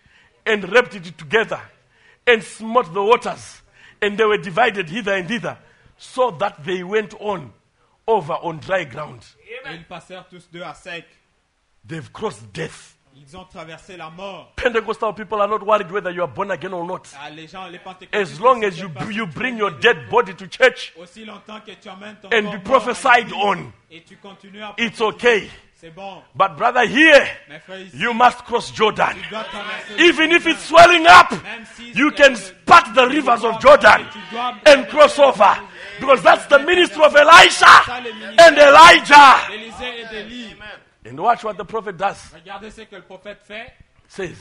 and wrapped it together and smote the waters, and they were divided hither and thither, so that they went on over on dry ground. et ils passèrent tous deux à sec. They've crossed death. Ils ont traversé la mort. Pentecostal people are not worried whether you are born again or not. Ah, les gens, les pentecôtistes, As long as ne you, savent pas you si tu bring es your né. dead body to church Aussi longtemps que tu amènes ton and corps be mort prophesied à l'église, on, et tu continues à it's prophétiser, okay. c'est bon. But brother, here, Mais frère, ici, you must cross Jordan. tu dois traverser le Even if Jourdain. it's swelling up, Même si you c'est- can spat the rivers of Jordan tu dois and cross over. Because that's the ministry of Elisha and Elijah. Élisée et d'Élie. And watch what the prophet does. Regardez ce que le prophète fait. Says,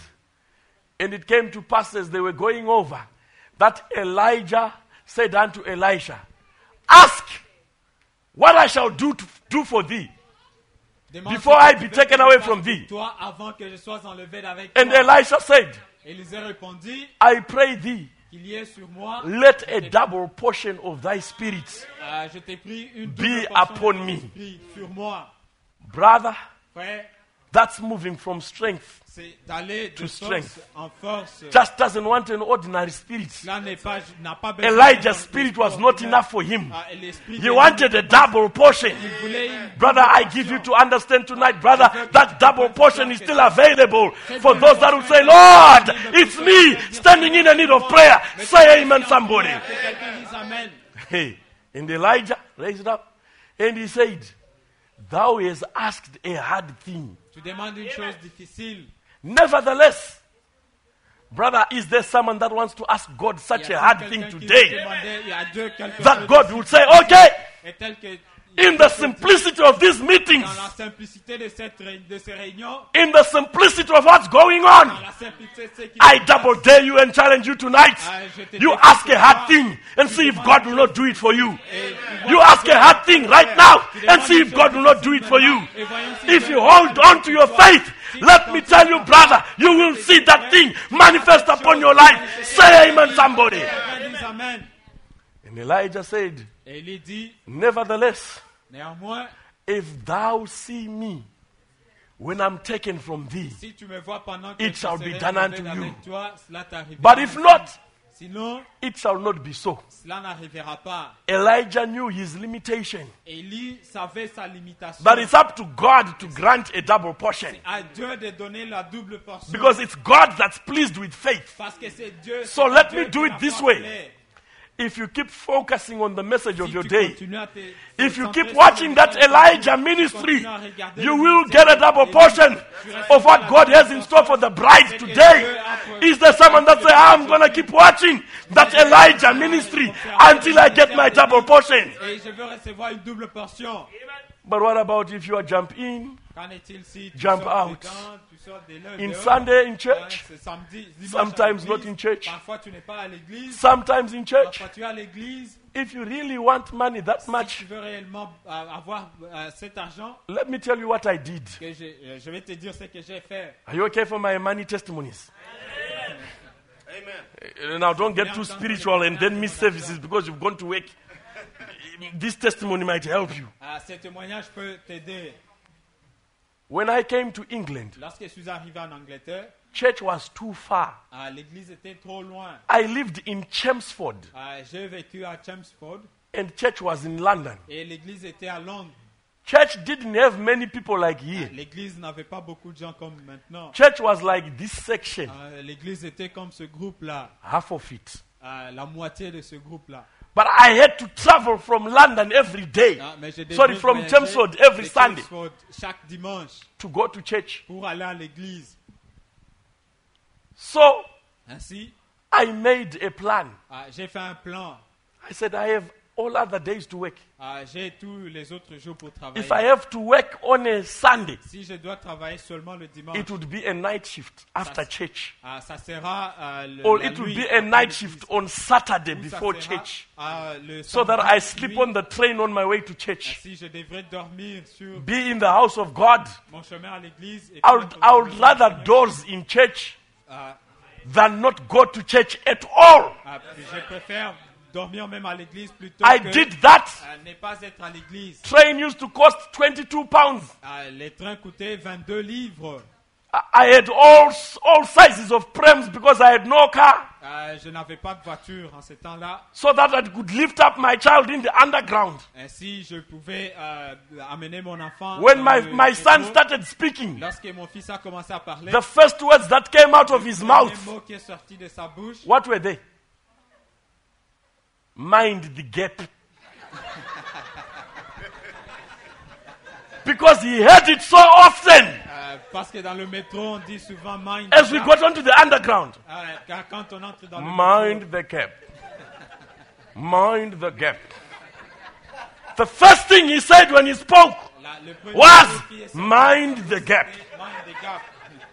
and it came to pass as they were going over, that Elijah said unto Elisha, ask what I shall do to, do for thee. Demande Before ce que I tu be veux taken que je away fasse from pour thee. Toi, avant que je sois enlevé d'avec And toi. Elisha said, Élisée répondit, I pray thee, qu'il y ait sur moi, let a double portion of thy spirit, euh, je t'ai pris une Be double portion upon de ton me. esprit sur moi. brother. Frère, That's moving from strength. c'est d'aller de To force strength. en force. Just doesn't want an ordinary spirit. Cela n'est pas, n'a pas besoin Elijah's d'un spirit esprit was not ordinaire. enough for him. Ah, et l'esprit He de wanted a double portion. Il voulait une Brother, double I portion. give you to understand tonight, brother, that double portion is still available for those that will say, Lord, it's me standing in the need of prayer. Say amen, somebody. Que quelqu'un dise amen. Hey, and Elijah raised up and he said, thou hast asked a hard thing. Tu demandes une chose difficile. Nevertheless, brother, is there someone that wants to ask God such Il y a a hard quelqu'un thing qui veut today? demander, il y a Dieu quelque That chose God de will say, difficile. okay, Et tel que in the simplicity of these meetings, dans la simplicité de, cette, ré- de ces réunions, in the simplicity of what's going dans on, la simplicité de ce qui I se double passe, dare you and challenge you tonight. ah, je te You défie ask ce a hard soir, thing and see if God will not do it for you. et tu You vois ask que a hard thing right now and see if God will not do it for you. Et voyons si If Dieu you va hold le faire on to your pour toi. faith, let me tell you, brother, you will see that thing manifest upon your life. Say amen, somebody. Quelqu'un dise amen. And Elijah said, Et il dit, nevertheless, néanmoins, if thou see me when I'm taken from thee, si tu me vois pendant que It je shall serai be done enlevé unto avec you. toi, cela t'arrivera. but if not, Sinon, it shall not be so. cela n'arrivera pas. Elijah knew his limitation, Élie savait sa limitation. but it's up to God to grant a double portion, À Dieu de donner la double portion. because it's God that's pleased with faith. Parce que c'est Dieu. So c'est let Dieu me qui do it la this foi way. plaît. If you keep focusing on the message of Si your tu day, continues à te if you concentrer keep sur watching le that message, Elijah tu ministry, continues à regarder you le will ministère get a double d'Élie, portion tu of recevras what la God double has in store for the bride portion que today. Dieu a pour- Is there someone that say, I'm going to keep watching that Elijah ministry until I get my double portion? Et je veux recevoir une double portion. But what about if you are jump in, Qu'en est-il si tu Jump sors out. dedans, tu sors de là, In dehors. Sunday in Hein, church, c'est samedi, dimanche sometimes à not l'église. in church, Parfois tu n'es pas à l'église. sometimes in church. Parfois tu es à l'église. If you really want money that Si tu much, veux réellement euh, avoir euh, cet argent, let me tell you what I did. que je, euh, je vais te dire ce que j'ai fait. Are you okay for my money testimonies? Uh, Now don't get too spiritual and then miss services because you've gone to work. This testimony might help you. Ah, ce témoignage peut t'aider. When I came to England, Lorsque je suis arrivé en Angleterre, church was too far. ah, l'église était trop loin. I lived in Chelmsford Ah, j'ai vécu à Chelmsford and church was in London. et l'église était à Londres. Church didn't have many people like here. L'église n'avait pas beaucoup de gens comme maintenant. Church was like this section, Ah, l'église était comme ce groupe-là, half of it. ah, la moitié de ce groupe-là. But I had to travel from London every day, Ah, mais je devais sorry, from voyager Chelmsford every de Sunday Chelmsford chaque dimanche to go to church. pour aller à l'église. So Ainsi, I made a plan. ah, j'ai fait un plan. I said, I have all other days to work. Ah, j'ai tous les autres jours pour travailler. If I have to work on a Sunday, Si je dois travailler seulement le dimanche, it would be a night shift after church. ah, ça sera ah, le, Or la it would nuit be a après night l'église. shift on Saturday Ou ça before sera, church. ah, le So that samedi I sleep nuit. on the train on my way to church. Si je devrais dormir sur Be in the house of God. mon chemin à l'église, et I puis would, être I dans would le rather Seigneur, doze in church ah, than not go to church at all. ah, je préfère dormir même à l'église plutôt I que did that. ah, ne pas être à l'église. Train used to cost twenty-two pounds. Ah, les trains coûtaient vingt-deux livres. I I had all, all sizes of prams because I had no car. Ah, je n'avais pas de voiture en ce temps-là. So that I could lift up my child in the underground. Ainsi, je pouvais euh, amener mon enfant. When dans my, le my son métro. started speaking, Lorsque mon fils a commencé à parler, the first words that came out of his le mouth, premier mot qui est sorti de sa bouche, what were they? Mind the gap. Because he heard it so often euh, parce que dans le métro, on dit souvent mind. as the we gap. got onto the underground. Ah, car quand on entre dans le Mind métro, the gap. Mind the gap. The first thing he said when he spoke la- le premier was mot qui est sorti mind de sa the bouche, gap. c'était mind the gap.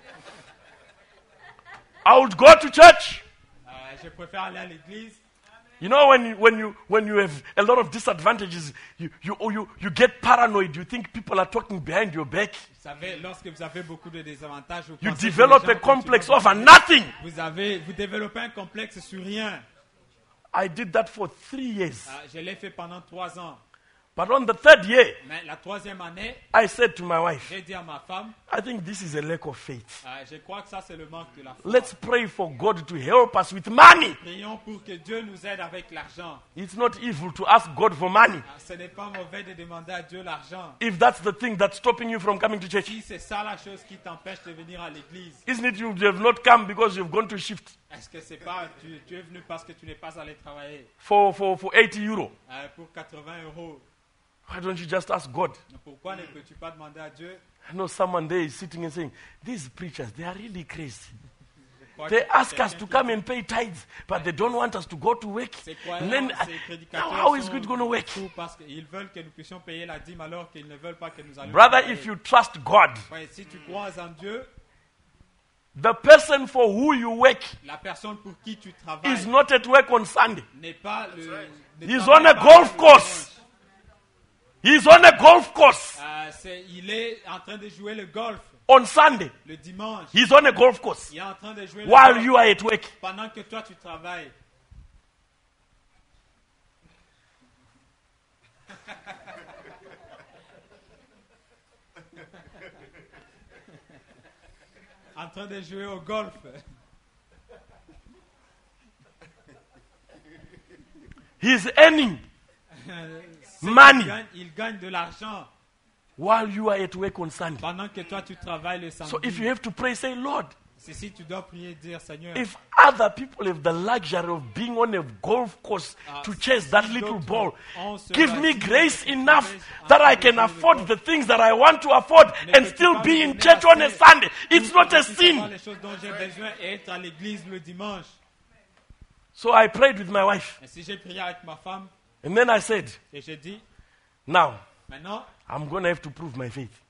I would go to church. Euh, je préfère aller à l'église. You know, when you, when you when you have a lot of disadvantages, you you or you you get paranoid. You think people are talking behind your back. Vous savez, lorsque vous avez beaucoup de désavantages, vous You pensez que les develop gens a complex continuent over à- nothing. Vous avez, vous développez un complexe sur rien. I did that for three years. Ah, je l'ai fait pendant trois ans. But on the third year, Mais la troisième année, I said to my wife, j'ai dit à ma femme, I think this is a lack of faith. ah, je crois que ça c'est le manque de la foi. Let's pray for God to help us with money. Prions pour que Dieu nous aide avec l'argent. It's not evil to ask God for money Ah, ce n'est pas mauvais de demander à Dieu l'argent. if that's the thing that's stopping you from coming to church. Si c'est ça la chose qui t'empêche de venir à l'église, Isn't it you have not come because you've gone to shift est-ce que c'est pas tu, tu es venu parce que tu n'es pas allé travailler for, for, for eighty euro? ah, pour quatre-vingts euros? Why don't you just ask God? Pourquoi ne peux-tu pas demander à Dieu? I know someone there is sitting and saying, these preachers, they are really crazy. Je crois They que ask us quelqu'un to qui- come and pay tithes, but they don't want us to go to work. Ces croyants, And then, ces uh, prédicateurs how is sont it going to work? fous parce qu'ils veulent que nous puissions payer la dîme alors qu'ils ne veulent pas que nous allions Brother, travailler. if you trust God, Ouais, si tu crois en Dieu, the person for who you work la personne pour qui tu travailles is not at work on Sunday. n'est pas le. ne He's travaille on a pas golf le course. dimanche. He's on a golf course Euh, c'est- il est en train de jouer le golf on Sunday. le dimanche. He's on a golf course Il est en train de jouer le while golf you are at work. pendant que toi tu travailles. En train de jouer au golf. He's earning C'est Money. qu'il gagne- il gagne de l'argent while you are at work on Sunday. pendant que toi tu travailles le samedi. So if you have to pray, say, Lord, C'est si tu dois prier et dire Seigneur, if other people have the luxury of being on a golf course Ah, to chase that si little d'autres ball, ont ce give me bâtiment grace de enough grace that I en train can de jouer le afford golf, the things that I want to afford ne and peux-tu still pas be me in donner church on a assez Sunday. It's pour not que a je puisse avoir sin. les choses dont j'ai besoin et être à l'église le dimanche. So I prayed with my wife. Et si j'ai prié avec ma femme And then I said, et j'ai dit, now, maintenant, I'm going to have to prove my faith.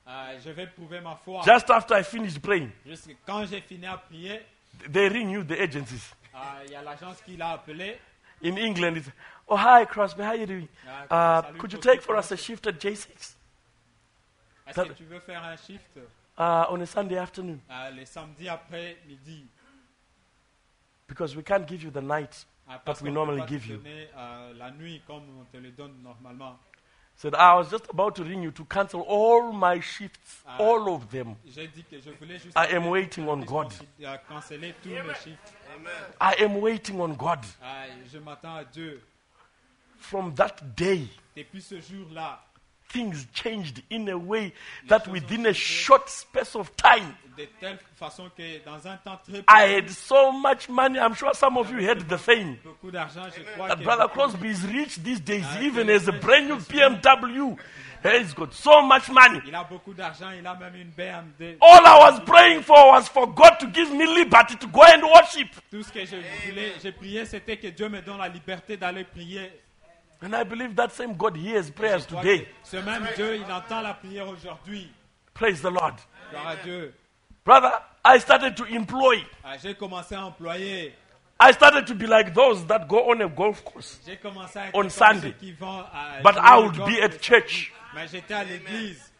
Euh, je vais prouver ma foi. Just after I finished praying, Jusque quand j'ai fini à prier, they ring the agencies. euh, il y a l'agence qui l'a appelé. In England, it's, oh, hi, Crosby, how are you doing? Euh, Uh, salut, could you Crosby, take for comment us a tu- shift at J six Est-ce that- que tu veux faire un shift uh, on a Sunday afternoon? euh, les samedis après midi? Because we can't give you the night. Euh, But parce we qu'on normally peut pas te give you. donner euh, la nuit comme on te le donne normalement. Said, I was just about to ring you to cancel all my shifts, Ah. all of them. J'ai dit que je voulais juste I am waiting on God. euh, canceller tous mes shifts. I am waiting on God. Ah, je m'attends à Dieu. From that day, Depuis ce jour-là, things changed in a way that within a short space of time, de telle façon que dans un temps très I had so much money. I'm sure some of you had the same. beaucoup d'argent, je crois That que Brother Crosby is rich these days, even as a brand new B M W. He's got so much money. il a beaucoup d'argent, il a même une B M W. All I was praying for was for God to give me liberty to go and worship. Tout ce que je voulais, j'ai prié, c'était que Dieu me donne la liberté d'aller prier. And I believe that same God hears prayers Je crois today. que ce même Dieu, il entend la prière aujourd'hui. Praise the Lord. Gloire à Dieu. Brother, I started to employ. Ah, j'ai commencé à employer. I started to be like those that go on a golf course. J'ai commencé à être On comme Sunday. ceux qui vont à But jouer I au would golf be le at samedi. church. Mais j'étais à l'église.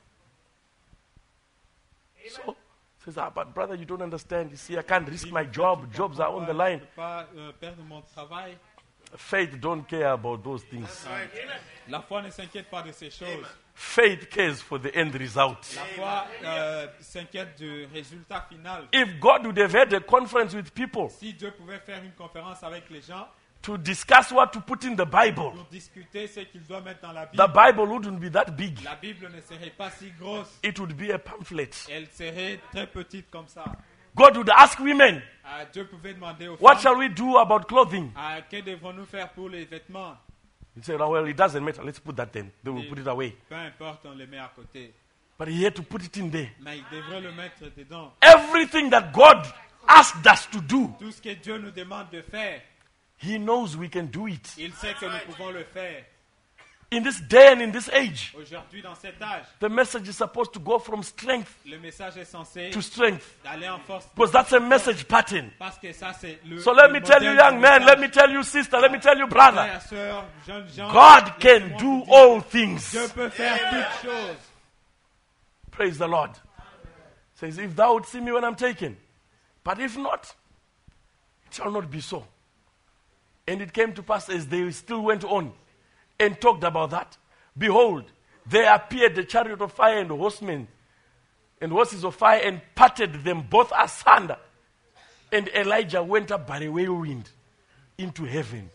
So, says, ah, but brother, you don't understand. You see, I can't risk my job. Jobs are on the line. Je ne peux pas euh, perdre mon travail. Faith don't care about those things. La foi ne s'inquiète pas de ces choses. Faith cares for the end result. La foi euh, s'inquiète du résultat final. If God would have had a conference with people Si Dieu pouvait faire une conférence avec les gens to discuss what to put in the Bible, pour discuter ce qu'il doit mettre dans la the Bible, Bible wouldn't be that big. la Bible ne serait pas si grosse. It would be a pamphlet. Elle serait très petite comme ça. God would ask women, Ah, Dieu pouvait demander aux what femmes, shall we do about clothing? ah, que devons-nous faire pour les vêtements? He said, oh, well, it doesn't matter. Let's put that then. They will put it away. Peu importe, on les met à côté. But he had to put it in there. Mais il devrait le mettre dedans. Everything that God asked us to do, Tout ce que Dieu nous demande de faire, he knows we can do it. il sait que nous pouvons le faire. In this day and in this age, Aujourd'hui, dans cet âge, the message is supposed to go from strength le message est censé to strength. aller en force. Because that's a message pattern. Parce que ça, c'est le. So let le me tell you, modèle young du man, let message. me tell you, sister, let me tell you, brother, Frères, sœurs, jeunes gens, God can laissez-moi do vous dire, all things. Dieu peut faire toutes choses. Praise the Lord. Says, if thou would see me when I'm taken, but if not, it shall not be so. And it came to pass as they still went on and talked about that, behold, there appeared the chariot of fire and horsemen and horses of fire and parted them both asunder. And Elijah went up by a whirlwind into heaven.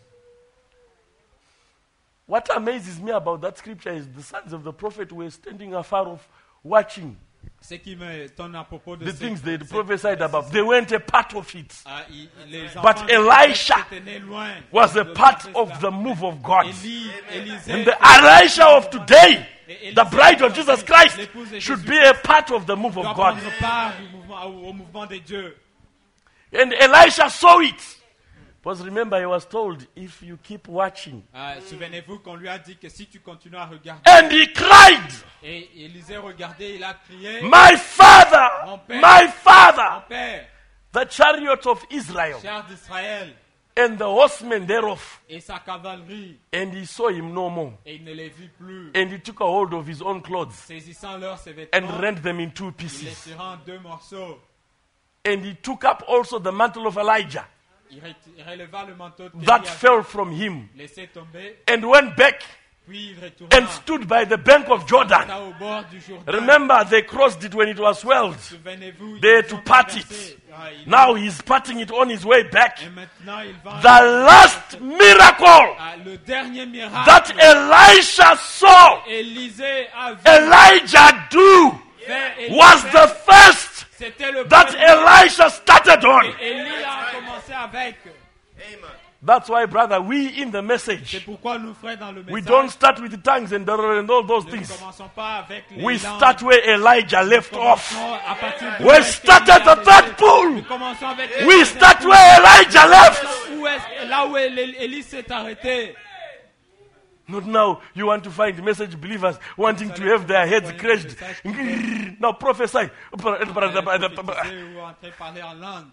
What amazes me about that scripture is the sons of the prophet were standing afar off watching Ce qui m'étonne à propos de the cette- things they cette- prophesied about. They weren't a part of it. Ah, il- les But enfants Elisha étaient nés loin Was a de part cette of là. the move of God. Élie- Élisée- And the Elisha of today, Et Élisée- the bride of Jesus Christ, l'épouse de should Jésus be a part of the move doit of God. prendre part du mouvement, au, au mouvement de Dieu. And Elisha saw it. Because remember, he was told, if you keep watching. Ah, souvenez-vous qu'on lui a dit que si tu continues à regarder, And he cried, et Élisée regardait, il a crié, my father, Mon père. my mon father, père, the chariot of Israel, cher d'Israël, and the horsemen thereof. et sa cavalerie, And he saw him no more. et il ne les vit plus. And he took a hold of his own clothes Saisissant leurs ses and vêtements, rent them in two il les pieces. tira en deux morceaux. And he took up also the mantle of Elijah Il ré- il releva le manteau de that Élie, fell from him laissé tomber, and went back puis il retourna and stood by the bank of Jordan. au bord du Jourdain. Remember, they crossed it when it was swelled. Souvenez-vous, They ils had to ont part traversé. it. Ah, il- Now he's parting it on his way back. Et maintenant, il va The last miracle Ah, le dernier miracle that Elisha saw Élisée a vu Elijah do faire Élie was faire. the first C'était le that premier Elisha started on. que Élie a commencé avec. That's why, brother, we in the C'est message, pourquoi nous, frères, dans le we message, don't start with the tongues and, and all those nous ne things. commençons pas avec les We langues. start where Elijah left Nous off. commençons à partir de We où est-ce start qu'Élie at a the third laissé. pool. Nous commençons avec le We troisième start pool. where Elijah left. Où est-ce- là où Élie Élie s'est arrêté. Not now you want to find message believers wanting to have their heads crushed. Now prophesy. prophétiser ou entrer parler en langue.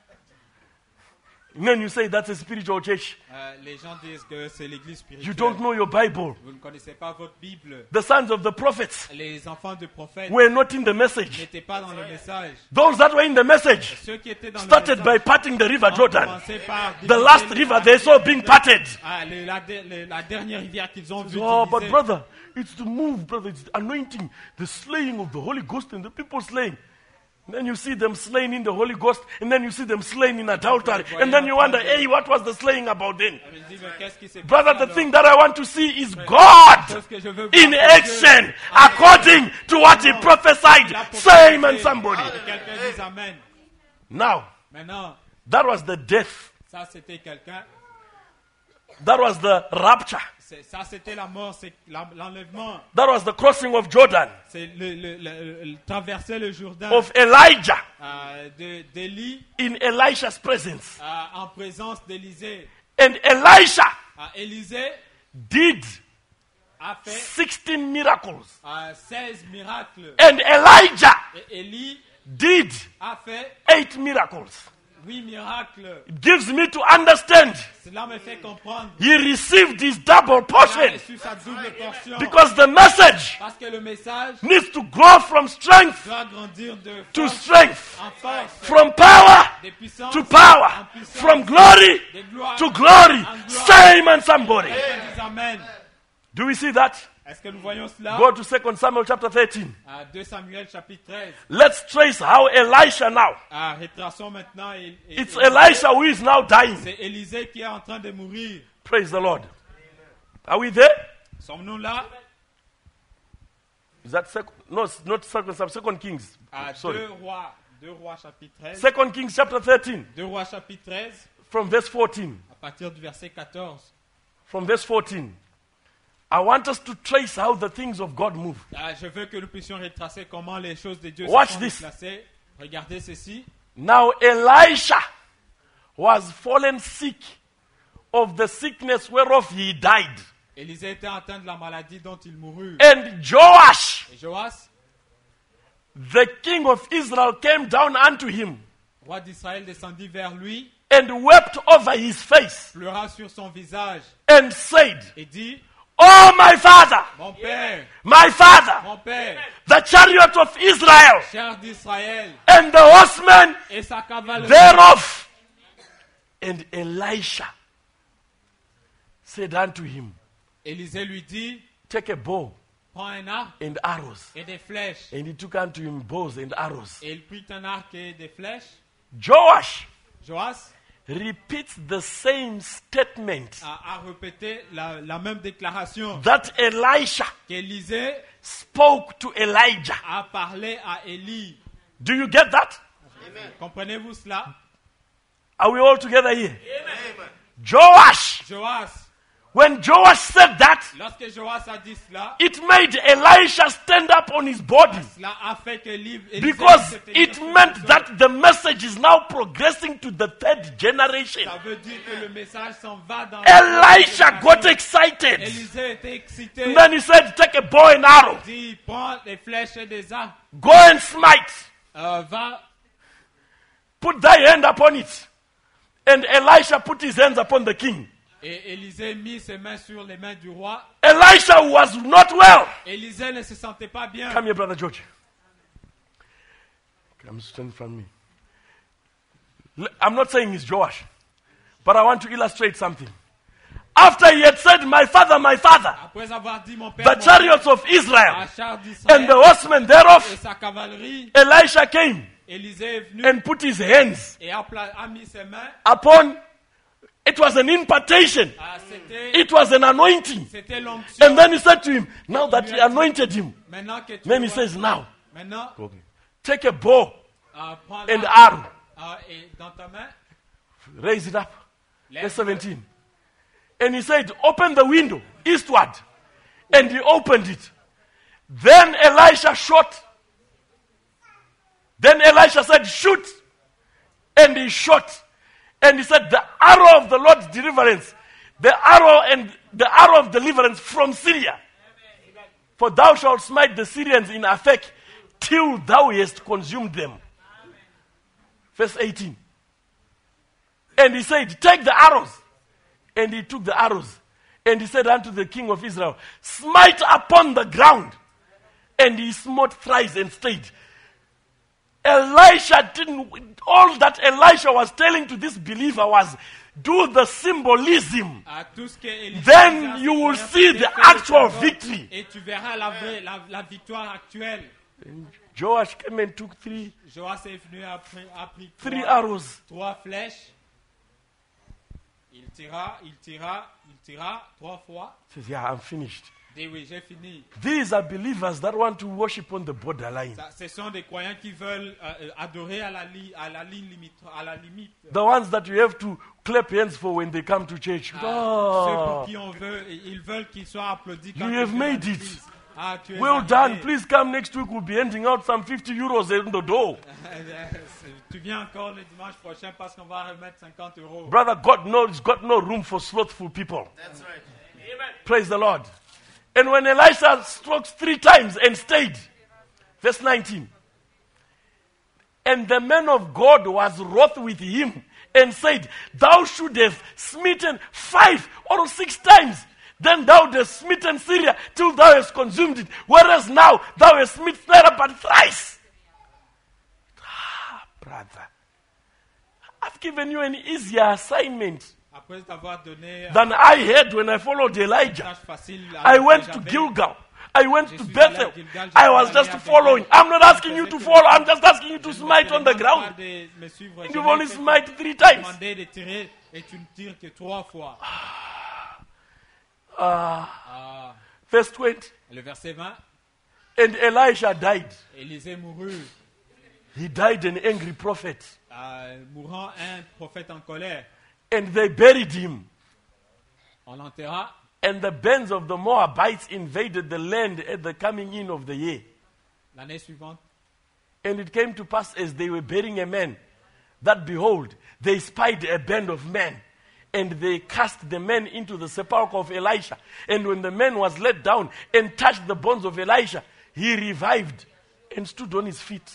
And then you say that's a spiritual church. Euh, les gens disent que c'est l'église You spirituelle. don't know your Bible. Vous ne connaissez pas votre Bible. The sons of the prophets Les enfants de prophètes were not in the message. n'étaient pas dans le message. Those that were in the message Ceux qui étaient dans started le by message parting the river ont Jordan. commencé par The last diviser river la- they saw being parted. Ah, le- la, de- le- la dernière rivière qu'ils ont vue Oh, but diviser. brother, it's the move, brother. It's the anointing, the slaying of the Holy Ghost and the people slaying. And then you see them slain in the Holy Ghost, and then you see them slain in adultery. And then you wonder, hey, what was the slaying about then? Je me dis, mais qu'est-ce qui s'est Brother, passé the alors? thing that I want to see is God Chose que je veux voir, in c'est action, Dieu. according to what He prophesied. La prophétie. Say amen, somebody. Que quelqu'un dise amen. Now, Maintenant, that was the death. ça c'était quelqu'un. That was the rapture. C'est- Ça c'était la mort, c'est la- l'enlèvement. That was the crossing of Jordan, C'est le, le, le- le- traverser le Jourdain of Elijah euh, de- d'Élie in Elisha's presence. euh, en présence d'Élisée. And Elisha Euh, Élisée did a fait sixteen miracles. euh, seize miracles. And Elijah Et Élie did a fait eight miracles. huit miracles. It gives me to understand Cela me fait comprendre he received his double qu'il a portion reçu sa double portion. because the message Parce que le message needs to grow from strength doit grandir de to force strength, en force, from power des puissances to power, en puissance, from glory des gloires to glory. en gloire. Say amen, somebody. Quelqu'un dise amen. Do we see that? Est-ce que nous voyons cela? Go to Second Samuel chapter thirteen. À deux Samuel chapitre treize. Let's trace how Elisha now. Ah, retraçons maintenant. Et, et- It's et- Elisha who is now dying. C'est Élisée qui est en train de mourir. Praise the Lord. Are we there? Sommes-nous là? Is that second? No, it's not second Samuel, second Kings. À Sorry. deux rois, deux rois chapitre treize. Second Kings chapter thirteen, deux rois chapitre treize, from verse fourteen. à partir du verset quatorze. From verse fourteen. I want us to trace how the things of God move. Ah, je veux que nous puissions retracer comment les choses de Dieu Watch se sont this. déplacées. Regardez ceci. Now Elisha was fallen sick of the sickness whereof he died. Élisée était atteint de la maladie dont il mourut. And Joash, Et Joas, the king of Israel, came down unto him roi d'Israël, descendit vers lui, and wept over his face pleura sur son visage and said, et dit, Oh, my father, mon père, my father, mon père, the chariot of Israel cher d'Israël, and the horsemen et sa cavalerie. thereof. And Elisha said unto him, Élisée lui dit, Take a bow prends un arc and arrows. et des flèches. And he took unto him bows and arrows. Et il prit un arc et des flèches. Joash Joas repeats the same statement a, a répété la, la même déclaration that Elisha qu'Élisée spoke to Elijah. a parlé à Élie. Do you get that? Comprenez-vous cela? Are we all together here? Joash, Joas, when Joash said that, lorsque Joas a dit cela, it made Elisha stand up on his body cela a fait que Élie- Élisée because se tenait it sur son meant dos. that the message is now progressing to the third generation. Ça veut dire que le message s'en va dans Elisha la got excited. Élisée était excité. And then he said, Take a bow and arrow, Il dit, prends des flèches et des arcs, go and smite, euh, va, put thy hand upon it. And Elisha put his hands upon the king. et Élisée mit ses mains sur les mains du roi. Elisha was not well. Élisée ne se sentait pas bien. Come here, Brother George. Come stand from me. L- I'm not saying it's Joash, but I want to illustrate something. After he had said, My father, my father, Après avoir dit mon père, the mon chariots of père, Israel à char and the d'Israël horsemen et thereof, sa cavalerie, Elisha came Élisée est venu and put his hands et a, pla- a mis ses mains. upon. It was an impartation. Ah, c'était, It was an anointing. c'était l'onction. And then he said to him, now that he anointed him, Maintenant que tu then he vois- says, now, maintenant, take a bow euh, prends and l'arc, arrow. euh, et dans ta main, Raise it up. lève- Verse seventeen. And he said, open the window eastward. And he opened it. Then Elisha shot. Then Elisha said, shoot. And he shot. And he said, the arrow of the Lord's deliverance the arrow and the arrow of deliverance from Syria. For thou shalt smite the Syrians in Aphek till thou hast consumed them. Verse eighteen. And he said, take the arrows. And he took the arrows. And he said unto the king of Israel, smite upon the ground. And he smote thrice and stayed. Elisha didn't, all that Elisha was telling to this believer was, do the symbolism. Then you will see the actual victory. Et tu verras la vraie, la, la victoire actuelle. And Joash came and took three, Joas est venu a pris, a pris three trois, arrows. trois flèches. Il tira, il tira, il tira trois fois. He says, yeah, I'm finished. Dit oui, j'ai fini. These are believers that want to worship on the borderline. Ça, ce sont des croyants qui veulent euh, adorer à la, li, à la ligne limite, à la limite. The ones that you have to clap hands for when they come to church. Ah, ceux pour Oh, qui on veut, ils veulent qu'ils soient applaudis. Quand you ils have viennent made à it. l'église. Ah, tu es well arrivé. done. Please come next week. We'll be handing out some fifty euros in the door. Tu viens encore le dimanche prochain parce qu'on va remettre cinquante euros. Brother, God knows got no room for slothful people. That's right. Amen. Praise the Lord. And when Elisha struck three times and stayed, verse nineteen, and the man of God was wroth with him and said, thou should have smitten five or six times. Then thou hast smitten Syria till thou hast consumed it. Whereas now thou hast smitten Syria but thrice. Ah, brother. I've given you an easier assignment Après t'avoir donné than I had when I followed un Elijah. message facile I avec went que to j'avais, Gilgal. I went Je to suis Bethel. allé à Gilgal, I je was suis just allé à following. Bethel. I'm not asking you to follow. I'm just asking you to smite on the ground. De me suivre, And je you've n'ai only fait smite three que times. demander de tirer et tu ne tires que trois fois. Ah, Ah, verse twenty. le verset vingt, And Elisha died. Élisée mourut, He died an angry prophet. euh, mourant un prophète en colère. And they buried him. On l'enterra. And the bands of the Moabites invaded the land at the coming in of the year. L'année suivante, And it came to pass as they were burying a man, that behold, they spied a band of men. And they cast the man into the sepulchre of Elisha. And when the man was let down and touched the bones of Elisha, he revived and stood on his feet.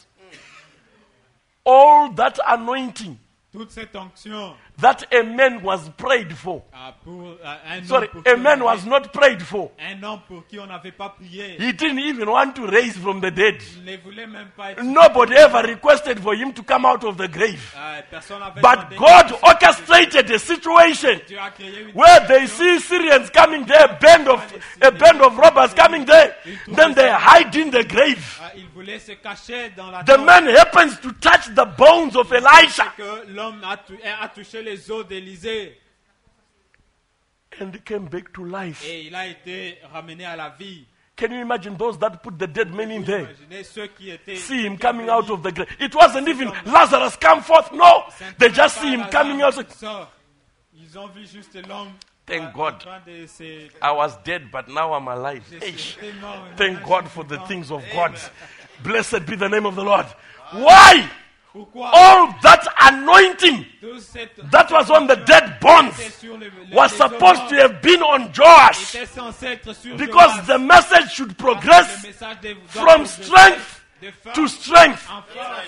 All that anointing toute cette onction that a man was prayed for. euh, pour euh, un, Sorry, homme pour qui a on man avait- was not prayed for. un homme pour qui on n'avait pas prié. He didn't even want to raise from the dead. Il ne voulait même pas être. Nobody ever requested for him to come out of the grave. Euh, personne n'avait But demandé God que- orchestrated a situation Dieu a créé une where they situation. see Syrians coming there, a band of a band of robbers coming there, then they hide in the grave. Euh, il voulait se cacher dans la The tombe. man happens to touch the bones of Elisha Que l'homme a, tou- a touché les os d'Élisée and he came back to life. et il a été ramené à la vie. Can you imagine those that put the dead man in there? Imaginez ceux qui étaient. See him qui coming avaient out dit, of the grave. It wasn't even Lazarus come forth. No, they just see him Lazare coming out. sort. Ils ont vu juste l'homme. Thank euh, God. en train de se- I was dead, but now I'm alive. de Hey. se- de mort. Thank God for the things of God. Blessed be the name of the Lord. Why? Pourquoi All that anointing tout cette- that was on the dead bones était sur le- le- was les supposed os to have been on Joash était censé être sur because Joas. the message should Parce que progress le message de- doit from progresser strength de force to strength. en force.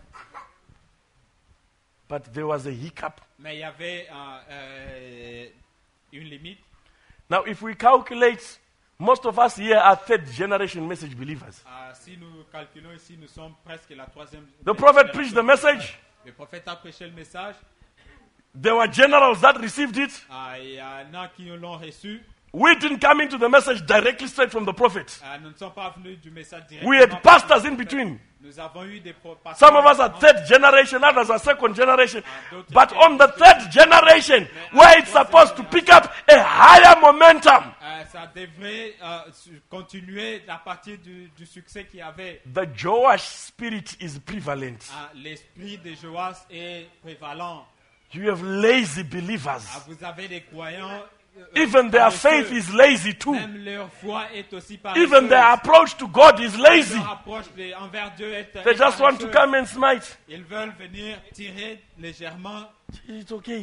But there was a hiccup. Mais il y avait euh, euh, une limite. Now, if we calculate, most of us here are third generation message believers. Euh, si nous calculons ici, nous sommes presque la troisième. The prophet preached the message. Le prophète a prêché le message. There were generals that received it. Euh, Il y en a qui l'ont reçu. We didn't come into the message directly straight from the prophet. Euh, nous ne sommes pas venus du message directement. We had pastors in between. Nous avons eu des pro- pasteurs. Some of us are third generation, others are second generation. But on the third generation, where it's supposed to pick up a higher momentum, Euh, ça devrait euh, su- continuer à partir du, du succès qu'il y avait. the Joash spirit is prevalent. Ah, l'esprit de Joas est prévalent. You have lazy believers. Ah, vous avez des croyants. euh, Even their paresseux. faith is lazy too. Même leur foi est aussi Even their paresseuse. approach to God is lazy. Leur approche de- envers Dieu est, They est just want to paresseuse. come and smite. Ils veulent venir tirer légèrement. It's okay.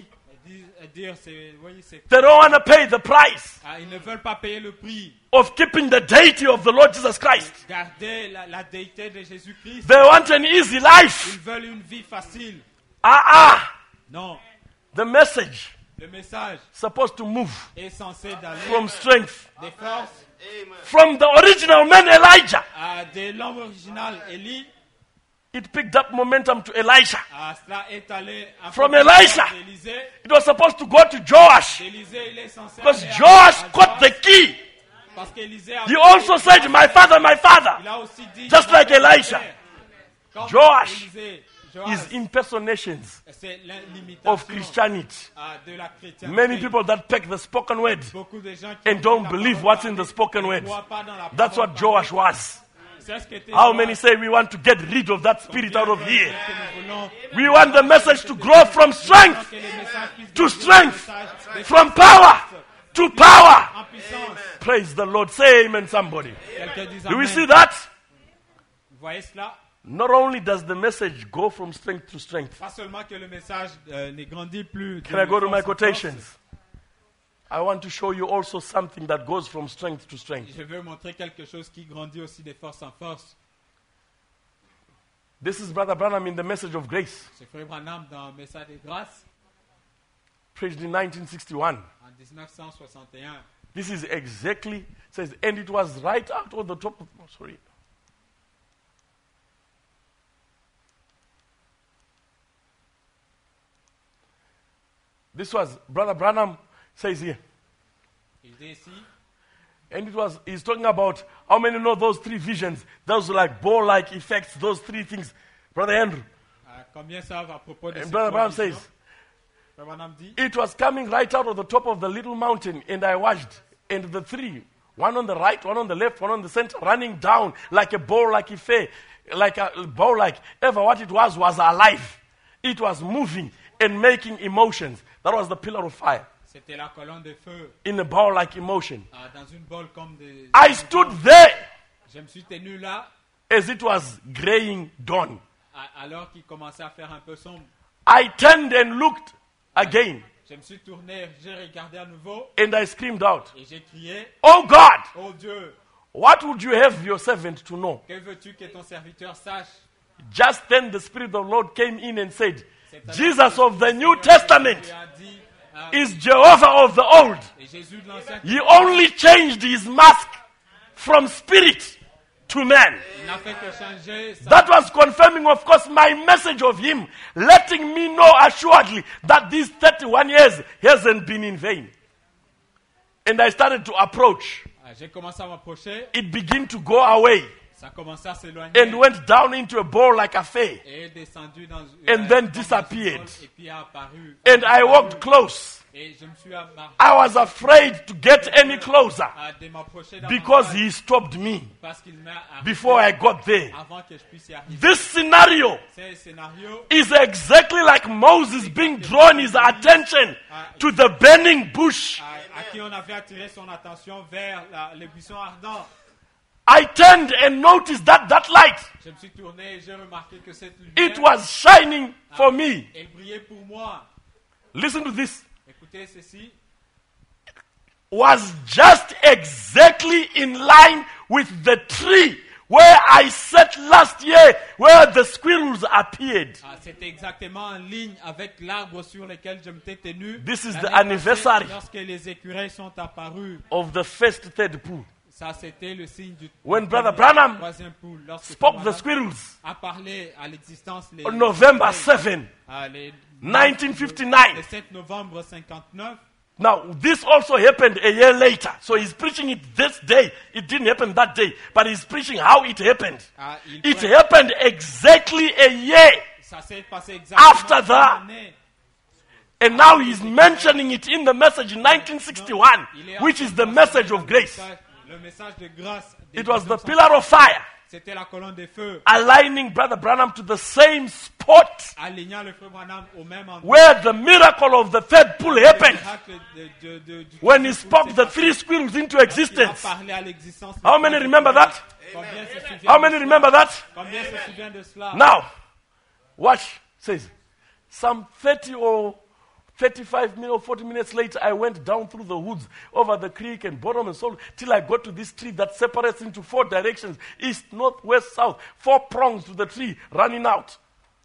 Dire, dire c'est, oui, c'est, They don't want to pay the price ah, ils ne veulent pas payer le prix. of keeping the deity of the Lord Jesus Christ. Garder la, la déité de Jésus-Christ. They want an easy life. Ils veulent une vie facile. Ah ah! Non. The message Le message supposed to move est censé d'aller from strength, des forces from the original man Elijah. à de l'homme original Élie. It picked up momentum to Elisha. À cela est allé un From peu Elisha. d'Élisée. It was supposed to go to Joash D'Élisée, il est censé because aller à- Joash à caught the Joas, key. parce qu'Élisée a He also said, "My father, my father." il a aussi dit Just like Elisha. Comme Joash Élisée, Is Joas, impersonations c'est l'imitation of Christianity. ah, de la chrétienté. Many people that take the spoken word Beaucoup de gens qui and ont don't la believe parole what's in the parlée spoken ne word. croient pas dans la That's parole what Joash parlée. was. C'est ce qu'était How Joas. many say we want to get rid of that spirit out of here? Que nous voulons- We want the message to grow from strength que les messages puissent to devenir strength, des messages de from power to power. en puissance. Praise the Lord. Say amen, somebody. Quelqu'un dit Do we amen. see that? Vous voyez cela? Not only does the message go from strength to strength. Pas seulement que le message euh, ne grandit plus. de Can I go to force my en force. quotations? I want to show you also something that goes from strength to strength. Je veux montrer quelque chose qui grandit aussi de force en force. This is Brother Branham in the message of grace, C'est Frère Branham dans le message de grâce preached in nineteen sixty-one. en dix-neuf cent soixante et un. This is exactly says, and it was right out of the top of oh, sorry. This was Brother Branham says here. Il dit ici, And it was he's talking about how many know those three visions, those like ball-like effects, those three things. Brother Andrew. euh, combien savent à propos de And ces Brother trois Branham visions? says, Frère Branham dit, it was coming right out of the top of the little mountain, and I watched, and the three, one on the right, one on the left, one on the center, running down like a ball, like a fair, like a ball, like ever what it was was alive. It was moving and making emotions. That was the pillar of fire c'était la colonne de feu in a ball-like emotion. euh, dans une bolle comme des. I stood there Je me suis tenu là as it was graying dawn. à- alors qu'il commençait à faire un peu sombre. I turned and looked again, Je me suis tourné, j'ai regardé à nouveau and I screamed out, et j'ai crié, "Oh God, oh Dieu, what would you have your servant to know?" que veux-tu que ton serviteur sache? Just then the Spirit of the Lord came in and said, C'est alors Jesus que of the le New Seigneur Testament lui a dit, euh, is Jehovah of the Old. et Jésus de l'Ancien He only changed his mask from spirit to man. il n'a fait que changer sa That was confirming, of course, my message of him, letting me know assuredly that these thirty-one years hasn't been in vain. And I started to approach. Ah, j'ai commencé à m'approcher, It began to go away ça a commencé à s'éloigner and went down into a ball like a fair. et est descendu dans And euh, then dans disappeared. une bolle et puis a apparu. And I walked close. Et je me suis amarré I was afraid to get any closer de m'approcher because davantage he stopped me parce qu'il m'a arrêté before I got there. avant que je puisse y arriver. This scenario C'est un scénario is exactly like Moses being drawn his attention to the burning bush. à, à qui on avait attiré son attention vers la- les buissons ardents. I turned and noticed that that light, Je me suis tourné et j'ai remarqué que cette lumière it was shining for me. elle brillait pour moi. Listen to this. Écoutez ceci, Was just exactly in line with the tree where I sat last year, where the squirrels appeared. ah, c'était exactement en ligne avec l'arbre sur lequel je m'étais tenu. This is l'année the passée, anniversary lorsque les écureuils sont apparus. Of the first third pool. Ça, c'était le signe du When du Brother premier- Branham troisième poule. Lorsque Spoke Frère the Branham squirrels a parlé à l'existence les, on November seventh, ah, les- nineteen fifty-nine. le sept novembre cinquante-neuf. Now, this also happened a year later. So he's preaching it this day. It didn't happen that day, but he's preaching how it happened. Ah, il It pourrait- happened exactly a year. ça s'est passé exactement After une that, année. And now he's mentioning it in the message in nineteen sixty-one, which is the message of grace. Le message de grâce. de It was the dix-neuf cent pillar of fire, C'était la colonne de feu, aligning Brother Branham to the same spot alignant le frère Branham au même endroit. where the miracle of the third pool Le happened. miracle de- de- de- du When he troisième spoke poule the s'est three squirrels into passé. Il a existence. parlé à l'existence. How many remember that? Combien se souvient How de many cela? remember that? Combien se souvient de cela? Now, watch, says, some thirty or thirty-five minutes or forty minutes later, I went down through the woods, over the creek and bottom and so till I got to this tree that separates into four directions, east, north, west, south, four prongs to the tree running out.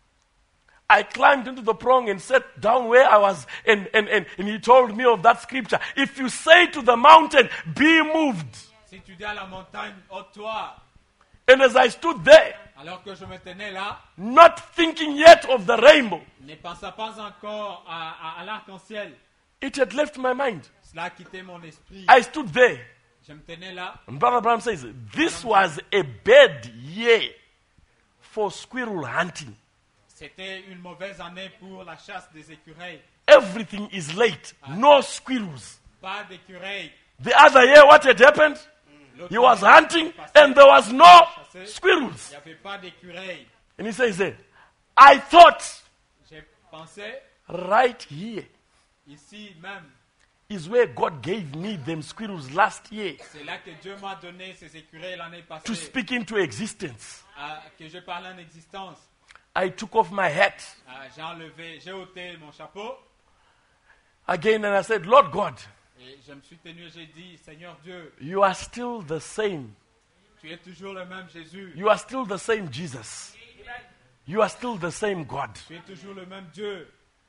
I climbed into the prong and sat down where I was, and, and, and, and he told me of that scripture. If you say to the mountain, be moved. Si tu dis à la montagne, ôte-toi. And as I stood there, Alors que je me tenais là, not thinking yet of the rainbow, ne pensant pas encore à, à, à l'arc-en-ciel, it had left my mind. cela a quitté mon esprit. I stood there. Je me tenais là. And Brother Branham says, this was a bad year for squirrel hunting. C'était une mauvaise année pour la chasse des écureuils. Everything is late. No squirrels. Pas d'écureuils. The other year, what had happened? L'autre He was année, hunting passé, and there was no chassé, squirrels. Il n'y avait pas d'écureuils. And he says, there, I thought J'ai pensé, right here ici même, is where God gave me them squirrels last year c'est là que Dieu m'a donné ces écureuils l'année to passée, speak into existence. à- que je parle en existence. I took off my hat Ah, j'ai enlevé, j'ai ôté mon chapeau again and I said, Lord God, et je me suis tenu et j'ai dit, Seigneur Dieu, you are still the same. tu es toujours le même Jésus, You are still the same Jesus. You are still the same God. tu es toujours le même Dieu.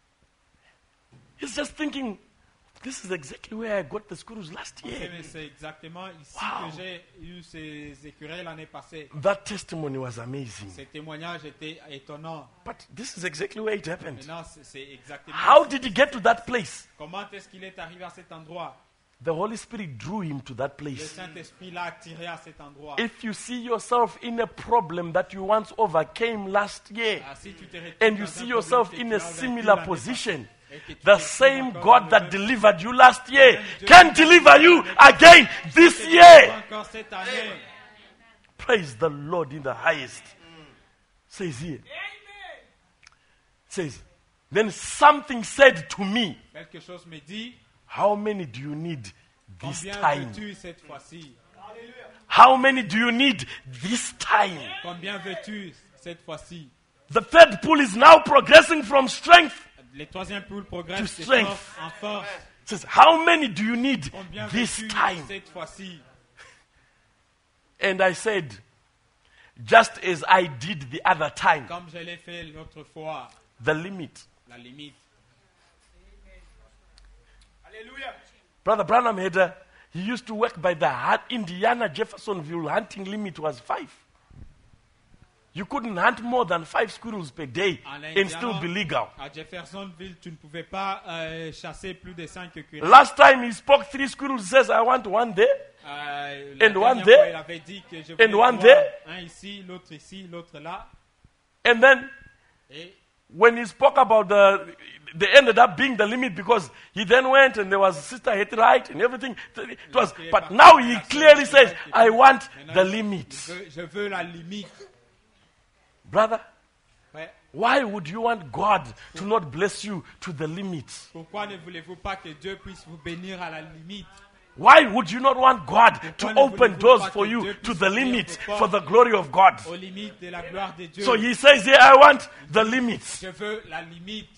He's just thinking, this is exactly where I got the squirrels last Eh year. bien, c'est exactement ici Wow. que j'ai eu ces écureuils l'année passée. That testimony was amazing. Ces témoignages étaient étonnants. But this is exactly where it happened. Maintenant, c'est, c'est exactement How did he get to that place? comment est-ce qu'il est arrivé à cet endroit. The Holy Spirit drew him to that Le place. Saint-Esprit l'a attiré à cet endroit. If you see yourself in a problem that you once overcame last year, Ah, si tu te retrouves and dans you un see problème yourself que in tu a as vaincu similar l'année position, passée, et que tu te the retrouves same encore God dans le that même- delivered you last year can deliver you again this year. encore cette année. Praise the Lord in the highest. Says here. Says, then something said to me, Quelque chose me dit, how many do you need this combien time? veux-tu cette fois-ci? How many do you need this time? Combien veux-tu cette fois-ci? The third pool is now progressing from strength. Les troisième poules To progressent de strength. force en force. Says, how many do you need Combien this veux-tu time? cette fois-ci? And I said, just as I did the other time, Comme je l'ai fait l'autre fois, the limit. la limite. Hallelujah. Brother Branham had a, he used to work by the Har- Indiana Jeffersonville hunting limit was five. You couldn't hunt more than five squirrels per day En and still be Indiana, legal. à Jeffersonville, tu ne pouvais pas euh, chasser plus de cinq écureuils. Last time he spoke three squirrels, he says, I want one there. Euh, la And one dernière there, fois, il avait dit que je voulais and one voir there. un ici, l'autre ici, l'autre là. And then Et when he spoke about the, they ended up being the limit because he then went and there was Sister Right and everything. It was, but now he clearly says, I want maintenant, the il limit. veut- je veux la limite. Brother, Ouais. why would you want God to not bless you to the limit? Pourquoi ne voulez-vous pas que Dieu puisse vous bénir à la limite? Why would you not want God to Pourquoi ne open voulez-vous doors pas for que you Dieu to puisse the ouvrir limit vos for the portes glory of God? Aux limites de la gloire de Dieu. So he says here, I want the limits. Je veux la limite.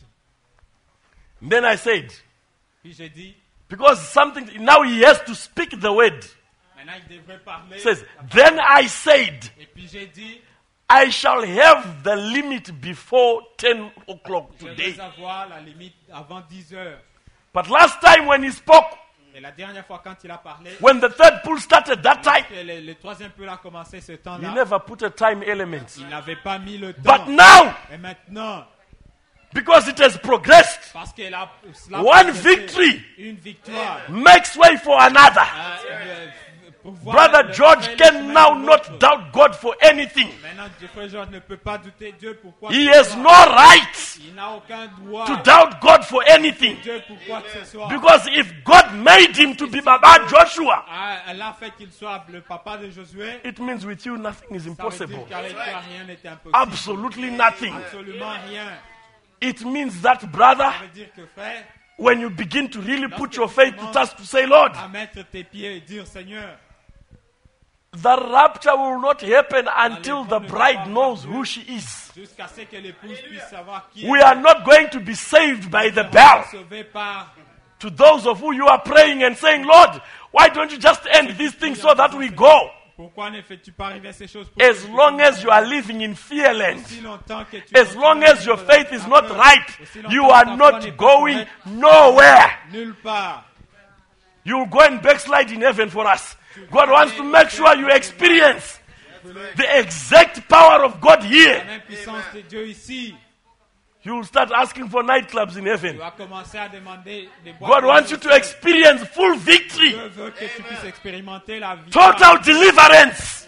Then I said, Puis j'ai dit, because something, now he has to speak the word. maintenant il devrait parler. Says, then I said, Et puis j'ai dit, I shall have the limit before ten o'clock je today. vais avoir la limite avant dix heures. But last time when he spoke, Et la dernière fois quand il a parlé, when the third pool started that time, que le, le troisième pull a commencé ce he temps-là, never put a time element. il n'avait pas mis le temps. But now, Et maintenant, because it has progressed, parce que la, cela One a progressé, victory. une victoire, makes way for another. euh, le- pour voir Brother le- George le can chemin now de not l'autre. doubt God for anything. Maintenant, Frère George ne peut pas douter Dieu pourquoi He que ce has soit. no right Il n'a aucun droit to doubt God for anything. Dieu pour quoi que ce soit. Because if God made him to be Baba Joshua, Ah, elle a fait qu'il soit le papa de Josué. it means with you nothing is Ça veut impossible. dire qu'avec toi, rien n'était impossible. Absolutely nothing. Absolument rien. It means that, brother, Ça veut dire que frère, when you begin to really put your faith to task to say, Lord, à mettre tes pieds et dire Seigneur, The rapture will not happen until the bride knows who she is. Jusqu'à ce que l'épouse puisse savoir qui We elle are not going to be saved by the bell. est sauvée par. To those of you who are praying and saying, Lord, why don't you just end these things so that we go? Pourquoi ne fais-tu pas arriver ces choses pour As que long tu as you are living in fearland, aussi longtemps que tu as long as your continues faith is not à right, aussi longtemps you que are ta foi not n'est pas going correcte, nowhere. nulle part. You'll go and backslide in heaven for us. God wants to make sure you experience the exact power of God La here. même puissance de Dieu ici. You'll start asking for nightclubs in Tu heaven. vas commencer à demander des boîtes God de wants you nuit to au ciel. experience full victory, Dieu veut que tu puisses expérimenter la victoire. total deliverance.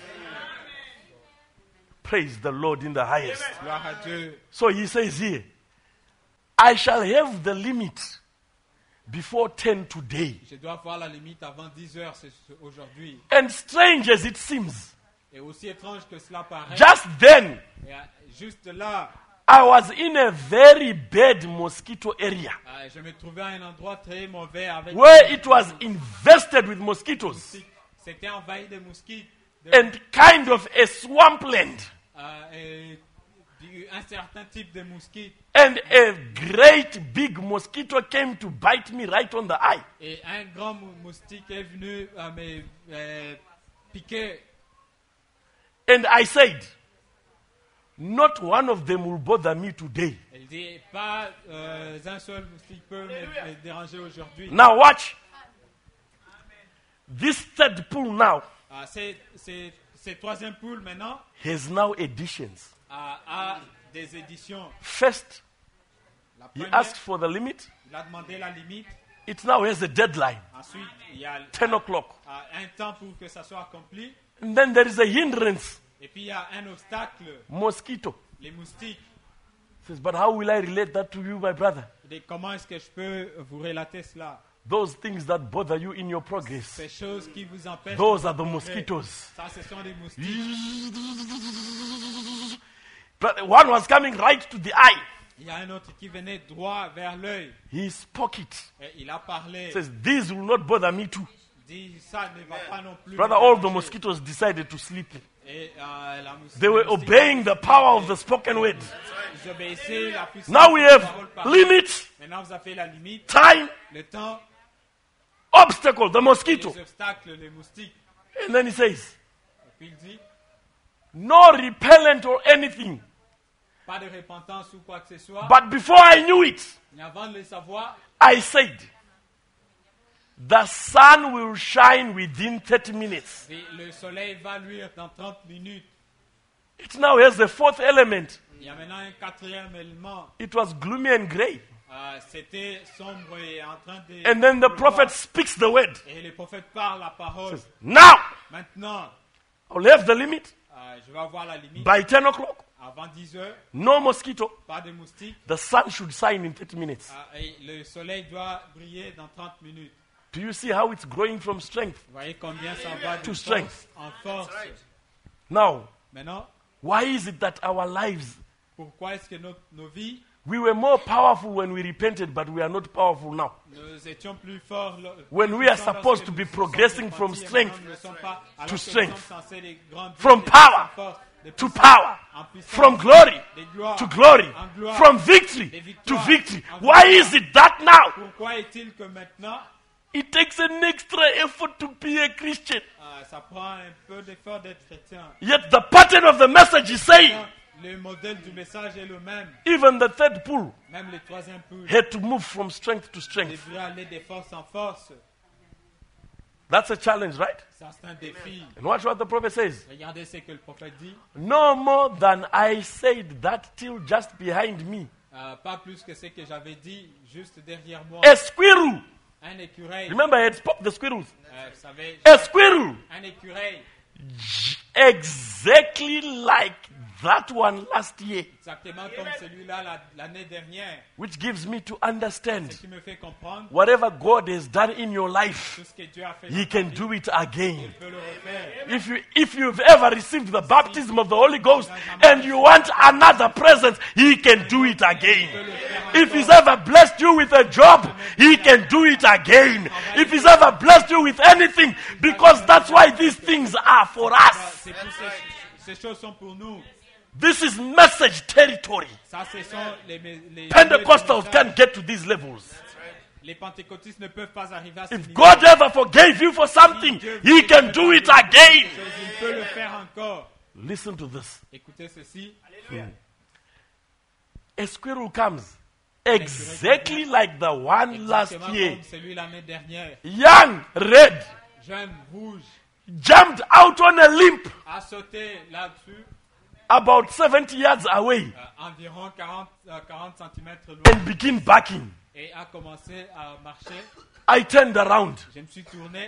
Praise the Lord in the highest. Gloire à Dieu. So he says here, I shall have the limit before ten today. Je dois voir la limite avant dix heures c'est ce- aujourd'hui. And strange as it seems, Et aussi étrange que cela paraît, just then et, euh, juste là, I was in a very bad mosquito area euh, je me trouvais à un endroit très mauvais avec where it was infested with mosquitoes c'était envahi de mosquites, de, and kind of a swampland. euh, et du- un certain type de mosquites. And a great big mosquito came to bite me right on the eye. Et un grand mou- moustique est venu euh, me euh, piquer. And I said, not one of them will bother me today. Il dit, pas euh, un seul moustique peut me, me déranger aujourd'hui. Now watch. This third pool now Ah, c'est, c'est, c'est troisième poule maintenant has now additions. a, a des éditions. First, La he première, asked for the limit. il a demandé la limite. It now has a deadline, Ensuite, il y a ten o'clock. ah, un temps pour que ça soit accompli. And then there is a hindrance, Et puis, il y a un obstacle, mosquito. les moustiques. Says, but how will I relate that to you, my brother? Il dit, comment est-ce que je peux vous relater cela? Those things that bother you in your progress, Ces choses qui vous empêchent. those de are the progrès. mosquitoes. Ça, ce sont des moustiques. But one was coming right to the eye. Il y a un autre qui venait droit vers l'œil. He spoke it. Et il a parlé. Says, these will not bother me too. Dit, ça ne va pas non plus. Brother, me all the déranger. mosquitoes decided to sleep. Et, euh, la moustique- They were le moustique- obeying the power of the spoken word. Ils obéissaient la puissance Now we de la have parole parlée. limit, Maintenant, vous avez la limite, time, le temps, obstacle, the mosquito. les obstacles, les moustiques. And then he says, Et puis il dit, no repellent or anything. pas de repentance ou quoi que ce soit. But before I knew it, Mais avant de le savoir, I said, the sun will shine within thirty minutes. et le soleil va luire dans trente minutes. It now has a fourth element. Il y a maintenant un quatrième élément. It was gloomy and gray. Euh, C'était sombre et en train de... And then the de prophet voir. speaks the word. Et le prophète parle la parole. Now, Maintenant, I'll have the limit euh, je vais avoir la limite. by ten o'clock. Avant dix heures, No mosquito. pas de moustiques. The sun should shine in thirty minutes. Euh, et le soleil doit briller dans trente minutes. Do you see how it's growing from strength? Vous voyez combien ça va de To force strength. en force. Now, Maintenant, why is it that our lives, pourquoi est-ce que nos, nos vies, we were more powerful when we repented, but we are not powerful now? nous étions plus forts lo- When plus we are puissants supposed lorsque to nous be nous sommes progressing from repentis et strength maintenant nous ne sommes pas, alors to que strength. nous sommes censés les grandes From vies, power en force, de to puissance, power, en puissance, from glory de gloire, to glory, en gloire, from victory de to victoire, victory. en Why victoire. is it that now? Pourquoi est-il que maintenant, It takes an extra effort to be a Christian. euh, ça prend un peu d'effort d'être chrétien? Yet the pattern of the message is saying Le modèle du message est le même. even the third pool Même le troisième poule had to move from strength to strength. devrait aller de force en force. That's a challenge, right? Ça, c'est un défi. And watch what the prophet says. Regardez ce que le prophète dit. No more than I said that till just behind me. Euh, pas plus que ce que j'avais dit juste derrière moi. A squirrel. Un écureuil. Remember, I had spoke the squirrels. Euh, vous savez, A squirrel. un écureuil. Exactly like that one last year. Exactement comme celui-là la- l'année dernière. Which gives me to understand Ce qui me fait comprendre whatever God has done in your life, tout ce que Dieu a fait. He dans can ta vie, do it again. il peut le refaire. If you if you've ever received the baptism of the Holy Ghost and you want another presence, He can do it Il peut again. le faire If he's ever blessed you with a job, he can do it again. If he's ever blessed you with anything, because that's why these things are for us. C'est pour ces, ces choses sont pour nous. This is message territory. Ça, ce sont les, les, Pentecostals can't get to these levels. Les pentecôtistes ne peuvent pas arriver à ce If niveau. God ever forgave you for something, he can do it again. Il peut le faire encore. Listen to this. Écoutez ceci. A squirrel comes exactly like the one last Exactement year. comme celui l'année dernière. Young, red, Jeune, rouge, jumped out on a limb a sauté là-dessus, about seventy yards away euh, environ quarante, euh, quarante centimètres loin, and began backing. et a commencé à marcher. I turned around. Je me suis tourné.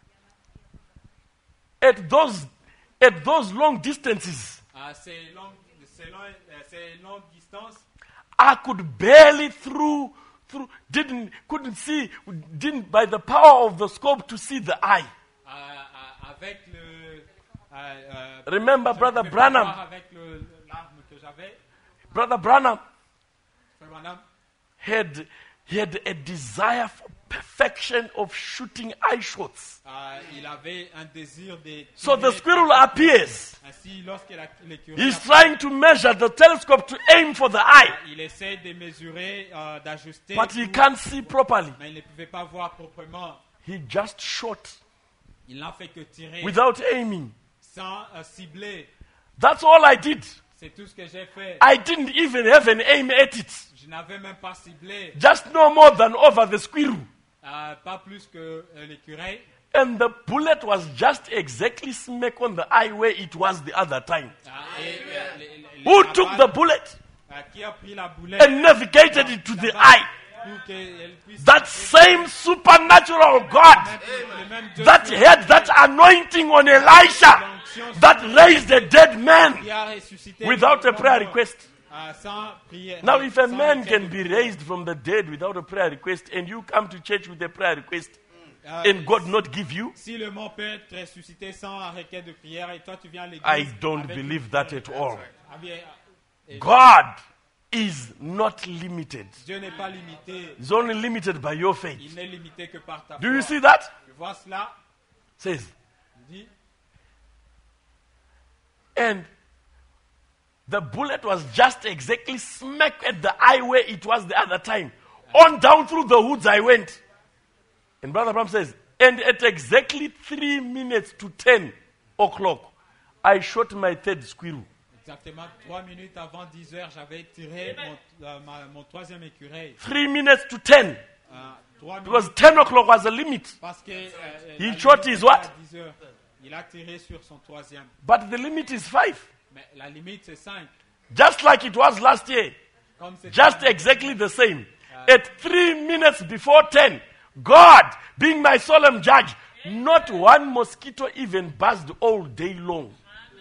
At those, at those long distances, À ces longues, ces longues, euh, ces longues distances, I could barely through, through, didn't, couldn't see, didn't, by the power of the scope to see the eye. à- à- avec le. à- euh, Remember, je Brother pouvais pas Branham. voir avec le- l'arme que j'avais. Brother Branham Frère Branham, had, he had a desire for perfection of shooting eye shots. euh, il avait un désir de. So the tirer. squirrel appears. Ainsi, lorsque la- l'écureuil He's apparaît, trying to measure the telescope to aim for the eye, il essaie de mesurer, euh, d'ajuster, but he tout, can't see properly. mais il ne pouvait pas voir proprement. He just shot Il n'a fait que tirer without aiming. sans euh, cibler. That's all I did. C'est tout ce que j'ai fait. I didn't even have an aim at it. Je n'avais même pas ciblé, Just no more than over the squirrel. euh, pas plus que euh, l'écureuil. And the bullet was just exactly smack on the eye where it was the other time. Ah, et, euh, les- les- Who la took balle, the bullet euh, qui a pris la boulette and navigated it to la the balle, eye? pour qu'elle puisse That same supernatural God le même Dieu that qui- had that anointing on Elisha that raised a dead man qui a ressuscité without a le prayer mort, request. euh, sans prière. Now, if a sans man requête can de be prière. raised from the dead without a prayer request and you come to church with a prayer request Euh, and God not give you, Si le mort peut être ressuscité sans un requête de prière et toi tu viens à l'église. I don't avec believe une that prière, at all. avec- et God is not limited. Dieu n'est pas limité. He's only limited by your faith. Il n'est limité que par ta Do you foi. see that? Tu vois cela? Says, Il dit, and the bullet was just exactly smack at the eye where it was the other time. On down through the woods I went. And Brother Bram says, and at exactly three minutes to ten o'clock, I shot my third squirrel. exactement trois minutes avant dix heures, j'avais tiré mon, euh, ma- mon troisième écureuil. Three minutes to ten. Euh, trois Because minutes ten o'clock was the limit. parce que euh, He la shot limite his what? était à dix heures. Il a tiré sur son troisième. But the limit is five. Mais la limite c'est cinq. Just like it was last year. Comme c'était Just exactly the same. At three minutes before ten, God, being my solemn judge, not one mosquito even buzzed all day long.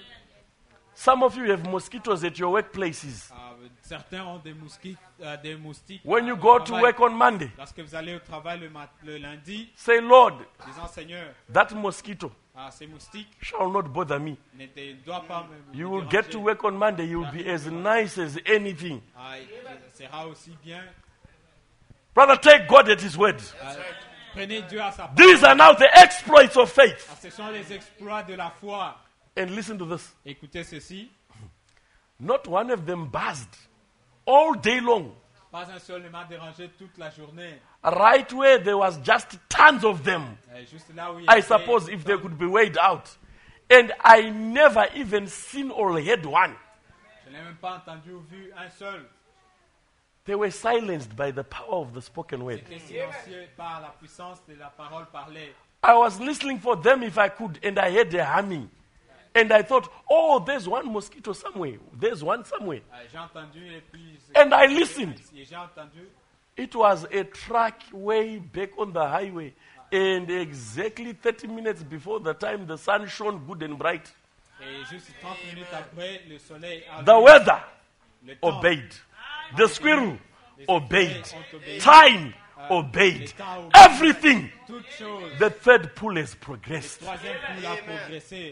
Some of you have mosquitoes at your workplaces. Euh, certains ont des moustiques, euh, des moustiques. When you au go to travail. work on Monday, Lorsque vous allez au travail le, mat- le lundi, say, Lord, disant Seigneur, that mosquito ah, ces moustiques shall not bother me. ne te- doivent pas me, me You will déranger. get to work on Monday, you will be as nice as anything. Ah, il sera aussi bien. Brother, take God at His word. Ah, prenez Dieu à sa parole. These are now the exploits of faith. Ah, ce sont les exploits de la foi. And listen to this. Écoutez ceci. Not one of them buzzed all day long. Pas un seul ne m'a dérangé toute la journée. Right where there was just tons of them. Euh, juste là où il y I avait- suppose if they could be weighed out. And I never even seen or heard one. Je n'ai même pas entendu ou vu un seul. They were silenced by the power of the spoken word. C'était silencieux par la puissance de la parole parlée. I was listening for them if I could, and I heard a humming. And I thought, oh, there's one mosquito somewhere. There's one somewhere. Euh, j'ai entendu et puis... And I listened. Et j'ai entendu. It was a truck way back on the highway. And exactly thirty minutes before the time the sun shone good and bright, Et juste trente minutes après, le soleil a the weather le temps, obeyed. The squirrel les obeyed. écureuils ont obéi. Time obeyed. Everything. Toutes choses. The third pool has Le progressed. troisième poule a progressé.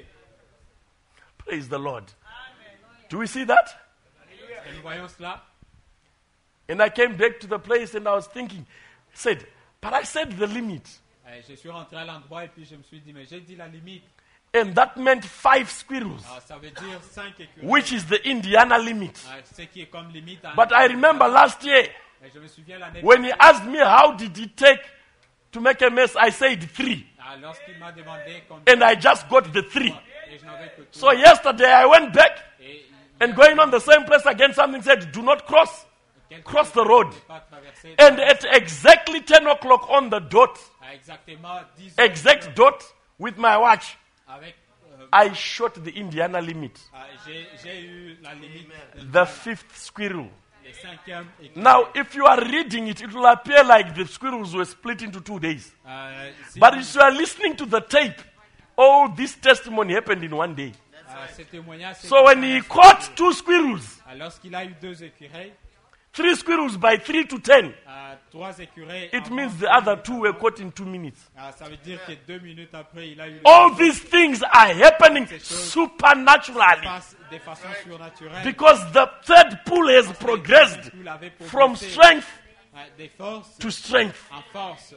Praise the Lord. Do we see that? Et nous voyons cela. And I came back to the place and I was thinking, said, but I said the limit. Et je suis rentré à l'endroit et puis je me suis dit, mais j'ai dit la limite. And that meant five squirrels, Alors, ça veut dire cinq écureuils. which is the Indiana limit. Euh, ce qui est comme limite. à- But I remember last year, Et je me souviens l'année when he asked me how did he take to make a mess, I said three. Ah, lorsqu'il m'a demandé combien. And I just got the three. Et je n'avais que So trois. yesterday I went back Et and going on the same place again, something said, do not cross. quelqu'un cross the ne road. pouvait pas traverser. And at exactly ten o'clock on the dot, À exactement dix heures, exact dot with my watch, avec, euh, I shot the Indiana limit, ah, j'ai, j'ai eu la limite. the fifth squirrel. Les cinquièmes écureuils. Now, if you are reading it, it will appear like the squirrels were split into two days. Euh, si But vous- if you are listening to the tape, oh, this testimony happened in one day. euh, ce témoignage, c'est So que- when he caught two squirrels, Ah, lorsqu'il a eu deux écureuils, three squirrels by three to ten, euh, trois écureuils. it en means vente, the other two were caught in two minutes. ah, ça veut dire que deux minutes après, il a eu le All these things are happening supernaturally passe de façon surnaturelle. because the third pool has progressed Vous l'avez from progressé, strength euh, des forces to strength. en force.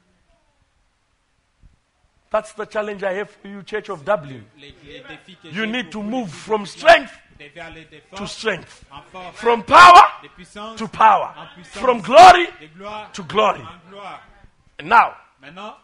That's the challenge I have for you, Church of Dublin. Les, les défis que You j'ai need pour to vous, move les from défis, strength vous devez aller de to force strength, en force, from power de puissance to power, en puissance, from glory de gloire to glory. en gloire. Now, Maintenant,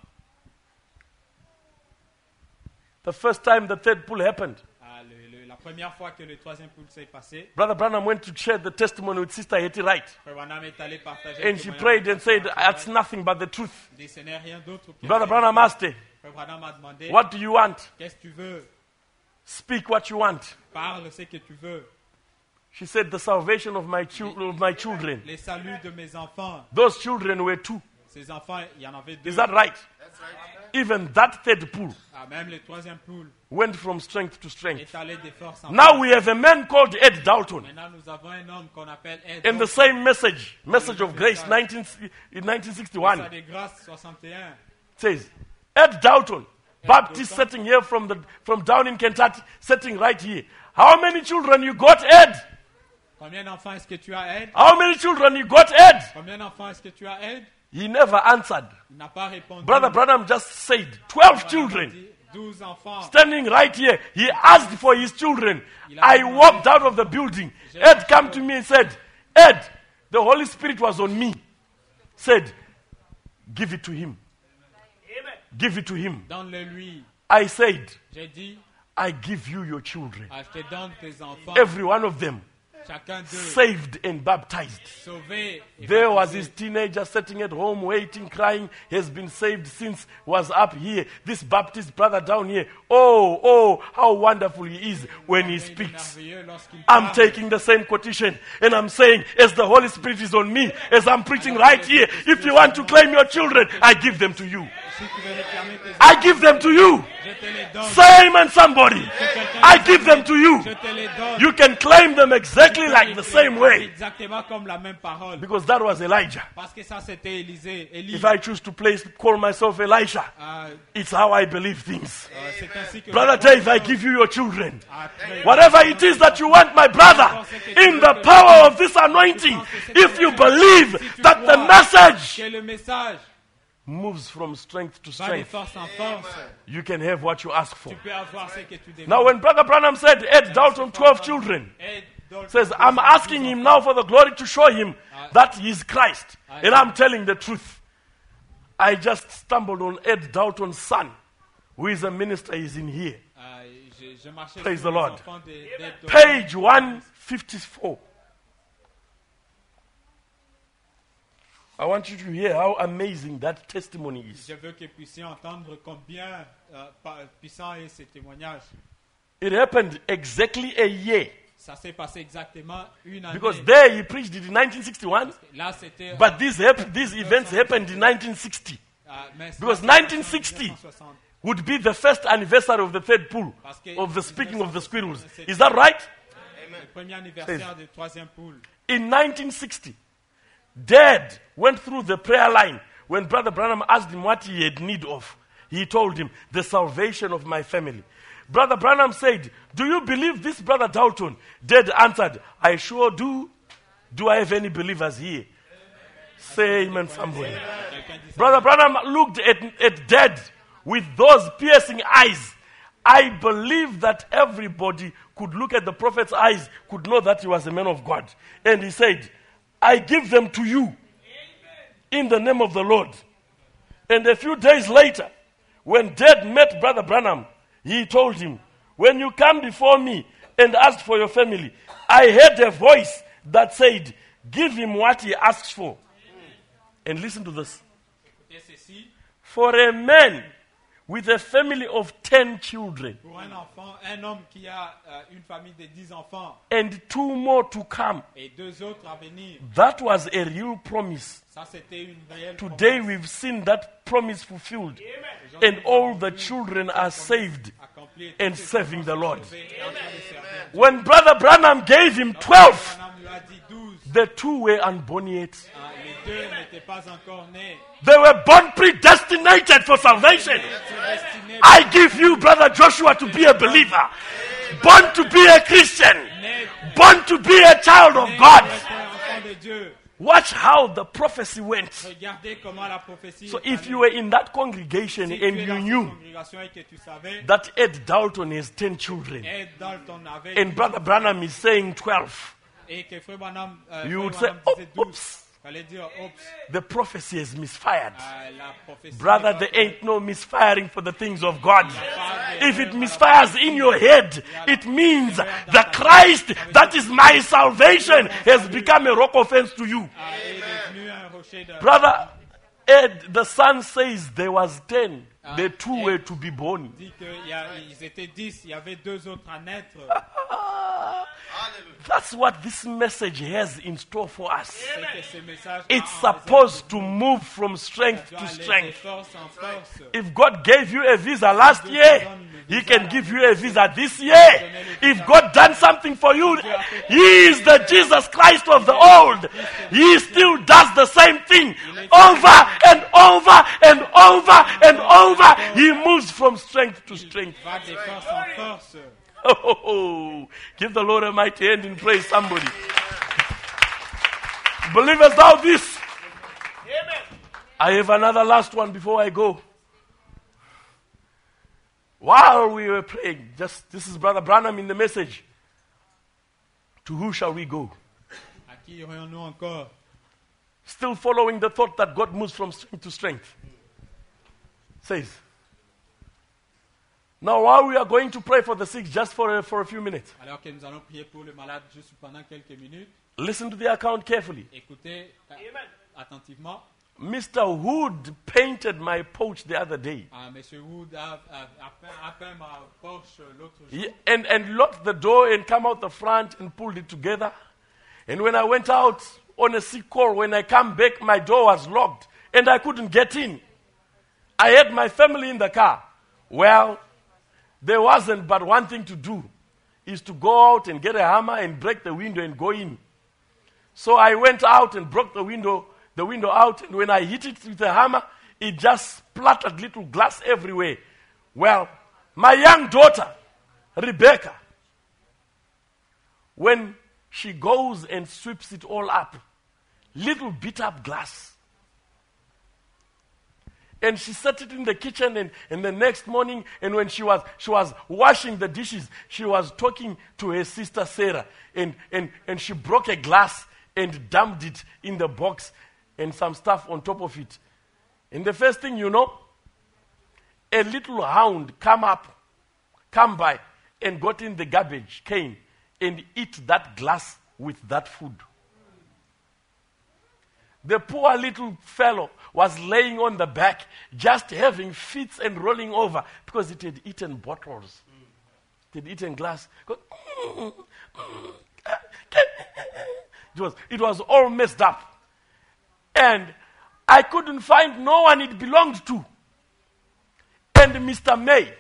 the first time the third pool happened, ah, le- le- la première fois que le troisième poule s'est passé, Brother Branham went to share the testimony with Sister Hetty Wright. Frère Branham est allé partager And le she témoignage prayed de and said, Frère that's Branham. nothing but the truth. Il dit, ce n'est rien d'autre que Brother la Branham asked her, Frère Branham a demandé, what do you want? qu'est-ce que tu veux? Speak what you want. Parle ce que tu veux. She said, the salvation of my, chil- of my children. Les saluts de mes enfants. Those children were two. Ces enfants, il y en avait deux. Is that right? Even that third pool Ah, même le troisième poule went from strength to strength. est allé de force en Now force. we have a man called Ed Dalton. Maintenant, nous avons un homme qu'on appelle Ed. In the same message, Message of Grace, nineteen, in nineteen Ça sixty-one, de grâce soixante et un. says, Ed Dalton, Baptist sitting here from, the, from down in Kentucky, sitting right here. How many children you got, Ed? Combien d'enfants est-ce que tu as, Ed? How many children you got, Ed? Combien d'enfants est-ce que tu as, Ed? He never answered. Il n'a pas répondu. Brother Branham just said, twelve Branham a children. dit, douze enfants. Standing right here, he asked for his children. I walked out of the building. Ed came to me and said, Ed, the Holy Spirit was on me. Said, give it to him. Give it to him. Donne-le lui. I said, J'ai dit, I give you your children. ah, je te donne tes enfants. Every one of them Chacun d'eux saved and baptized. sauvé. et There was baptisé. his teenager sitting at home waiting, crying. He has been saved since was up here. This Baptist brother down here. Oh, oh, how wonderful he is when he Il est speaks. merveilleux lorsqu'il I'm parle. taking the same quotation and I'm saying, as the Holy Spirit is on me, as I'm preaching right here, if you want to claim your children, I give them to you. Si tu veux réclamer tes I enfants, give them to you. je te les donne. Same and somebody. I give them to you. Je te les donne. You can claim them exactly like the same way. Exactement comme la même parole. Because that was Elijah. Parce que ça, c'était Élisée. Élie. If I choose to place, call myself Elisha, Ah, it's how I believe things. ah, c'est ainsi que Brother je Dave, pense. I give you your children. Ah, très- Whatever it is that you want, my brother, in the power of this anointing, if you believe Si tu that the crois message que le message moves from strength to va de strength, force en force, you can have what you ask for. tu peux avoir ce que tu demandes. Now, when Brother Branham said, Ed Dalton, twelve children, Et donc, says, I'm asking him now for the glory to show him that he is Christ. And I'm telling the truth. I just stumbled on Ed Dalton's son, who is a minister, he's in here. ah, je, je marchais Praise sur the les Lord. enfants de- d'Ed Dalton. Page one fifty-four. I want you to hear how amazing that testimony is. Je veux que vous puissiez entendre combien euh, pa- puissant est ce témoignage. It happened exactly a year. Ça s'est passé exactement une année. Because there he preached it in nineteen sixty-one, Là, c'était. but these, hap- these events happened in nineteen sixty. ah, mais because là, c'était nineteen sixty en dix-neuf cent soixante. Would be the first anniversary of the third pool, Parce que of the speaking of the squirrels. dix-neuf cent soixante-sept, Is that right? Le premier anniversaire du troisième poule. In nineteen sixty, Dad went through the prayer line. When Brother Branham asked him what he had need of, he told him, the salvation of my family. Brother Branham said, do you believe this, Brother Dalton? Dad answered, I sure do. Do I have any believers here? Say amen, somebody. Quelqu'un dit ça. Brother Branham looked at, at Dad with those piercing eyes. I believe that everybody could look at the prophet's eyes, could know that he was a man of God. And he said, I give them to you in the name of the Lord. And a few days later, when Dad met Brother Branham, he told him, when you come before me and ask for your family, I heard a voice that said, give him what he asks for. And listen to this. Et ceci, For a man with a family of ten children pour un enfant, un homme qui a euh, une famille de dix enfants and two more to come, et deux autres à venir, that was a real promise. ça c'était une réelle Today promesse. we've seen that promise fulfilled. And all the children are saved Accomplie, and tous ces serving the enfants Lord. sont sauvés et en train de servir. When Brother Branham gave him twelve, Branham lui a dit douze. the two were unborn yet. Ah, les deux n'étaient pas encore nés. They were born predestinated for salvation. Ils sont destinés I give you, Brother Joshua, to be a believer, born to be a Christian, nés born to be a child of nés God. pour être enfants de Dieu. Watch how the prophecy went. Regardez comment la prophétie So est if allée. you were in that congregation Si tu and es you dans cette knew congrégation et que tu savais, that Ed Dalton has ten children Ed Dalton avait and Brother Branham is saying twelve, et que Frère Branham, euh, you Frère would say, Branham oh, disait douze. oops, Fallait dire, oups, the prophecy is misfired. euh, la prophétie Brother, n'est pas there correcte. ain't no misfiring for the things of God. If it misfires in your head, it means the Christ that is my salvation has become a rock offense to you. Ah, est devenu un rocher de- Brother Ed, the son says there was ten. The two were to be born. dit qu'ils étaient dix, il y avait deux autres à naître. That's what this message has in store for us. C'est que ce message It's a en supposed to move from strength doit to aller de strength. force en force. If God gave you a visa last year, He can give you a visa this year. If God done something for you, He is the Jesus Christ of the old. He still does the same thing over and over and over and over. He moves from strength to strength. Va de force en force. Oh, give the Lord a mighty hand and praise somebody. Believers thou this? I have another last one before I go. While we were praying, just this is Brother Branham in the message. To who shall we go? À qui irions-nous encore? Still following the thought that God moves from strength to strength. Says. Now while we are going to pray for the sick just for a, for a few minutes, Alors que nous allons prier pour le malade juste pendant quelques minutes, listen to the account carefully. écoutez euh, attentivement. Mister Hood painted my porch the other day. Ah, Monsieur Wood a, a, a, peint, a peint ma porche l'autre jour. He, and, and locked the door and come out the front and pulled it together. And when I went out on a sick call, when I come back, my door was locked and I couldn't get in. I had my family in the car. Well, there wasn't but one thing to do, is to go out and get a hammer and break the window and go in. So I went out and broke the window, the window out, and when I hit it with a hammer, it just splattered little glass everywhere. Well, my young daughter, Rebecca, when she goes and sweeps it all up, little beat up glass. And she set it in the kitchen, and, and the next morning, and when she was she was washing the dishes, she was talking to her sister Sarah, and, and, and she broke a glass and dumped it in the box and some stuff on top of it. And the first thing you know, a little hound come up, come by, and got in the garbage can and eat that glass with that food. The poor little fellow was laying on the back, just having fits and rolling over because it had eaten bottles. It had eaten glass. It was, it was all messed up. And I couldn't find no one it belonged to. And Mister May,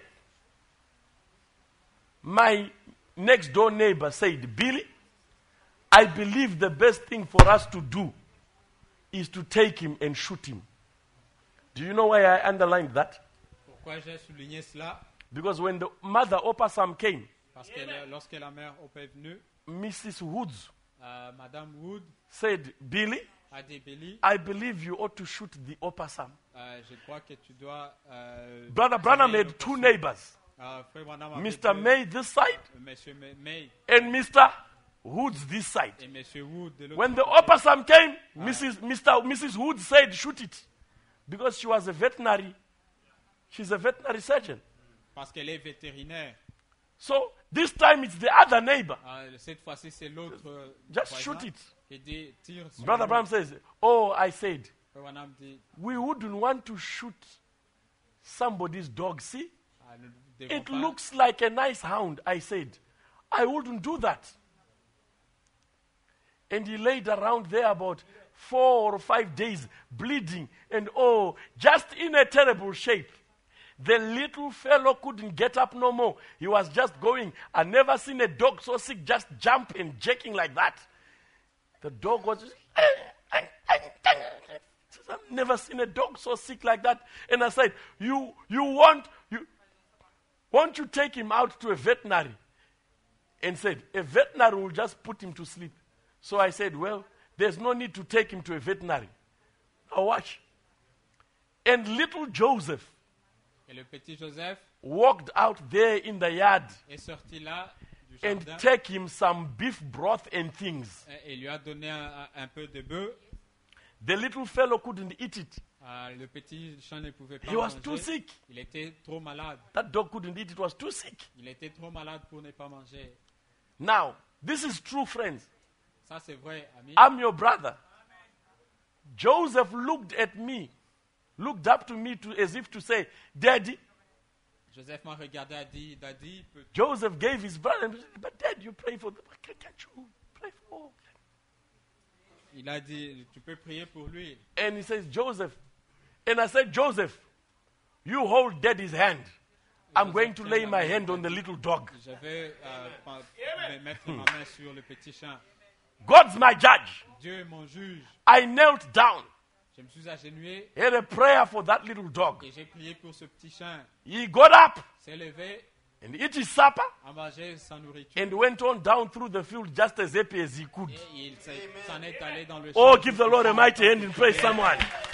my next door neighbor, said, Billy, I believe the best thing for us to do is to take him and shoot him. Do you know why I underlined that? Pourquoi j'ai souligné cela? Because when the mother Opasam came, Parce que le- lorsque la mère Opa est venue, Missus Woods euh, Madame Wood said, Billy, a dit, Billy, I believe you ought to shoot the opossum. euh, je crois que tu dois... Euh, Brother Branham tirer had le two poisson. neighbors, Euh, Frère Branham avait Mister deux, May this side Monsieur May- May and Mister Woods this side. et Monsieur Wood de l'autre When the côté. opossum came, Missus Mister Missus Wood said, shoot it. Because she was a veterinary. She's a veterinary surgeon. Parce qu'elle est vétérinaire. So this time it's the other neighbor. Euh, cette fois-ci, c'est l'autre euh, Just voisin shoot it. qui dit, tire sur Brother lui. Branham says, oh, I said, Frère Branham dit, we wouldn't want to shoot somebody's dog. See? ah, nous ne devons It pas- looks like a nice hound. I said, I wouldn't do that. And he laid around there about four or five days, bleeding, and oh, just in a terrible shape. The little fellow couldn't get up no more. He was just going. I never seen a dog so sick, just jump and jerking like that. The dog was just, I've never seen a dog so sick like that. And I said, you, you want, you, won't you take him out to a veterinary? And said, a veterinary will just put him to sleep. So I said, well, there's no need to take him to a veterinary. Now watch. And little Joseph Et le petit Joseph walked out there in the yard est sorti là du and jardin take him some beef broth and things. et, et lui a donné un, un- un peu de bœuf. The little fellow couldn't eat it. Euh, le petit chien ne pouvait pas He was manger. too sick. Il était trop malade. That dog couldn't eat it. It was too sick. Il était trop malade pour ne pas manger. Now, this is true, friends. Ça, c'est vrai, ami. I'm your brother. Joseph looked at me, looked up to me to, as if to say, Daddy. Joseph m'a regardé et a dit, Daddy, peux- Joseph gave his brother, but Dad, you pray for them. Can't you pray for? il a dit, tu peux prier pour lui. And he says, Joseph. And I said, Joseph, you hold Daddy's hand. I'm going to lay my hand on the little dog. Je vais euh, pa- me- mettre ma main sur le petit chien. God's my judge. Dieu est mon juge. I knelt down, Je me suis agenouillé had a prayer for that little dog. et j'ai prié pour ce petit chien. He got up S'est levé, and ate his supper a mangé sa nourriture. and went on down through the field just as happy as he could. Et il s'est- s'en est allé dans le Oh, champ. give the Lord a mighty hand and praise someone.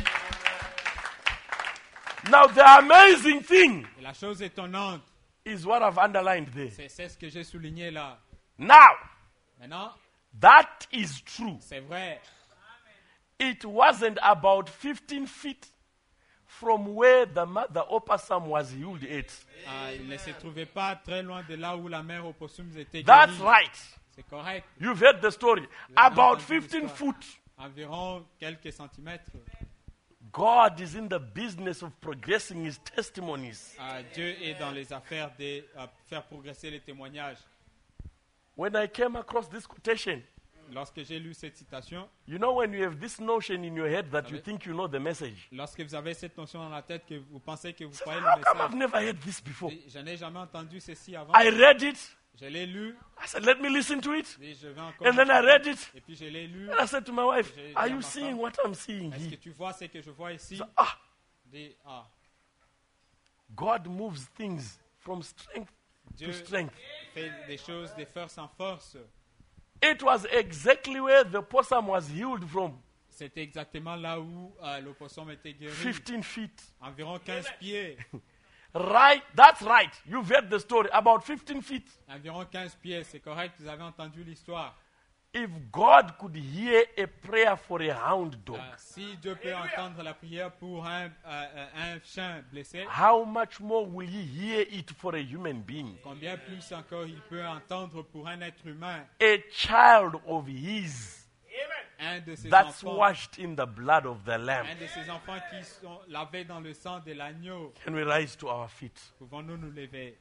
Now, the amazing thing Et la chose étonnante, is what I've underlined there. c'est c'est ce que j'ai souligné là. Now, Maintenant, that is true. c'est vrai. It wasn't about fifteen feet from where the mother opossum was healed at. Ah, il ne se trouvait pas très loin de là où la mère opossum était That's guérie. right. C'est correct. You've heard the story. About fifteen foot. Environ quelques centimètres. God is in the business of progressing his testimonies. Ah, Dieu est dans les affaires de euh, faire progresser les témoignages. When I came across this quotation, Lorsque j'ai lu cette citation, you know when you have this notion in your head that you Amen. think you know the message. lorsque vous avez cette notion dans la tête que vous pensez que vous So croyez how le come I've message, never heard this before? et je n'ai jamais entendu ceci avant. I read it. Je l'ai lu, I said, let me listen to it. et je vais encore. And then I read it. Et puis je l'ai lu. And I said to my wife, J'ai dit are à you ma seeing femme, what I'm seeing Est-ce que here? tu vois ce que je vois ici? So, ah, Dis, ah, God moves things from strength Dieu to strength. fait des choses de force en force. It was exactly where the possum was healed from. C'était exactement là où euh, l'opossum était guéri. fifteen feet. Environ quinze pieds. Right, that's right. You've heard the story. About fifteen feet. Environ quinze pieds, c'est correct, vous avez entendu l'histoire. If God could hear a prayer for a hound dog, Euh, si Dieu peut entendre la prière pour un, euh, euh, un chien blessé, how much more will he hear it for a human being? combien plus encore il peut entendre pour un être humain, A child of his un de ses that's enfants, washed in the blood of the Lamb. un de ses enfants qui sont lavés dans le sang de l'agneau. Can we rise to our feet? Pouvons-nous nous lever?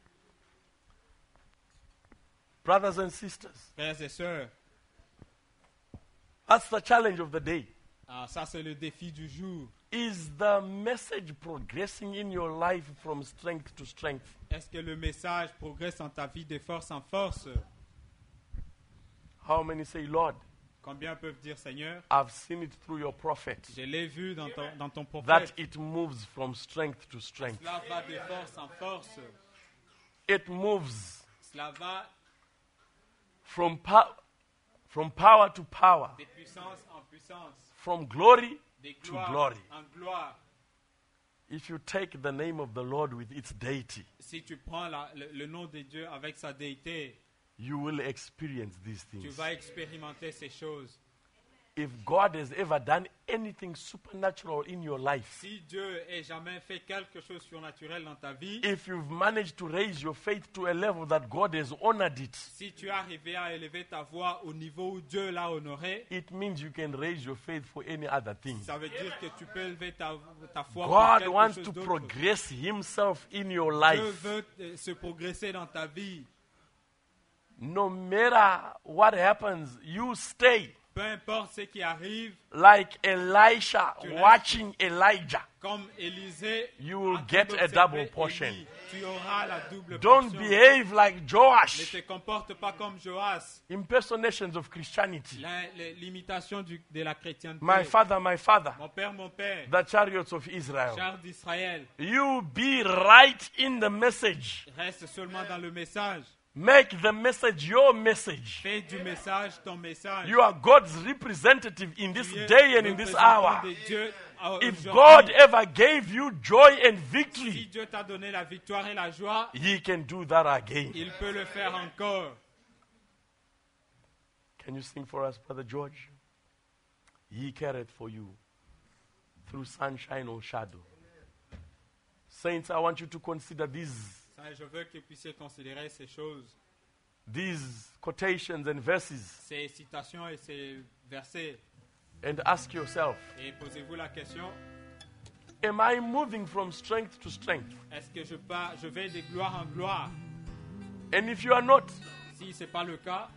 Brothers and sisters, Frères et sœurs, that's the challenge of the day. ah, ça c'est le défi du jour. Is the message progressing in your life from strength to strength? Est-ce que le message progresse en ta vie de force en force? How many say, Lord, Combien peuvent dire, Seigneur, I've seen it through your prophet, je l'ai vu dans ton, dans ton that prophète. it moves from strength to strength. Cela va de force en force. It moves Cela va from power. From power to power. de puissance en puissance, From glory de to gloire glory. en gloire. If you take the name of the Lord with its deity, Si tu prends la- le, le nom de Dieu avec sa déité, you will experience these tu things. vas expérimenter ces choses. If God has ever done anything supernatural in your life, Si Dieu ait jamais fait quelque chose de surnaturel dans ta vie, if you've managed to raise your faith to a level that God has honored it, si tu es arrivé à élever ta voix au niveau où Dieu l'a honoré, it means you can raise your faith for any other thing. ça veut dire que tu peux élever ta, ta foi pour God quelque wants chose to d'autre. progress Himself in your Dieu life. veut euh, se progresser dans ta vie. No matter what happens, you stay Peu importe ce qui arrive, like Elisha Tu restes. watching Elijah. comme Élisée, You will en train get a d'observer double Élie, portion. tu auras la double Don't portion. behave like Ne Joash. te comporte pas comme Joas. Impersonations of Christianity. La- la- L'imitation du- de la chrétienté. My father, my father. Mon père, mon père, The chariots of Israel. char d'Israël, You be right in the message. reste seulement dans le message. Make the message your message. Fais du message ton message. You are God's representative in this Tu es day and in this représentant hour. de Dieu à- If aujourd'hui. God ever gave you joy and Si victory, Dieu t'a donné la victoire et la joie, He can do that again. il peut le faire encore. Can you sing for us, Brother George? He careth for you through sunshine or shadow. Saints, I want you to consider these, Ça, je veux que vous puissiez considérer ces choses, these quotations and verses ces citations et ces versets. and ask yourself, Et posez-vous la question, am I moving from strength to strength? est-ce que je, pars, je vais de gloire en gloire? And if you are not, Si ce n'est pas le cas,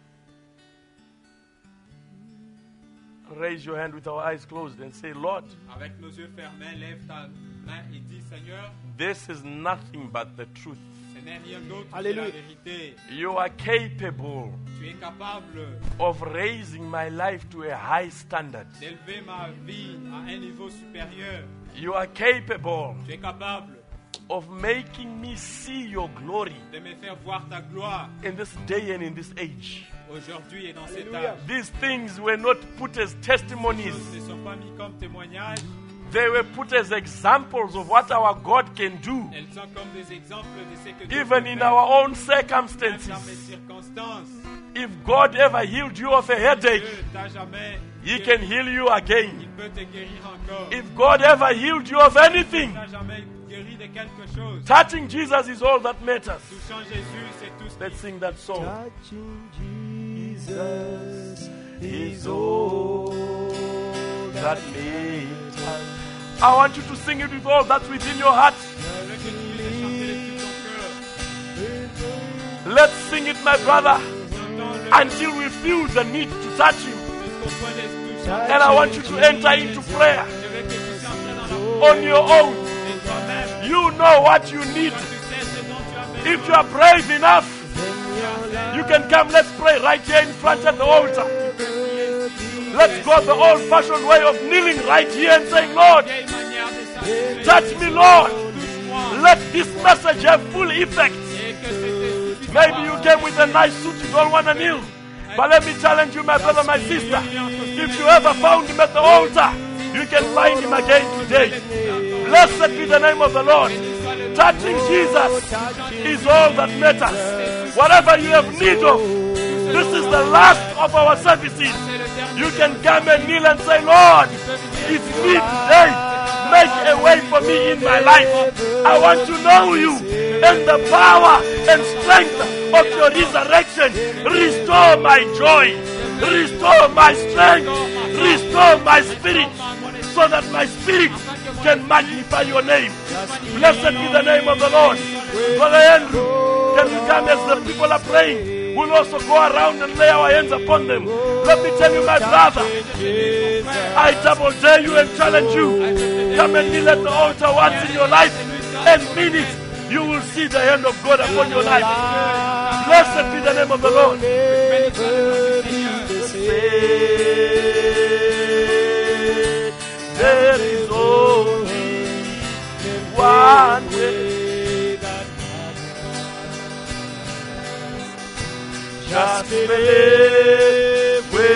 raise your hand with our eyes closed and say, Lord, avec nos yeux fermés, lève ta main et dis, Seigneur, this is nothing but the truth. ce n'est rien d'autre que la Alléluia. vérité. You are capable Tu es capable of raising my life to a high standard. d'élever ma vie à un niveau supérieur. You are capable Tu es capable of making me see your glory de me faire voir ta gloire in this day and in this age. aujourd'hui et dans cet Alléluia. âge. These things were not put as Les testimonies. choses ne sont pas mises comme témoignages, They were put as examples of what our God can do, elles sont comme des exemples de ce que Dieu even peut in faire, our own même circumstances. dans mes circonstances. If God ever healed you of a headache, Dieu t'a jamais He guéri. can heal you again. Il peut te guérir encore. If God ever healed you of anything, Il t'a jamais guéri de quelque chose. touching Jesus is all that matters. Touchant Jésus, c'est tout ce Let's qui sing that song. Touching Jesus is all That matters. I want you to sing it with all that's within your heart. Je veux que tu puisses chanter de tout ton cœur. Let's sing it, my brother, Chantons-le until we feel the need to touch Him. jusqu'au point de toucher. And I want you to enter into prayer Je veux que tu puisses entrer dans la on your own. et toi-même. You know what you need. Toi, tu sais ce dont tu as besoin. If you are brave enough, you can come. Let's pray right here in front of the altar. Let's go the old-fashioned way of kneeling right here and saying, Lord, Vieille manière de s'appeler. touch me, Lord. Touche-moi. Let this message have full effect. Et que c'était suffisant. Maybe you came with a nice suit, you don't want to kneel. But let me challenge you, my brother, my sister. If you ever found him at the altar, you can find him again today. Blessed be the name of the Lord. Touching Jesus is all that matters. Whatever you have need of, this is the last of our services. You can come and kneel and say, Lord, it's me today. Make a way for me in my life. I want to know you and the power and strength of your resurrection. Restore my joy. Restore my strength. Restore my spirit so that my spirit can magnify your name. Blessed be the name of the Lord. Brother Andrew, can we come as the people are praying? We'll also go around and lay our hands upon them. Let me tell you, my brother, I double dare you and challenge you. Come and kneel at the altar once in your life and mean it. You will see the hand of God upon your life. Blessed be the name of the Lord. There is only one way. Just live with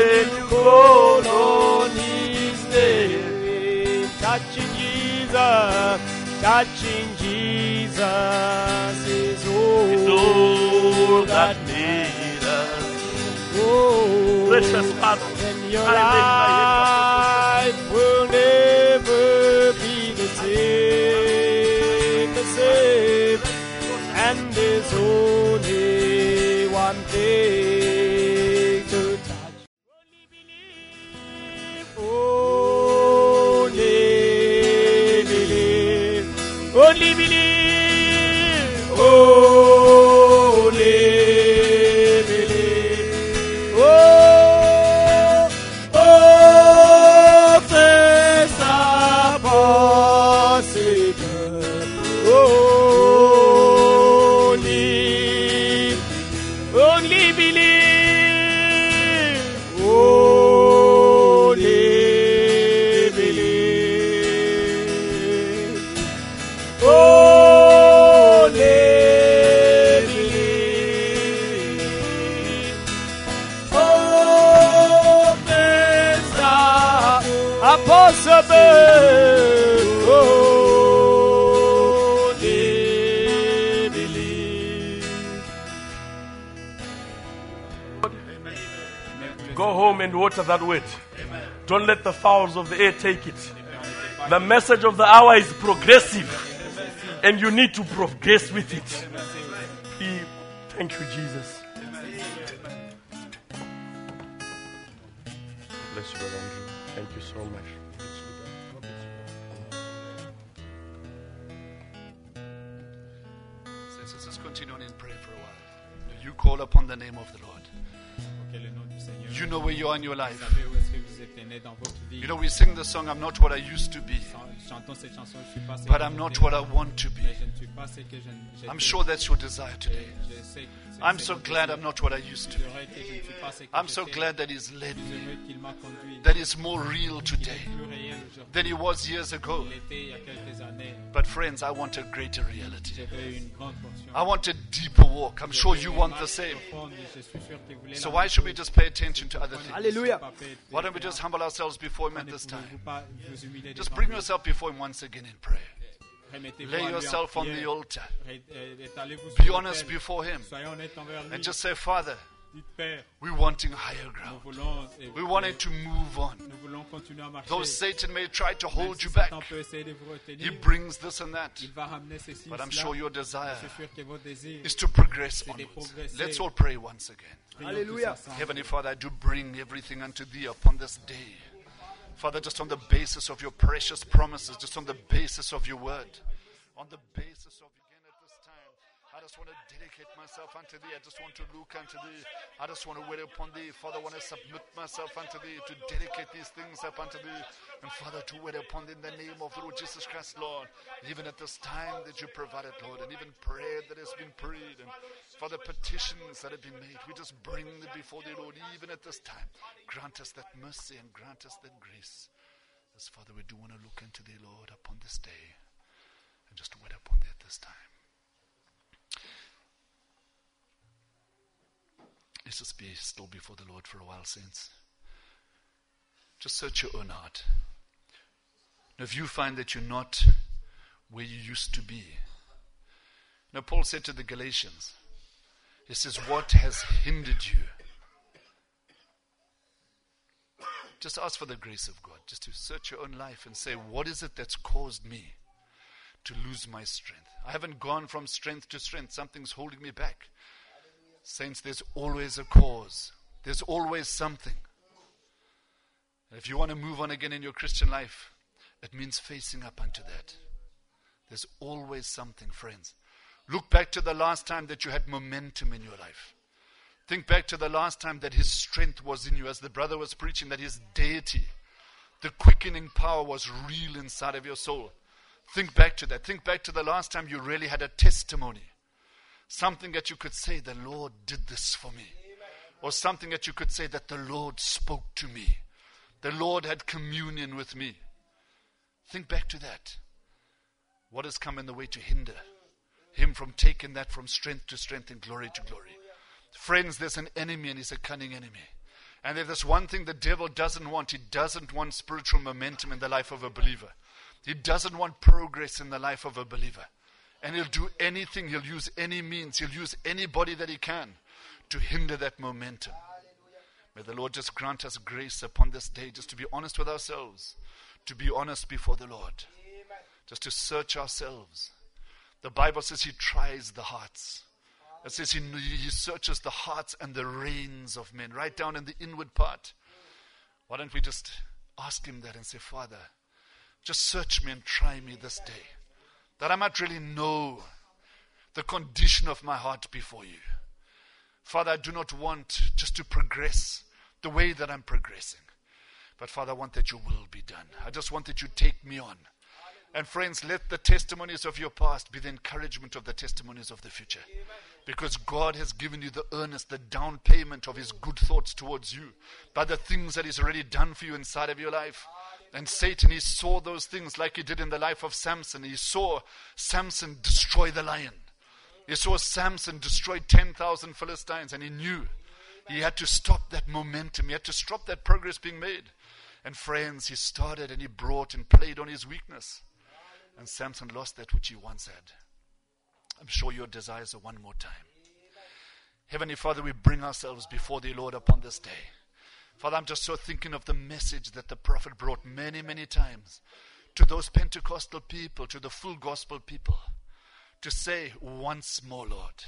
touching Jesus, touching Jesus is all, It's all that made us. oh, Precious Father, then your I life will never be the same, the same. And there's only one thing to touch. Only believe, only believe, only believe, only believe. Oh, all things are possible. Only, only believe. Only believe. Only believe. All things are are possible. Only believe. Go home and water that word. Don't let the fowls of the air take it. The message of the hour is progressive, and you need to progress with it. He- Thank you, Jesus. Bless you, Brother Andrew. Thank you so much. Let's just continue on in prayer for a while. You call upon the name of the Lord. Quel est le nom du Seigneur? You know where you are in your Vous life. savez où est-ce que vous êtes né dans votre vie. You know, we sing the song, I'm not what I used to be, Chantons cette chanson, je suis pas ce but que I'm not j'étais, what I want to be. mais je ne suis pas ce que je- j'étais. I'm sure that's your desire today. Je sais que c'est- I'm c'est so votre glad désir. I'm not what I used to be. Heureux que je ne suis pas ce que I'm so j'étais. glad that He's led Je suis me, heureux qu'il m'a conduit. that He's more real Il est today plus réel aujourd'hui than He was years ago. qu'il était il y a quelques années. But friends, I want a greater reality. Je veux une grande portion. I want a deeper walk. I'm Je sure veux you une want marche the same. profonde et je suis sûr que vous voulez So la why même should we chose. just pay attention to other things? Hallelujah. Why don't we just humble ourselves before Him Pourquoi at ne this pouvez-vous time? pas vous humilier Just devant bring lui? yourself before Him once again in prayer. Remettez-vous Lay à lui en yourself on prière. the altar. Ré- euh, étalez-vous Be sur honest l'autel. before Him Soyez honnête envers lui. and just say, Father, Dites, Père, we're wanting higher nous ground. voulons, euh, We wanted to move on. nous voulons continuer à marcher. Though Satan may try to Même hold si you back, Satan peut essayer de vous he retenir, brings this and that. il va ramener ceci, But I'm cela. sure your desire Je suis sûr que vos désirs, is to progress c'est de onwards. progresser. Let's all pray once again. prions Hallelujah. tous ensemble. Heavenly Father, I do bring everything unto Thee upon this day. Father, just on the basis of your precious promises, just on the basis of your word, on the basis of again at this time, I just want to dedicate myself unto Thee. I just want to look unto Thee. I just want to wait upon Thee. Father, I want to submit myself unto Thee, to dedicate these things up unto Thee. And Father, to wait upon Thee in the name of the Lord Jesus Christ, Lord. Even at this time that you provided, Lord, and even prayer that has been prayed, and Father, petitions that have been made, we just bring them before Thee, Lord, even at this time. Grant us that mercy and grant us that grace. As Father, we do want to look unto Thee, Lord, upon this day, and just wait upon Thee at this time. Let's just be still before the Lord for a while, saints. Just search your own heart. Now, if you find that you're not where you used to be. Now, Paul said to the Galatians, he says, what has hindered you? Just ask for the grace of God, just to search your own life and say, what is it that's caused me to lose my strength? I haven't gone from strength to strength. Something's holding me back. Saints, there's always a cause. There's always something. And if you want to move on again in your Christian life, it means facing up unto that. There's always something, friends. Look back to the last time that you had momentum in your life. Think back to the last time that His strength was in you, as the brother was preaching, that His deity, the quickening power was real inside of your soul. Think back to that. Think back to the last time you really had a testimony. Something that you could say, the Lord did this for me. Or something that you could say that the Lord spoke to me. The Lord had communion with me. Think back to that. What has come in the way to hinder Him from taking that from strength to strength and glory to glory? Friends, there's an enemy, and he's a cunning enemy. And if there's one thing the devil doesn't want, he doesn't want spiritual momentum in the life of a believer. He doesn't want progress in the life of a believer. And he'll do anything, he'll use any means, he'll use anybody that he can to hinder that momentum. May the Lord just grant us grace upon this day, just to be honest with ourselves, to be honest before the Lord, just to search ourselves. The Bible says he tries the hearts. It says he, he searches the hearts and the reins of men, right down in the inward part. Why don't we just ask him that and say, Father, just search me and try me this day, that I might really know the condition of my heart before you. Father, I do not want just to progress the way that I'm progressing. But Father, I want that your will be done. I just want that you take me on. And friends, let the testimonies of your past be the encouragement of the testimonies of the future. Because God has given you the earnest, the down payment of his good thoughts towards you by the things that he's already done for you inside of your life. And Satan, he saw those things like he did in the life of Samson. He saw Samson destroy the lion. He saw Samson destroy ten thousand Philistines, and he knew he had to stop that momentum. He had to stop that progress being made. And friends, he started and he brought and played on his weakness. And Samson lost that which he once had. I'm sure your desires are one more time. Heavenly Father, we bring ourselves before thee, Lord, upon this day. Father, I'm just so thinking of the message that the prophet brought many, many times to those Pentecostal people, to the full gospel people, to say once more, Lord.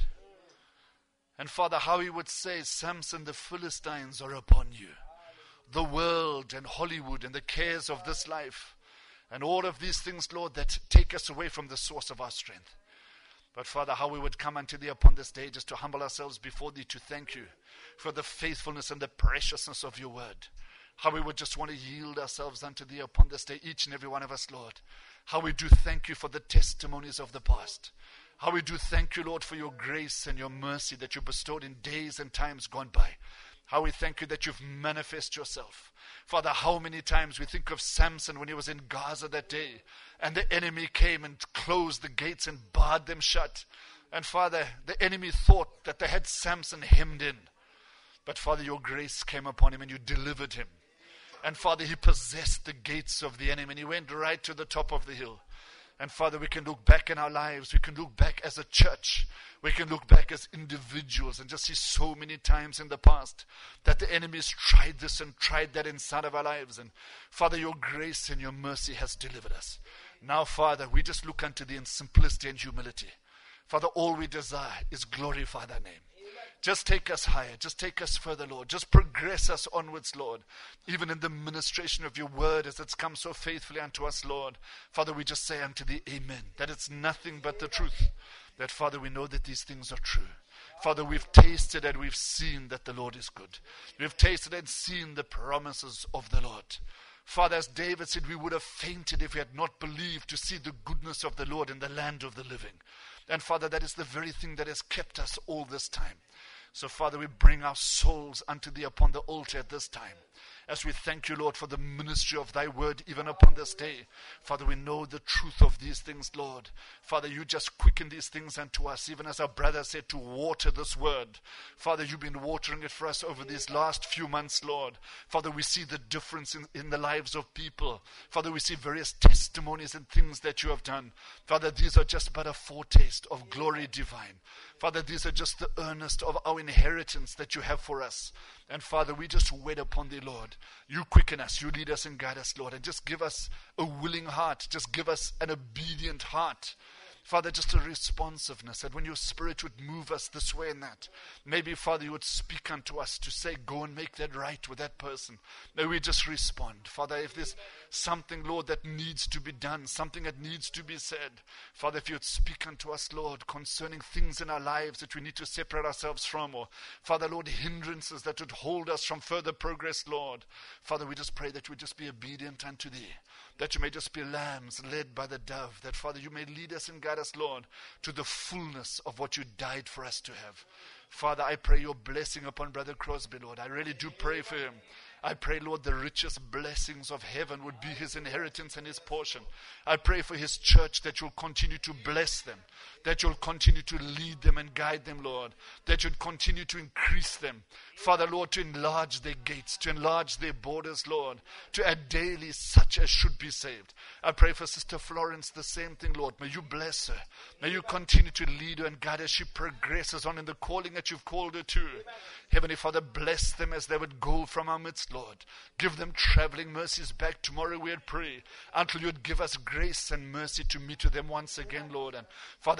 And Father, how he would say, Samson, the Philistines are upon you. The world and Hollywood and the cares of this life and all of these things, Lord, that take us away from the source of our strength. But Father, how we would come unto thee upon this day just to humble ourselves before thee, to thank you for the faithfulness and the preciousness of your word. How we would just want to yield ourselves unto thee upon this day, each and every one of us, Lord. How we do thank you for the testimonies of the past. How we do thank you, Lord, for your grace and your mercy that you bestowed in days and times gone by. How we thank you that you've manifested yourself. Father, how many times we think of Samson when he was in Gaza that day, and the enemy came and closed the gates and barred them shut. And Father, the enemy thought that they had Samson hemmed in. But Father, your grace came upon him and you delivered him. And Father, he possessed the gates of the enemy and he went right to the top of the hill. And Father, we can look back in our lives. We can look back as a church. We can look back as individuals and just see so many times in the past that the enemy has tried this and tried that inside of our lives. And Father, your grace and your mercy has delivered us. Now, Father, we just look unto thee in simplicity and humility. Father, all we desire is glorify thy name. Just take us higher. Just take us further, Lord. Just progress us onwards, Lord. Even in the ministration of your word as it's come so faithfully unto us, Lord. Father, we just say unto thee, amen. That it's nothing but the truth. That, Father, we know that these things are true. Father, we've tasted and we've seen that the Lord is good. We've tasted and seen the promises of the Lord. Father, as David said, we would have fainted if we had not believed to see the goodness of the Lord in the land of the living. And Father, that is the very thing that has kept us all this time. So, Father, we bring our souls unto thee upon the altar at this time. As we thank you, Lord, for the ministry of thy word even upon this day. Father, we know the truth of these things, Lord. Father, you just quicken these things unto us, even as our brother said, to water this word. Father, you've been watering it for us over these last few months, Lord. Father, we see the difference in, in the lives of people. Father, we see various testimonies and things that you have done. Father, these are just but a foretaste of glory divine. Father, these are just the earnest of our inheritance that you have for us. And Father, we just wait upon thee, Lord. You quicken us, you lead us and guide us, Lord. And just give us a willing heart. Just give us an obedient heart. Father, just a responsiveness, that when your Spirit would move us this way and that, maybe, Father, you would speak unto us to say, go and make that right with that person. May we just respond. Father, if there's something, Lord, that needs to be done, something that needs to be said, Father, if you would speak unto us, Lord, concerning things in our lives that we need to separate ourselves from, or, Father, Lord, hindrances that would hold us from further progress, Lord. Father, we just pray that we just be obedient unto thee, that you may just be lambs led by the dove, that, Father, you may lead us and guide us, Lord, to the fullness of what you died for us to have. Father, I pray your blessing upon Brother Crosby, Lord. I really do pray for him. I pray, Lord, the richest blessings of heaven would be his inheritance and his portion. I pray for his church that you'll continue to bless them, that you'll continue to lead them and guide them, Lord, that you'd continue to increase them. Father, Lord, to enlarge their gates, to enlarge their borders, Lord, to add daily such as should be saved. I pray for Sister Florence, the same thing, Lord. May you bless her. May you continue to lead her and guide her as she progresses on in the calling that you've called her to. Heavenly Father, bless them as they would go from our midst, Lord. Give them traveling mercies back tomorrow, we would pray, until you would give us grace and mercy to meet with them once again, Lord. And Father,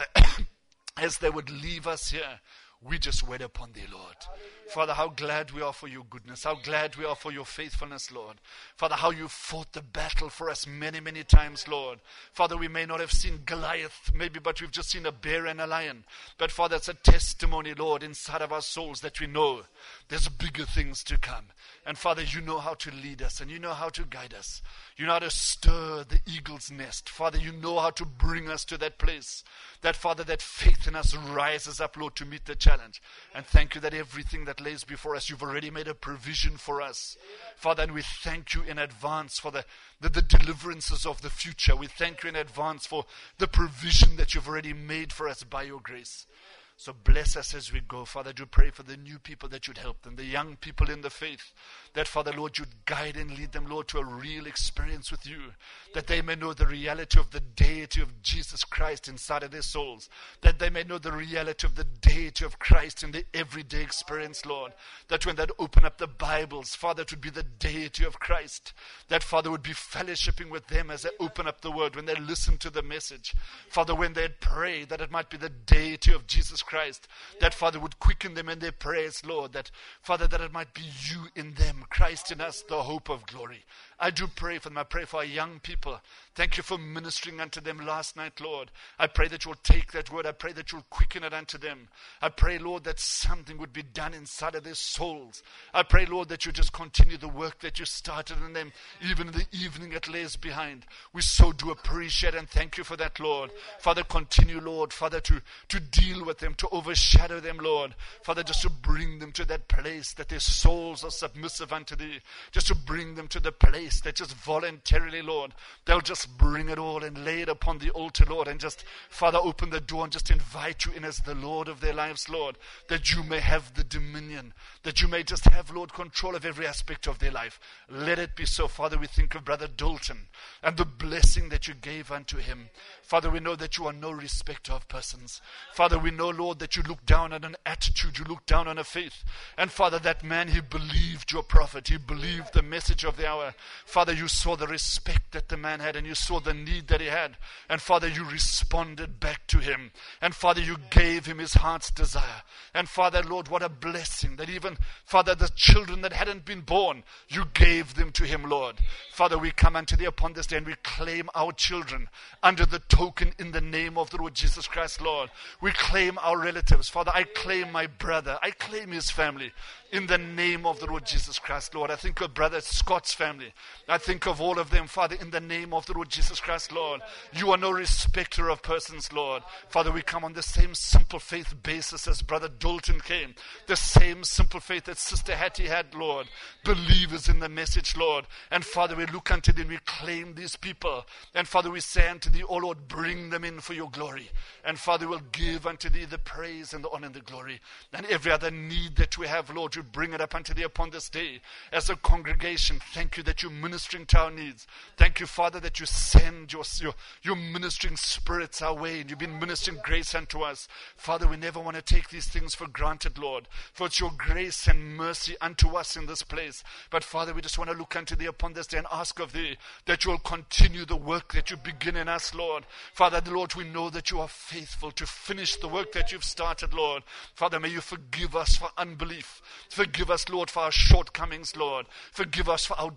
as they would leave us here, we just wait upon thee, Lord. Father, how glad we are for your goodness. How glad we are for your faithfulness, Lord. Father, how you fought the battle for us many, many times, Lord. Father, we may not have seen Goliath, maybe, but we've just seen a bear and a lion. But Father, it's a testimony, Lord, inside of our souls that we know there's bigger things to come. And Father, you know how to lead us and you know how to guide us. You know how to stir the eagle's nest. Father, you know how to bring us to that place. That, Father, that faith in us rises up, Lord, to meet the challenge. And thank you that everything that lays before us, you've already made a provision for us. Father, and we thank you in advance for the, the, the deliverances of the future. We thank you in advance for the provision that you've already made for us by your grace. So bless us as we go. Father, do pray for the new people that you'd help them, the young people in the faith, that, Father, Lord, you'd guide and lead them, Lord, to a real experience with you, that they may know the reality of the deity of Jesus Christ inside of their souls, that they may know the reality of the deity of Christ in their everyday experience, Lord, that when they'd open up the Bibles, Father, it would be the deity of Christ, that, Father, would be fellowshipping with them as they open up the Word, when they listen to the message, Father, when they'd pray, that it might be the deity of Jesus Christ, that, Father, would quicken them in their prayers, Lord, that, Father, that it might be you in them, Christ in us, the hope of glory. I do pray for them. I pray for our young people. Thank you for ministering unto them last night, Lord. I pray that you'll take that word. I pray that you'll quicken it unto them. I pray, Lord, that something would be done inside of their souls. I pray, Lord, that you just continue the work that you started in them, even in the evening it lays behind. We so do appreciate and thank you for that, Lord. Father, continue, Lord, Father, to, to deal with them, to overshadow them, Lord. Father, just to bring them to that place that their souls are submissive unto thee. Just to bring them to the place that just voluntarily, Lord, they'll just bring it all and lay it upon the altar, Lord, and just, Father, open the door and just invite you in as the Lord of their lives, Lord, that you may have the dominion, that you may just have, Lord, control of every aspect of their life. Let it be so. Father, we think of Brother Dalton and the blessing that you gave unto him. Father, we know that you are no respecter of persons. Father, we know, Lord, that you look down on an attitude, you look down on a faith. And Father, that man, he believed your prophet, he believed the message of the hour. Father, you saw the respect that the man had, and you saw the need that he had. And Father, you responded back to him. And Father, you gave him his heart's desire. And Father, Lord, what a blessing that even, Father, the children that hadn't been born, you gave them to him, Lord. Father, we come unto thee upon this day and we claim our children under the token in the name of the Lord Jesus Christ, Lord. We claim our relatives. Father, I claim my brother. I claim his family in the name of the Lord Jesus Christ, Lord. I think of Brother Scott's family. I think of all of them, Father, in the name of the Lord Jesus Christ, Lord. You are no respecter of persons, Lord. Father, we come on the same simple faith basis as Brother Dalton came. The same simple faith that Sister Hattie had, Lord. Believers in the message, Lord. And Father, we look unto thee and we claim these people. And Father, we say unto thee, oh Lord, bring them in for your glory. And Father, we'll give unto thee the praise and the honor and the glory. And every other need that we have, Lord, you bring it up unto thee upon this day. As a congregation, thank you that you're ministering to our needs. Thank you, Father, that you send your, your, your ministering spirits our way. And you've been ministering grace unto us. Father, we never want to take these things for granted, Lord. For it's your grace and mercy unto us in this place. But Father, we just want to look unto thee upon this day and ask of thee that you will continue the work that you begin in us, Lord. Father, Lord, we know that you are faithful to finish the work that you've started, Lord. Father, may you forgive us for unbelief. Forgive us, Lord, for our shortcomings, Lord. Forgive us for our division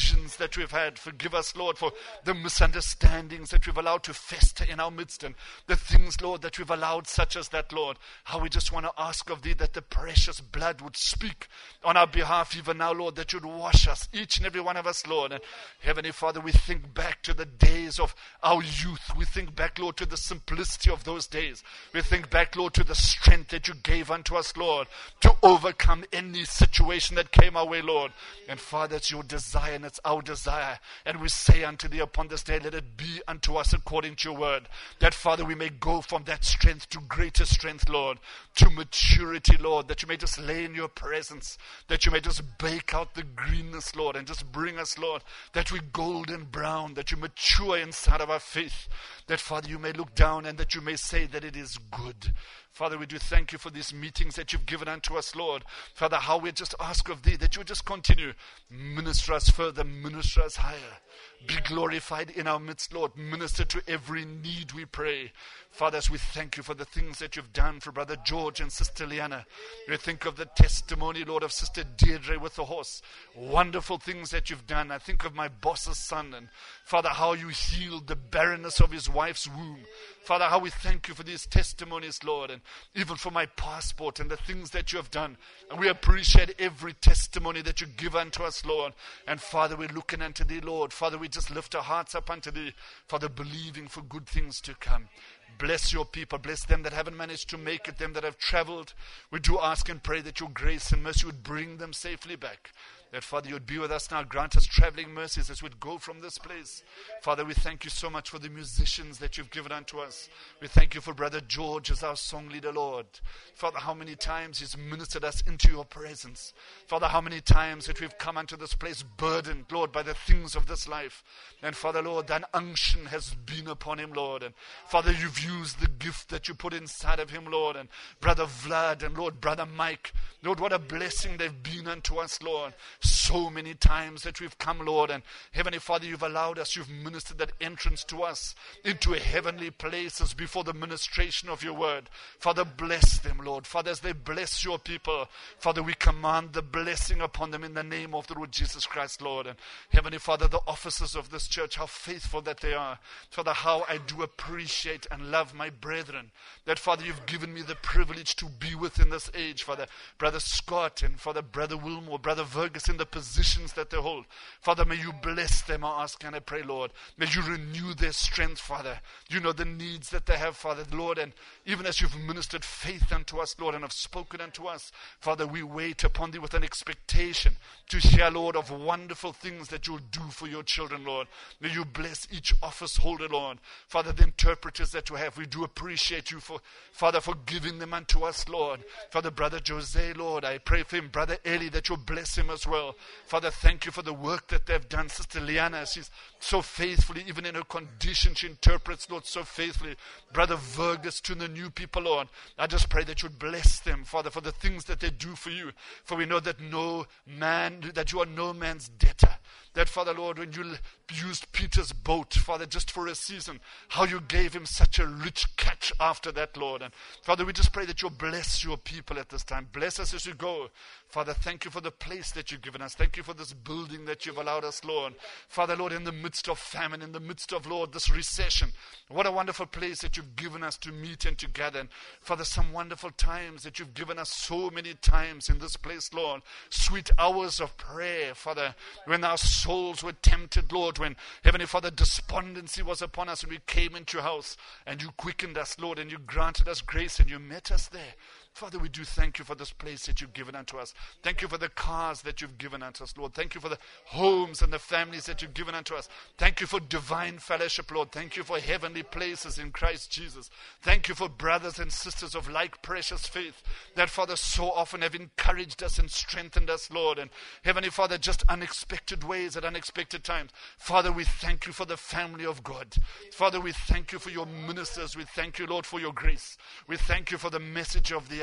divisions that we've had. Forgive us, Lord, for the misunderstandings that we've allowed to fester in our midst, and the things, Lord, that we've allowed such as that, Lord. How we just want to ask of thee that the precious blood would speak on our behalf even now, Lord, that you'd wash us, each and every one of us, Lord. And Heavenly Father, we think back to the days of our youth. We think back, Lord, to the simplicity of those days. We think back, Lord, to the strength that you gave unto us, Lord, to overcome any situation that came our way, Lord. And Father, it's your desire and it's our desire. And we say unto thee upon this day, let it be unto us according to your word. That, Father, we may go from that strength to greater strength, Lord, to maturity, Lord, that you may just lay in your presence, that you may just bake out the greenness, Lord, and just bring us, Lord, that we golden brown, that you mature inside of our faith, that, Father, you may look down and that you may say that it is good. Father, we do thank you for these meetings that you've given unto us, Lord. Father, how we just ask of thee that you would just continue, minister us further, minister us higher. Be glorified in our midst, Lord. Minister to every need, we pray. Father, as we thank you for the things that you've done for Brother George and Sister Liana. We think of the testimony, Lord, of Sister Deirdre with the horse. Wonderful things that you've done. I think of my boss's son, and Father, how you healed the barrenness of his wife's womb. Father, how we thank you for these testimonies, Lord, and even for my passport and the things that you have done. And we appreciate every testimony that you give unto us, Lord. And Father, we're looking unto thee, Lord. Father, we just lift our hearts up unto thee, Father, believing for good things to come. Bless your people. Bless them that haven't managed to make it, them that have traveled. We do ask and pray that your grace and mercy would bring them safely back. That, Father, you would be with us now. Grant us traveling mercies as we go from this place. Father, we thank you so much for the musicians that you've given unto us. We thank you for Brother George as our song leader, Lord. Father, how many times he's ministered us into your presence. Father, how many times that we've come unto this place burdened, Lord, by the things of this life. And Father, Lord, that unction has been upon him, Lord. And Father, you've used the gift that you put inside of him, Lord. And Brother Vlad and Lord, Brother Mike, Lord, what a blessing they've been unto us, Lord. So many times that we've come, Lord, and Heavenly Father, you've allowed us, you've ministered that entrance to us into heavenly places before the ministration of your word. Father, bless them, Lord. Father, as they bless your people, Father, we command the blessing upon them in the name of the Lord Jesus Christ, Lord. And Heavenly Father, the officers of this church, how faithful that they are. Father, how I do appreciate and love my brethren. That, Father, you've given me the privilege to be with in this age, Father. Brother Scott and Father, Brother Wilmore, Brother Vergus, in the positions that they hold. Father, may you bless them, I ask and I pray, Lord. May you renew their strength, Father. You know the needs that they have, Father, Lord, and even as you've ministered faith unto us, Lord, and have spoken unto us, Father, we wait upon thee with an expectation to hear, Lord, of wonderful things that you'll do for your children, Lord. May you bless each office holder, Lord. Father, the interpreters that you have, we do appreciate you for, Father, for giving them unto us, Lord. Father, Brother Jose, Lord, I pray for him. Brother Eli, that you'll bless him as well. Father, thank you for the work that they've done. Sister Liana, she's so faithfully, even in her condition, she interprets, Lord, so faithfully. Brother Vergus, to the new people, Lord, I just pray that you'd bless them, Father, for the things that they do for you. For we know that no man, that you are no man's debtor. That, Father, Lord, when you used Peter's boat, Father, just for a season, how you gave him such a rich catch after that, Lord. And Father, we just pray that you'll bless your people at this time. Bless us as we go. Father, thank you for the place that you've given us. Thank you for this building that you've allowed us, Lord. Father, Lord, in the midst of famine, in the midst of, Lord, this recession, what a wonderful place that you've given us to meet and to gather. And Father, some wonderful times that you've given us so many times in this place, Lord. Sweet hours of prayer, Father, when our souls were tempted, Lord, when, Heavenly Father, despondency was upon us and we came into your house and you quickened us, Lord, and you granted us grace and you met us there. Father, we do thank you for this place that you've given unto us. Thank you for the cars that you've given unto us, Lord. Thank you for the homes and the families that you've given unto us. Thank you for divine fellowship, Lord. Thank you for heavenly places in Christ Jesus. Thank you for brothers and sisters of like precious faith that, Father, so often have encouraged us and strengthened us, Lord. And Heavenly Father, just unexpected ways at unexpected times. Father, we thank you for the family of God. Father, we thank you for your ministers. We thank you, Lord, for your grace. We thank you for the message of the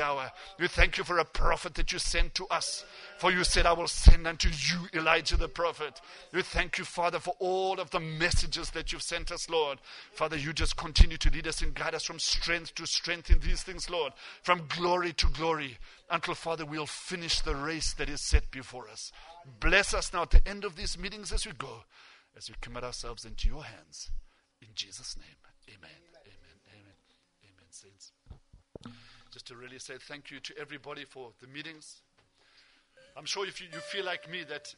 hour. We thank you for a prophet that you sent to us. For you said, I will send unto you Elijah the prophet. We thank you, Father, for all of the messages that you've sent us, Lord. Father, you just continue to lead us and guide us from strength to strength in these things, Lord. From glory to glory. Until, Father, we'll finish the race that is set before us. Bless us now at the end of these meetings as we go, as we commit ourselves into your hands. In Jesus' name, amen. Amen. Amen. Amen, saints. Just to really say thank you to everybody for the meetings. I'm sure if you, you feel like me that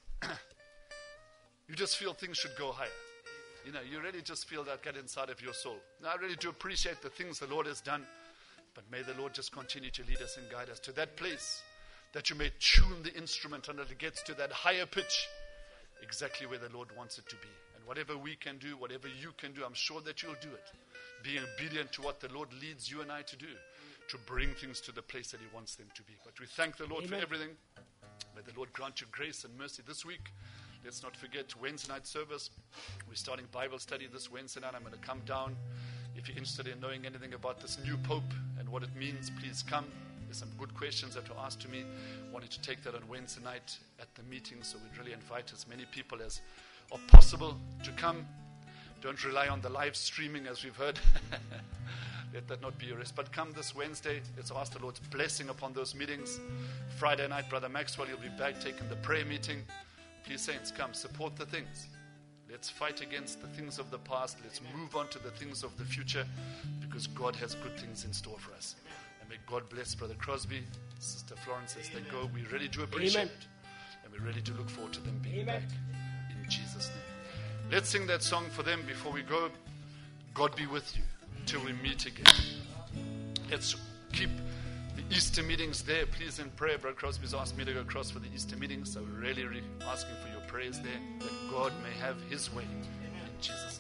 you just feel things should go higher. You know, you really just feel that get inside of your soul. Now, I really do appreciate the things the Lord has done, but may the Lord just continue to lead us and guide us to that place that you may tune the instrument until it gets to that higher pitch, exactly where the Lord wants it to be. And whatever we can do, whatever you can do, I'm sure that you'll do it. Being obedient to what the Lord leads you and I to do, to bring things to the place that He wants them to be. But we thank the Lord Amen. For everything. May the Lord grant you grace and mercy this week. Let's not forget Wednesday night service. We're starting Bible study this Wednesday night. I'm going to come down. If you're interested in knowing anything about this new Pope and what it means, please come. There's some good questions that were asked to me. Wanted to take that on Wednesday night at the meeting, so we'd really invite as many people as are possible to come. Don't rely on the live streaming, as we've heard. Let that not be your risk. But come this Wednesday. Let's ask the Lord's blessing upon those meetings. Friday night, Brother Maxwell, you'll be back taking the prayer meeting. Please, saints, come, support the things. Let's fight against the things of the past. Let's move on to the things of the future, because God has good things in store for us. And may God bless Brother Crosby, Sister Florence as they go. We really do appreciate Amen. it. And we really do look forward to them being Amen. back. In Jesus' name. Let's sing that song for them before we go. God be with you till we meet again. Let's keep the Easter meetings there, please, in prayer. Brother Crosby's asked me to go across for the Easter meetings, so we're really, really asking for your prayers there, that God may have His way. In Jesus'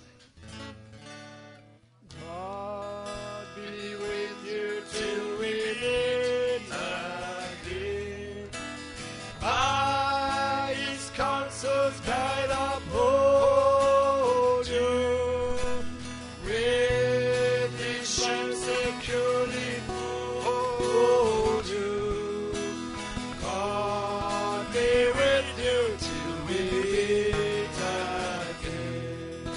name. God be with you till we meet again. By His counsels guide uphold you. With His strength securely hold you. God be with you till we meet again.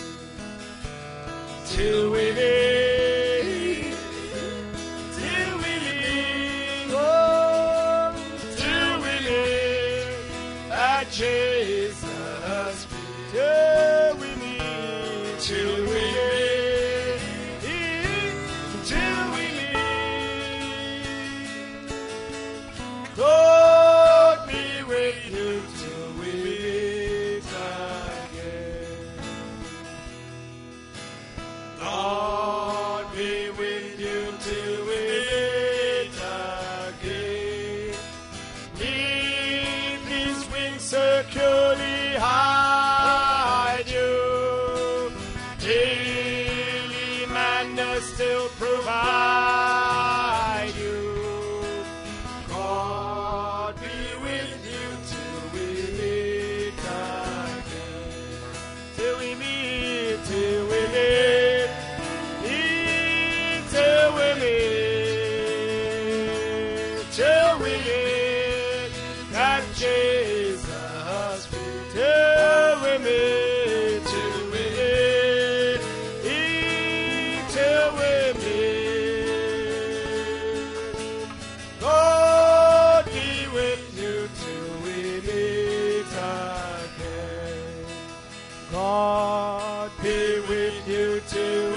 Till we meet, till we meet, oh, till we meet at Jesus' feet. Till we meet, till we meet, till we meet. God be with you till we meet again. God be with you till we meet again. Leave His wings securely hide you. Daily manna still provide you. God be with you till we meet again. Till we meet, till we meet, meet till we meet, till we meet at Jesus' feet. Till we meet, till we meet, meet till we meet. God be with you till we meet again. God be with you till